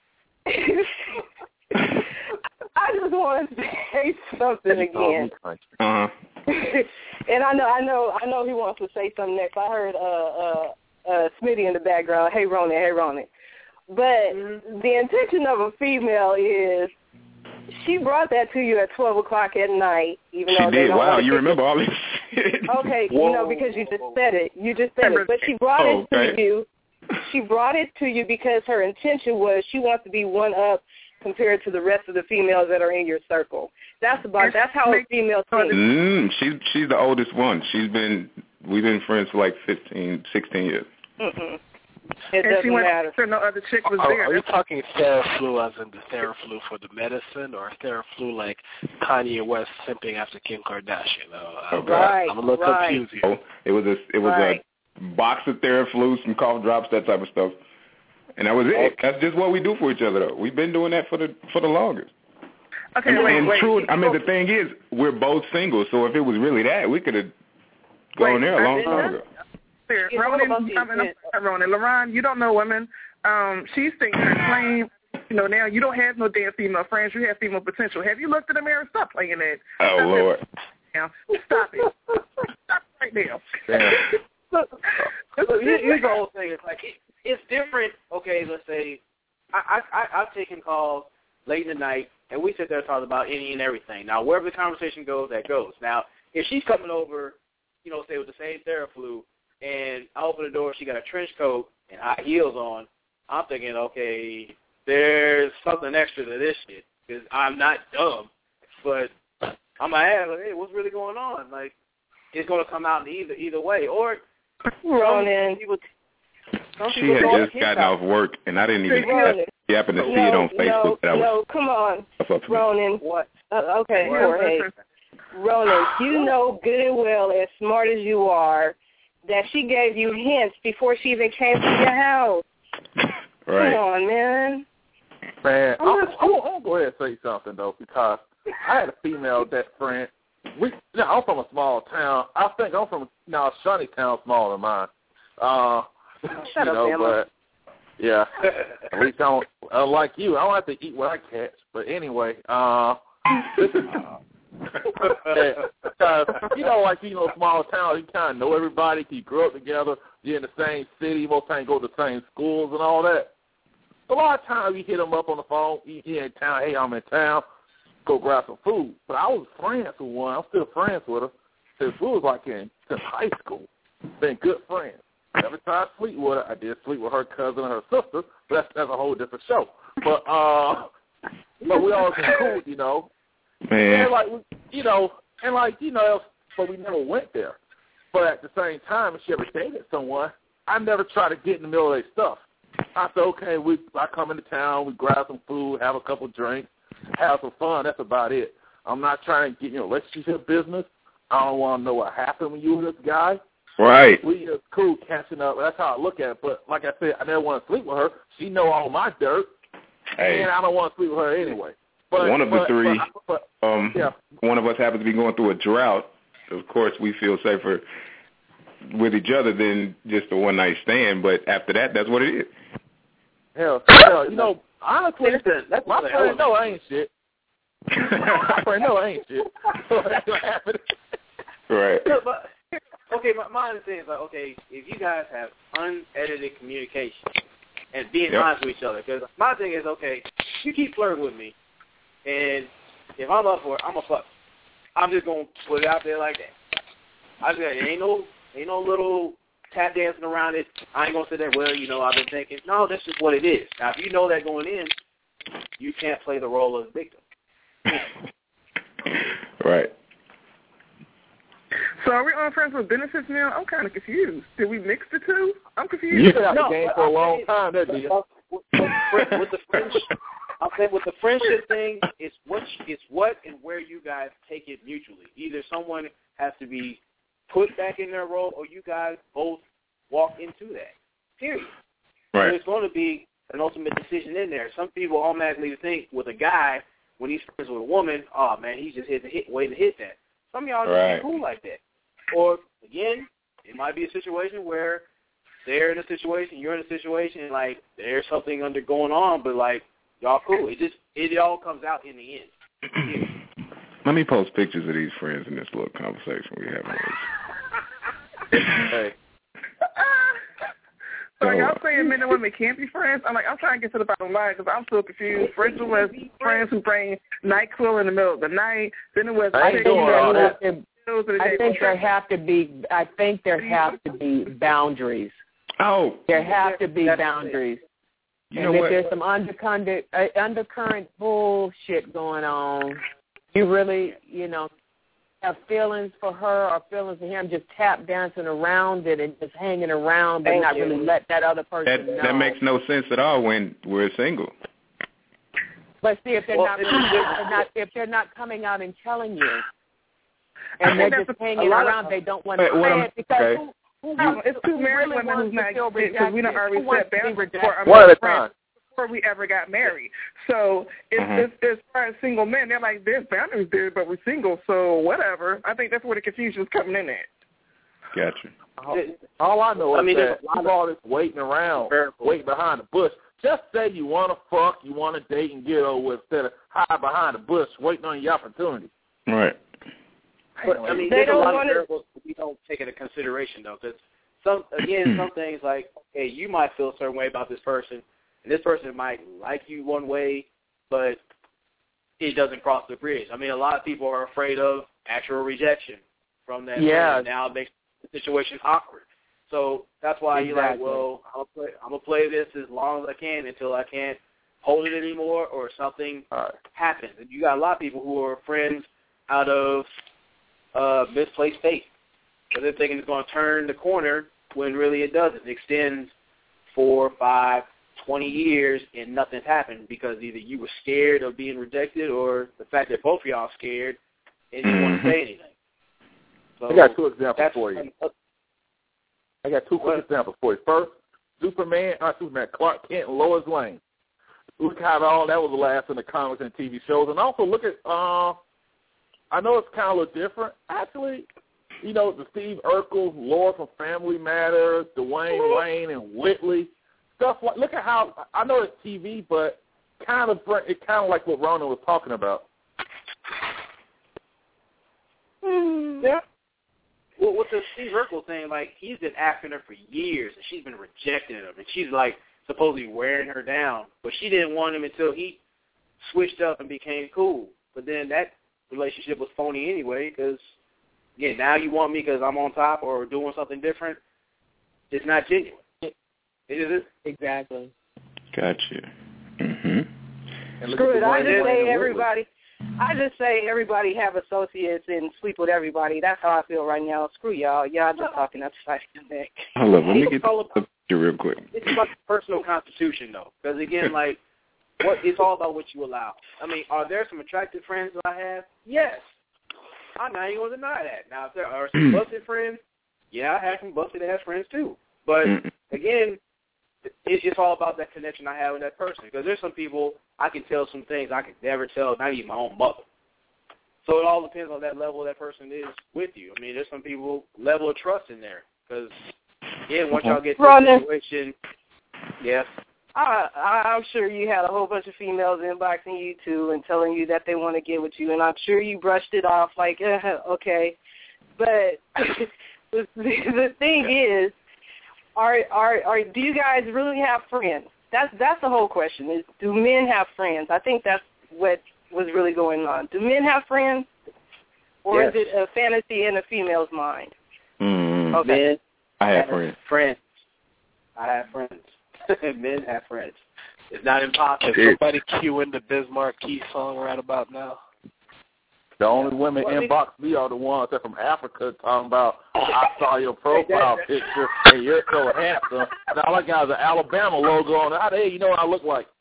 I just want to say something again. Uh-huh. And I know, I know, I know he wants to say something next. I heard uh, uh, uh, Smitty in the background. Hey, Ronan, hey, Ronan. But mm-hmm. the intention of a female is she brought that to you at twelve o'clock at night. Even she though did. they don't Wow, want you to remember all this shit. Okay, Whoa. you know, because you just said it. You just said it. But she brought oh, it to okay. you. She brought it to you because her intention was she wants to be one up compared to the rest of the females that are in your circle. That's about. That's how a female thinks. Mm, she's she's the oldest one. She's been we've been friends for like fifteen, sixteen years. Mm-mm. It and doesn't she went matter. Sure no other chick was Are, there. are you talking Theraflu as in the Theraflu for the medicine, or Theraflu like Kanye West simping after Kim Kardashian? Uh, I'm, right, I'm a little right. confused here. Oh, it was a it was right. a box of Theraflu, some cough drops, that type of stuff, and that was it. Okay. That's just what we do for each other, though. We've been doing that for the for the longest. Okay, and, wait, and wait. true. I mean, the thing is, we're both single, so if it was really that, we could have gone wait, there a long I, time ago. There. You Ronan, know I mean, I'm sorry, Ronan, LaRon, you don't know women. Um, she's thinking her claim. You know, now you don't have no damn female friends. You have female potential. Have you looked in the mirror? Stop playing that. Oh, Stop Lord. It. Now, stop it. Stop right now. Look, look, here's the whole thing. It's like it, it's different. Okay, let's say I, I I've taken calls late in the night, and we sit there talking about any and everything. Now, wherever the conversation goes, that goes. Now, if she's coming over, you know, say with the same Theraflu, and I open the door, she got a trench coat and high heels on, I'm thinking, okay, there's something extra to this shit, because I'm not dumb, but I'm going to ask, like, hey, what's really going on? Like, it's going to come out in either either way. Or Ronan. People, some She people had just gotten off work, and I didn't even Ronan. I happened to see no, it on Facebook. No, that I was, no, come on, Ronan. What? Uh, okay, Jorge. Ronan, you know good and well, as smart as you are, that she gave you hints before she even came to your house. right. Come on, man. Man, I'm, I'm, I'm going to go ahead and say something, though, because I had a female best friend. We, you know, I'm from a small town. I think I'm from, now, Shawnee town smaller than mine. Uh, Shut you up, know, Emma. but, yeah, at least I don't, unlike you, I don't have to eat what I catch. But anyway, uh, listen, because, you know, like, you know, small town, you kind of know everybody, you grew up together, you're in the same city, most times go to the same schools and all that. A lot of times you hit them up on the phone, you're in town, hey, I'm in town, go grab some food. But I was friends with one, I'm still friends with her, since we was like in since high school. Been good friends. Every time I sleep with her, I did sleep with her cousin and her sister, but that's, that's a whole different show. But, uh, but we always been cool, you know. Man. And like, you know, and like, you know, but we never went there. But at the same time, if she ever dated someone, I never try to get in the middle of their stuff. I said, okay, we I come into town, we grab some food, have a couple drinks, have some fun. That's about it. I'm not trying to get in a relationship business. I don't want to know what happened when you were this guy. Right. We just cool catching up. That's how I look at it. But like I said, I never want to sleep with her. She know all my dirt, hey. and I don't want to sleep with her anyway. But, one of the but, three, but, um, yeah. one of us happens to be going through a drought. Of course, we feel safer with each other than just a one-night stand. But after that, that's what it is. Hell, hell you know, honestly, Listen, that's my the friend hell. know I ain't shit. my friend know I ain't shit. So that's what happened. Right. No, but, okay, my, my understanding is like, okay, if you guys have unedited communication and being yep. honest with each other, because my thing is, okay, you keep flirting with me, and if I'm up for it, I'm a fuck. I'm just gonna put it out there like that. I just ain't no ain't no little tap dancing around it. I ain't gonna sit there. Well, you know, I've been thinking. No, that's just what it is. Now, if you know that going in, you can't play the role of the victim. Right. So are we on friends with benefits now? I'm kind of confused. Did we mix the two? I'm confused. You've been out no, the game for a long time, there, do you? With, with, with the friendship, I'm saying with the friendship thing, it's what it's what and where you guys take it mutually. Either someone has to be put back in their role, or you guys both walk into that. Period. Right. So there's going to be an ultimate decision in there. Some people automatically think with a guy, when he's friends with a woman, oh, man, he's just hit the hit, way to hit that. Some of y'all just right. be cool like that. Or, again, it might be a situation where they're in a situation, you're in a situation, and, like, there's something under going on, but, like, y'all cool. It just, it all comes out in the end. Let me post pictures of these friends in this little conversation we have. Hey. So y'all saying men and women can't be friends? I'm like, I'm trying to get to the bottom line because I'm so confused. Friends with friends who bring NyQuil in the middle of the night. Then it was I think there have to, I think there have to be. I think there have to be boundaries. Oh, there have to be boundaries. You and know if what? there's some undercurrent, uh, undercurrent bullshit going on, you really, you know, have feelings for her or feelings for him, just tap dancing around it and just hanging around, but Thank not you. really let that other person That know. that makes no sense at all when we're single. But see, if they're Well, not, it's really, just- if they're not, if they're not coming out and telling you, and I they're think just that's a- hanging a lot of- around, they don't want to Wait, what say I'm- it because okay. who, who, No, who, it's two who married really women wants who's not to feel because we done rejected? already Who wants set to be boundaries rejected? for our One at a friends time. before we ever got married. So it's, Mhm. it's, as far as single men, they're like, there's boundaries there, but we're single, so whatever. I think that's where the confusion's coming in at. Gotcha. All, all I know is I mean, that there's a lot keep all this waiting around, variables. waiting behind the bush. Just say you want to fuck, you want to date and get over with, instead of hide behind the bush waiting on your opportunity. Right. But, I mean, They there's a don't lot of wanna- variables that we don't take into consideration, though, because some, again, some things like, okay, you might feel a certain way about this person, and this person might like you one way, but it doesn't cross the bridge. I mean, a lot of people are afraid of actual rejection from that Yeah. friend. Now it makes the situation awkward. So that's why you're like, Exactly. well, I'm gonna play, I'm gonna play this as long as I can until I can't hold it anymore, or something All right. happens. And you got a lot of people who are friends out of uh, misplaced faith, because they're thinking it's going to turn the corner when really it doesn't. It extends four, five, twenty years and nothing's happened because either you were scared of being rejected, or the fact that both of y'all scared and didn't want to say anything. So I got two examples that's for you. I got two quick examples for you. First, Superman, not Superman, Clark Kent and Lois Lane. Look how all that was the last in the comics and T V shows. And also look at, uh, I know it's kind of a little different. Actually, you know, the Steve Urkel, Laura from Family Matters, Dwayne Wayne and Whitley, stuff like, look at how, I know it's T V, but kind of, it's kind of like what Ronan was talking about. Yeah. Well, with the Steve Urkel thing, like, he's been after her for years, and she's been rejecting him, and she's, like, supposedly wearing her down. But she didn't want him until he switched up and became cool. But then that relationship was phony anyway, because, yeah, now you want me because I'm on top or doing something different. It's not genuine. It isn't. Exactly. Gotcha. Mm-hmm. Screw it. I just say everybody. I just say everybody have associates and sleep with everybody. That's how I feel right now. Screw y'all. Y'all just talking outside the neck. Hold up, let me It's get all about- the picture real quick. It's about the personal constitution, though, because again, like, what it's all about what you allow. I mean, are there some attractive friends that I have? Yes. I'm not even going to deny that. Now, if there are some busted friends, yeah, I have some busted ass friends too. But again, it, it's all about that connection I have with that person. Because there's some people I can tell some things I could never tell, not even my own mother. So it all depends on that level that person is with you. I mean, there's some people level of trust in there. Because yeah, once y'all get to the situation, yes. I, I, I'm sure you had a whole bunch of females inboxing you too and telling you that they want to get with you, and I'm sure you brushed it off like, uh, okay. But the, the thing is, are are are do you guys really have friends? That's that's the whole question. Is do men have friends? I think that's what was really going on. Do men have friends, or Yes. is it a fantasy in a female's mind? Mm-hmm. Okay. Men I have friends. Friends. I have friends. Men have friends. It's not impossible. Is somebody cueing the Biz Markie song right about now? The only women Well, I mean- inbox me are the ones that from Africa talking about, I saw your profile picture and you're so handsome. And all I got is an Alabama logo on it. How the hell you know what I look like?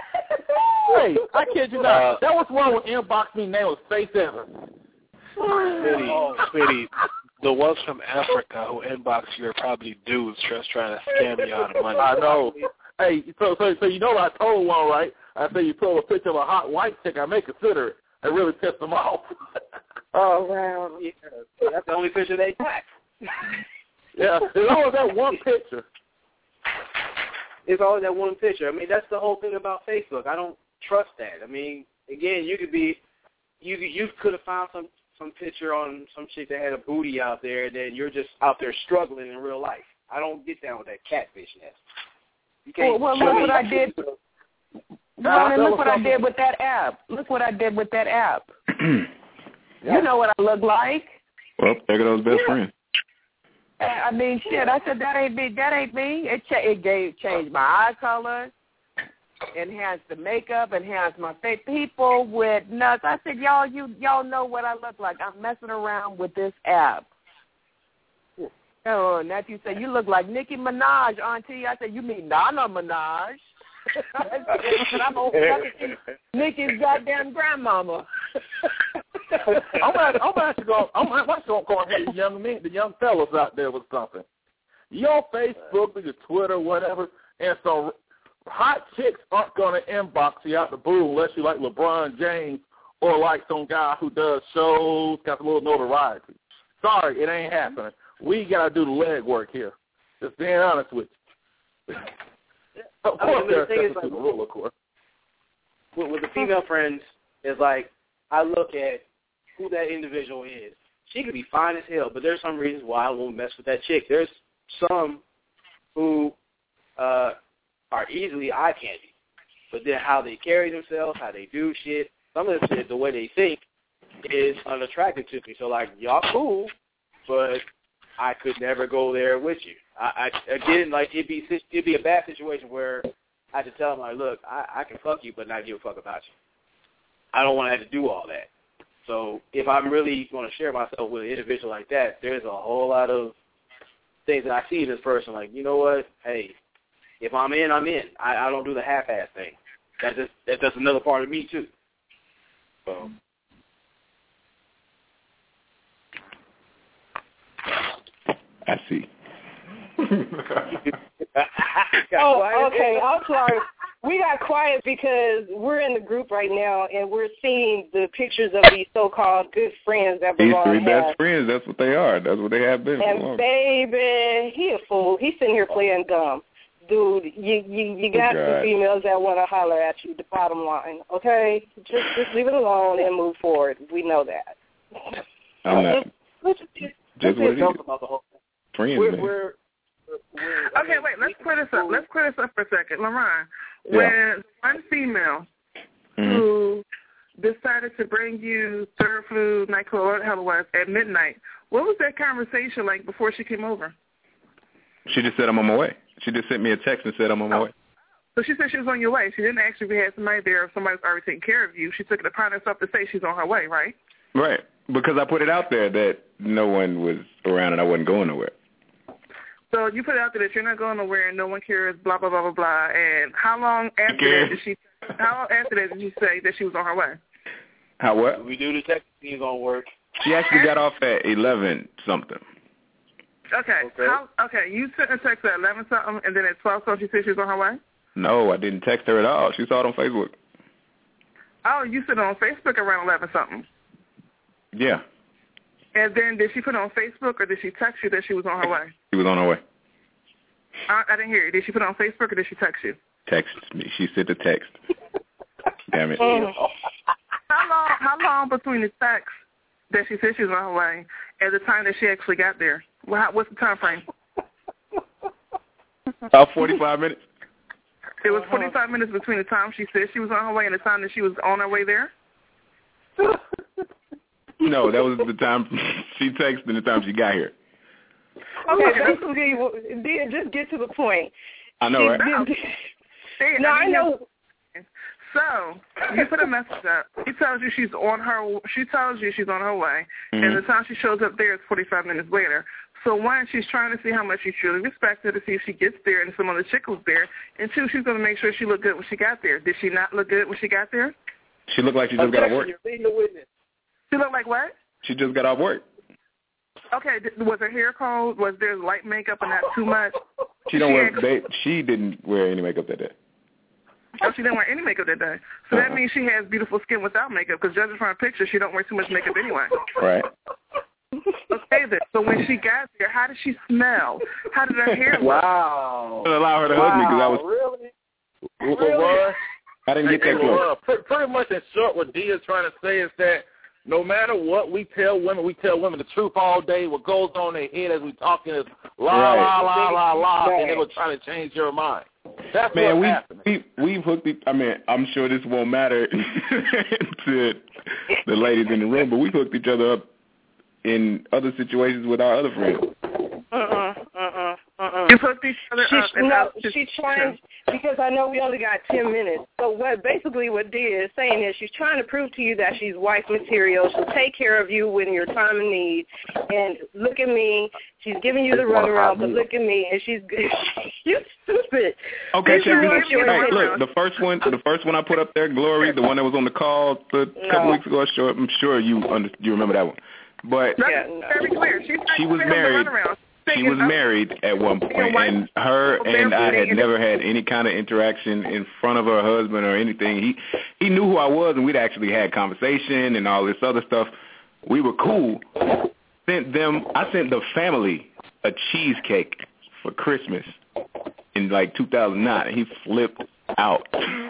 Hey, I kid you not. That was one when inbox me name was Faith Evans. Smitty, Smitty, the ones from Africa who inbox you are probably dudes just trying to scam you out of money. I know. Hey, so so so you know what I told one, right? I said you told a picture of a hot white chick, I may consider it. It really pissed them off. Oh, wow. Yeah, that's the only picture they got. Yeah, there's always that one picture. It's always that one picture. I mean, that's the whole thing about Facebook. I don't trust that. I mean, again, you could be, you you could have found some, some picture on some chick that had a booty out there, and then you're just out there struggling in real life. I don't get down with that catfishness. You can't well, well look what I did. Ron, look what I did with that app. Look what I did with that app. You know what I look like. Well, there go those best yeah. friends. I mean, shit. I said that ain't me. That ain't me. It cha- it gave changed my eye color, enhanced the makeup, enhanced my face. People with nuts. I said, y'all, you y'all know what I look like. I'm messing around with this app. Oh, Nephew said, you look like Nicki Minaj, Auntie. I said, you mean Nana Minaj? I'm old Nicki's goddamn grandmama. I'm actually, I'm actually going. I'm actually going to call the young men, the young fellas out there with something. You on Facebook or your Twitter, whatever, and so hot chicks aren't going to inbox you out the blue unless you like LeBron James or like some guy who does shows, got a little notoriety. Sorry, it ain't happening. We got to do the leg work here. Just being honest with you. Of course, I mean, the thing is, like, the rule, of course. With, with the female friends, is like I look at who that individual is. She could be fine as hell, but there's some reasons why I won't mess with that chick. There's some who uh, are easily eye candy, but then how they carry themselves, how they do shit, some of the shit, the way they think, is unattractive to me. So, like, y'all cool, but I could never go there with you. I, I again, like it'd be it'd be a bad situation where I had to tell them, like, look, I, I can fuck you, but not give a fuck about you. I don't want to have to do all that. So if I'm really going to share myself with an individual like that, there's a whole lot of things that I see in this person. Like, you know what? Hey, if I'm in, I'm in. I, I don't do the half-ass thing. That's just that's just another part of me too. So. I see. Oh, okay. I'm sorry. We got quiet because we're in the group right now, and we're seeing the pictures of these so-called good friends that These belong three has. best friends, that's what they are. That's what they have been. And baby, he a fool. He's sitting here playing dumb. Dude, you you, you got oh, some females that want to holler at you, the bottom line, okay? Just just leave it alone and move forward. We know that. I'm not. Let's just, let's just what it talk is. about the whole thing. Friends, we're, man. we're, we're, okay, wait. Let's clear this up. Let's clear this up for a second, Lauren. When Yeah. one female Mm-hmm. who decided to bring you third food, nightclub, or what the hell it was, at midnight, what was that conversation like before she came over? She just said I'm on my way. She just sent me a text and said I'm on my way. So she said she was on your way. She didn't ask you if you had somebody there or if somebody was already taking care of you. She took it upon herself to say she's on her way, right? Right. Because I put it out there that no one was around and I wasn't going nowhere. So you put it out there that you're not going nowhere and no one cares, blah, blah, blah, blah, blah. And how long after that did she how long after that did you say that she was on her way? How what? We do the text thing gonna work. She actually got off at eleven something. Okay. Okay. How, okay, you sent a text at eleven something and then at twelve something she said she was on her way? No, I didn't text her at all. She saw it on Facebook. Oh, you sent it on Facebook around eleven something. Yeah. And then did she put it on Facebook or did she text you that she was on her way? She was on her way. I, I didn't hear you. Did she put it on Facebook or did she text you? Text me. She sent the text. Damn it. How long how long between the text that she said she was on her way and the time that she actually got there? Well, how, what's the time frame? About forty-five minutes. It was forty-five minutes between the time she said she was on her way and the time that she was on her way there? No, that was the time she texted and the time she got here. Okay, basically, then just get to the point. I know, right? Hey, No, I know. So you put a message up. She tells you she's on her. She tells you she's on her way, Mm-hmm. and the time she shows up there is forty-five minutes later. So one, she's trying to see how much you truly respect her to see if she gets there and some other chick was there, and two, she's going to make sure she looked good when she got there. Did she not look good when she got there? She looked like she just got off work. She looked like what? She just got off work. Okay, was her hair cold? Was there light makeup and not too much? She don't she wear. had, They, she didn't wear any makeup that day. Oh, she didn't wear any makeup that day. So uh-huh. that means she has beautiful skin without makeup. Because judging from her picture, she don't wear too much makeup anyway. Right. Okay then. So when she got there, how did she smell? How did her hair look? Wow. I allow her to wow. hug me because I was. Really? Really? I didn't get that close. Well, pretty much in short, what Dee is trying to say is that no matter what we tell women, we tell women the truth all day. What goes on in their head as we talking is la right. la la la la, and they will try to change your mind. That's Man, what's we, happening. we we've hooked. It, I mean, I'm sure this won't matter to the ladies in the room, but we've hooked each other up in other situations with our other friends. Uh-uh, uh-uh, uh-uh. You hooked each other She's, up. And no, she's trying, because I know we only got ten minutes. So what basically what Dia is saying is she's trying to prove to you that she's wife material. She'll take care of you when your time of need. And look at me. She's giving you the runaround, but look at me. And she's you stupid. Okay, check this this out. Hey, look, the first one, the first one I put up there, Glory, the one that was on the call a couple no. weeks ago. Sure, I'm sure you under, you remember that one. But yeah, no. very clear. She's she was married. She was married at one point, and her and I had never had any kind of interaction in front of her husband or anything. He he knew who I was, and we'd actually had conversation and all this other stuff. We were cool. Sent them. I sent the family a cheesecake for Christmas in like two thousand nine. He flipped out.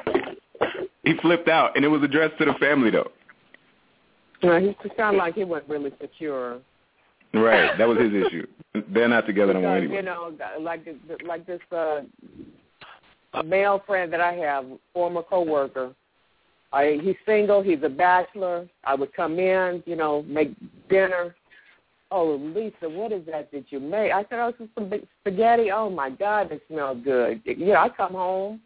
He flipped out, and it was addressed to the family though. No, he sounded like he wasn't really secure. Right, that was his issue. They're not together no more anyway. You know, like like this uh, male friend that I have, former coworker. I, he's single. He's a bachelor. I would come in, you know, make dinner. Oh, Lisa, what is that that you made? I said, oh, it's some big spaghetti. Oh my God, it smells good. You know, I come home.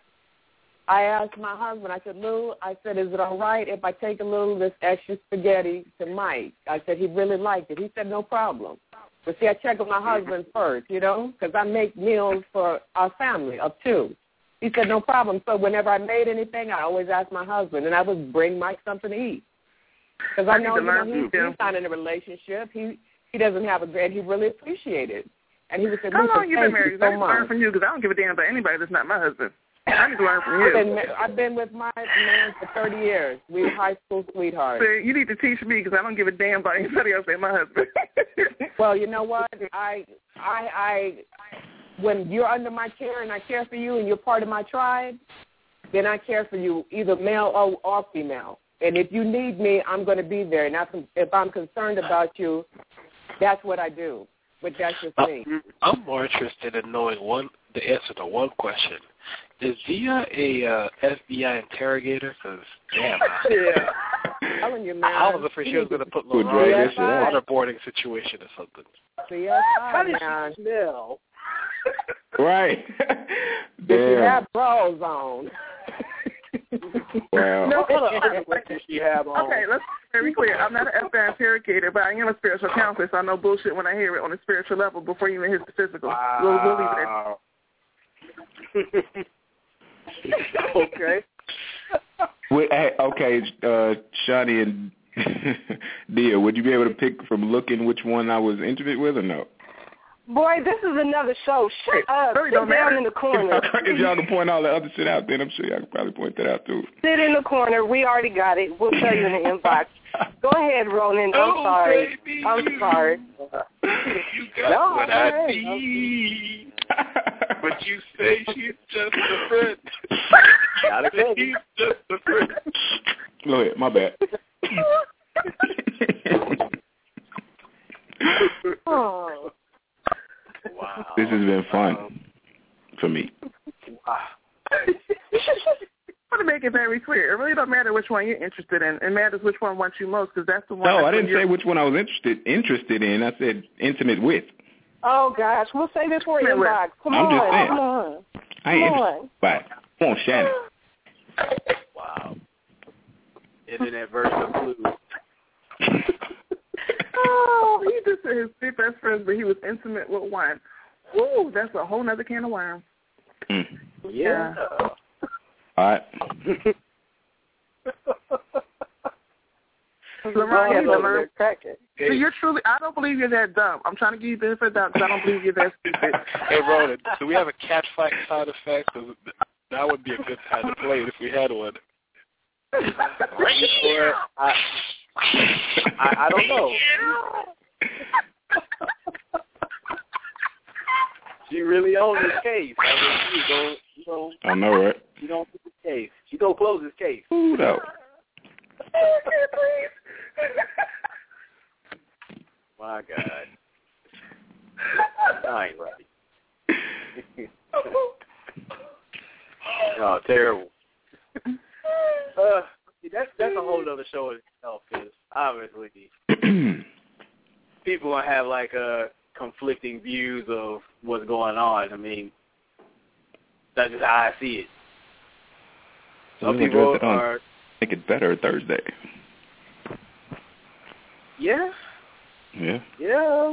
I asked my husband, I said, Lou, I said, is it all right if I take a little of this extra spaghetti to Mike? I said, he really liked it. He said, no problem. But see, I check with my husband first, you know, because I make meals for our family of two. He said, no problem. So whenever I made anything, I always ask my husband, and I would bring Mike something to eat. Because I know, you know he's, he's not in a relationship. He he doesn't have a great, he really appreciated it. And he would say, how long you been married? So I learn from you because I don't give a damn about anybody that's not my husband. I need to learn from you. I've been, I've been with my man for thirty years. We were high school sweethearts. So you need to teach me because I don't give a damn about anybody else than my husband. Well, you know what? I, I, I, when you're under my care and I care for you and you're part of my tribe, then I care for you, either male or, or female. And if you need me, I'm going to be there. And if I'm concerned about you, that's what I do. But that's just me. I'm more interested in knowing one the answer to one question. Is Dia a uh, F B I interrogator? Because, damn, yeah. telling you, man. I was afraid she was going to put LeBron in a waterboarding situation or something. C S I, How did man. she smell? Right. Did she have bras on? Wow. No, what does she have on? Okay, let's be very clear. I'm not an F B I interrogator, but I am a spiritual counselor, so I know bullshit when I hear it on a spiritual level before you even hit the physical. Wow. We'll, we'll leave it at Okay. Well, hey, okay, uh, Shani and Dia, would you be able to pick from looking which one I was intimate with or no? Boy, this is another show. Shut up. Really Sit don't down matter. in the corner. If y'all can point all the other shit out, then I'm sure y'all can probably point that out too. Sit in the corner. We already got it. We'll tell you in the inbox. Go ahead, Ronan. I'm Oh, sorry. baby. I'm sorry. You got No, what okay. I need. But you say she's just a friend. Got it, She's just a friend. Go ahead, my bad. Oh. Wow. This has been fun um, for me. Wow. I want to make it very clear. It really don't matter which one you're interested in. It matters which one wants you most because that's the one. No, that's I didn't say you're... which one I was interested interested in. I said intimate with. Oh, gosh. We'll save it for inbox. Come I'm on. just saying. Come on. I ain't Come interested. Bye. Come on, Shannon. Wow. Internet version of Blues. Oh, he just said his three best friends, but he was intimate with one. Ooh, that's a whole nother can of worms. Mm. Yeah. All right. LaRon, you learn. Cracking. So you're truly, I don't believe you're that dumb. I'm trying to give you benefit of doubt because I don't believe you're that stupid. Hey, Ronan, do we have a catch fight sound effect? That would be a good time to play it if we had one. Or, I, I, I don't know. She really owns this case. I mean, she go, you know, I know, right? She don't do this case. She gonna close this case. Ooh, no. My God. I ain't right. Oh, terrible. Uh, see, that's that's a whole other show in itself, because obviously people gonna have like uh, conflicting views of what's going on. I mean, that's just how I see it. Some We'll people address it on are Make It Better Thursday. yeah, Yeah. yeah.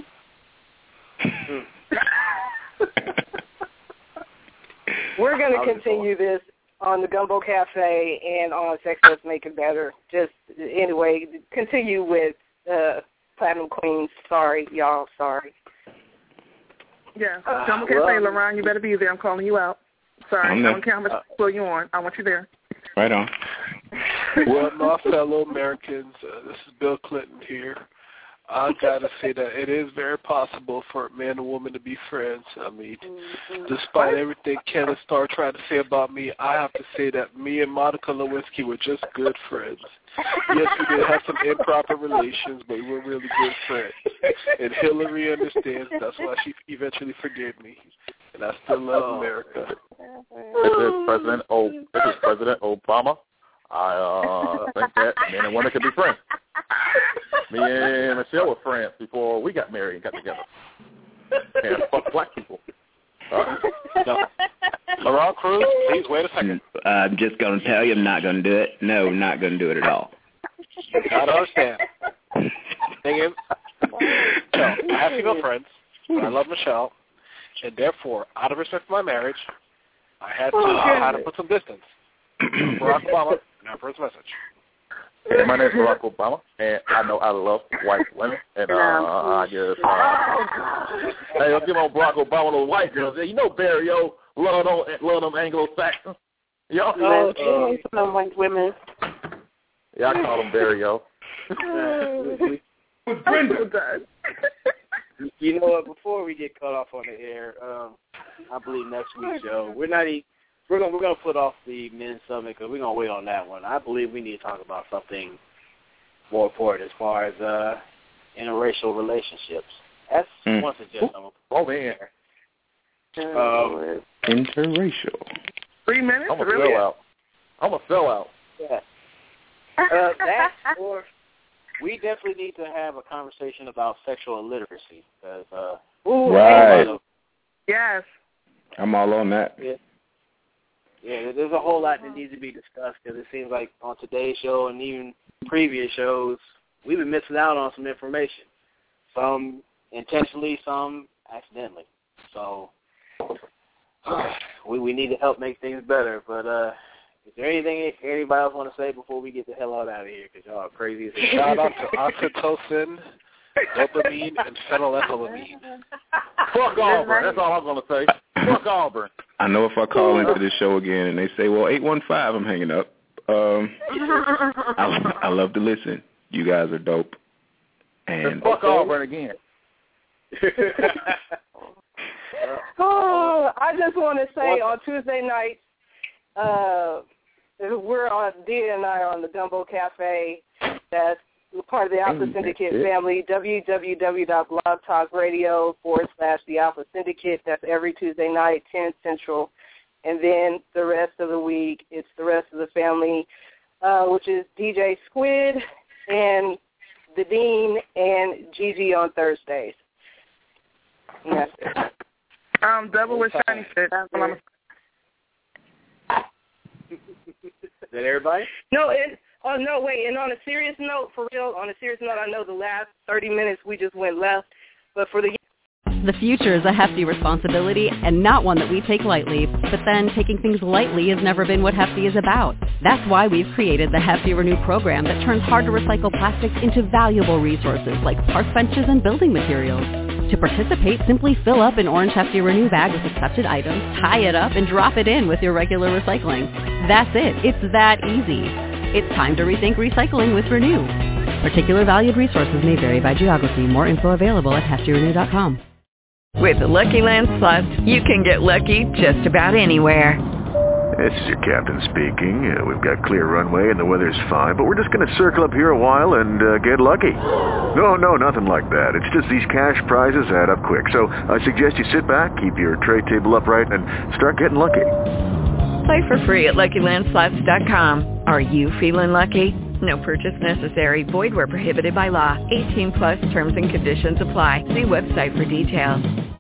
We're going to How's it continue this on the Gumbo Cafe and on Sex Does Make It Better. Just, anyway, continue with uh, Platinum Queens. Sorry, y'all. Sorry. Yeah. Uh, Gumbo Cafe, well, LaRon, you better be there. I'm calling you out. Sorry, I'm I there. don't care how much pull you on. I want you there. Right on. Well, my fellow Americans, uh, this is Bill Clinton here. I gotta say that it is very possible for a man and woman to be friends. I mean, despite everything Ken and Star tried to say about me, I have to say that me and Monica Lewinsky were just good friends. Yes, we did have some improper relations, but we were really good friends. And Hillary understands. That's why she eventually forgave me. And I still love America. This is President O. This is President Obama. I uh, think that men and women can be friends. Me and Michelle were friends before we got married and got together. And fuck black people. Uh, no. LaRon Cruz, please wait a second. I'm just going to tell you I'm not going to do it. No, I'm not going to do it at all. I don't understand. Thing is, so I have female friends, but I love Michelle, and therefore, out of respect for my marriage, I had to, I had to put some distance. Barack Obama, now for his message. Hey, my name is Barack Obama, and I know I love white women, and uh, I just, uh, hey, let's give on Barack Obama those white girls. You know Barry, yo, love them, love them Anglo-Saxons. Yo, uh, uh, some white women. Yeah, I call them Barry, yo. You know what? Before we get cut off on the air, um, I believe next week's show we're not even. We're gonna we're gonna put off the men's summit because we're gonna wait on that one. I believe we need to talk about something more important as far as uh, interracial relationships. That's mm. one suggestion. Oh man, um, interracial. Three minutes. I'm a really? sellout. I'm a sellout. Yeah. Uh, that or we definitely need to have a conversation about sexual illiteracy because uh, Ooh, right. Yes. I'm all on that. Yeah. Yeah, there's a whole lot that needs to be discussed because it seems like on today's show and even previous shows, we've been missing out on some information. Some intentionally, some accidentally. So we we need to help make things better. But uh, is there anything anybody else want to say before we get the hell out of here? Because y'all are crazy as hell. Shout out to oxytocin, dopamine, and phenylethylamine. Fuck Auburn. That's all I'm going to say. Fuck Auburn. I know if I call into this show again and they say, well, eight one five, I'm hanging up. Um, I, I love to listen. You guys are dope. And fuck Auburn again. Oh, I just want to say on Tuesday nights, uh, we're on, Dia and I are on the Gumbo Cafe. That's part of the Alpha Syndicate family, www.blogtalkradio forward slash the Alpha Syndicate. That's every Tuesday night, ten Central. And then the rest of the week, it's the rest of the family, uh, which is D J Squid and the Dean and Gigi on Thursdays. And that's it. Um, double with shiny shit. Is that everybody? No, it, oh, no, wait. And on a serious note, for real, on a serious note, I know the last thirty minutes we just went left, but for the... The future is a hefty responsibility and not one that we take lightly, but then taking things lightly has never been what Hefty is about. That's why we've created the Hefty Renew program that turns hard-to-recycle plastics into valuable resources like park benches and building materials. To participate, simply fill up an orange Hefty Renew bag with accepted items, tie it up, and drop it in with your regular recycling. That's it. It's that easy. It's time to rethink recycling with Renew. Particular valued resources may vary by geography. More info available at hefty renew dot com. With the Lucky Land Slots, you can get lucky just about anywhere. This is your captain speaking. Uh, we've got clear runway and the weather's fine, but we're just going to circle up here a while and uh, get lucky. No, no, nothing like that. It's just these cash prizes add up quick. So I suggest you sit back, keep your tray table upright, and start getting lucky. Play for free at lucky land slots dot com. Are you feeling lucky? No purchase necessary. Void where prohibited by law. eighteen plus terms and conditions apply. See website for details.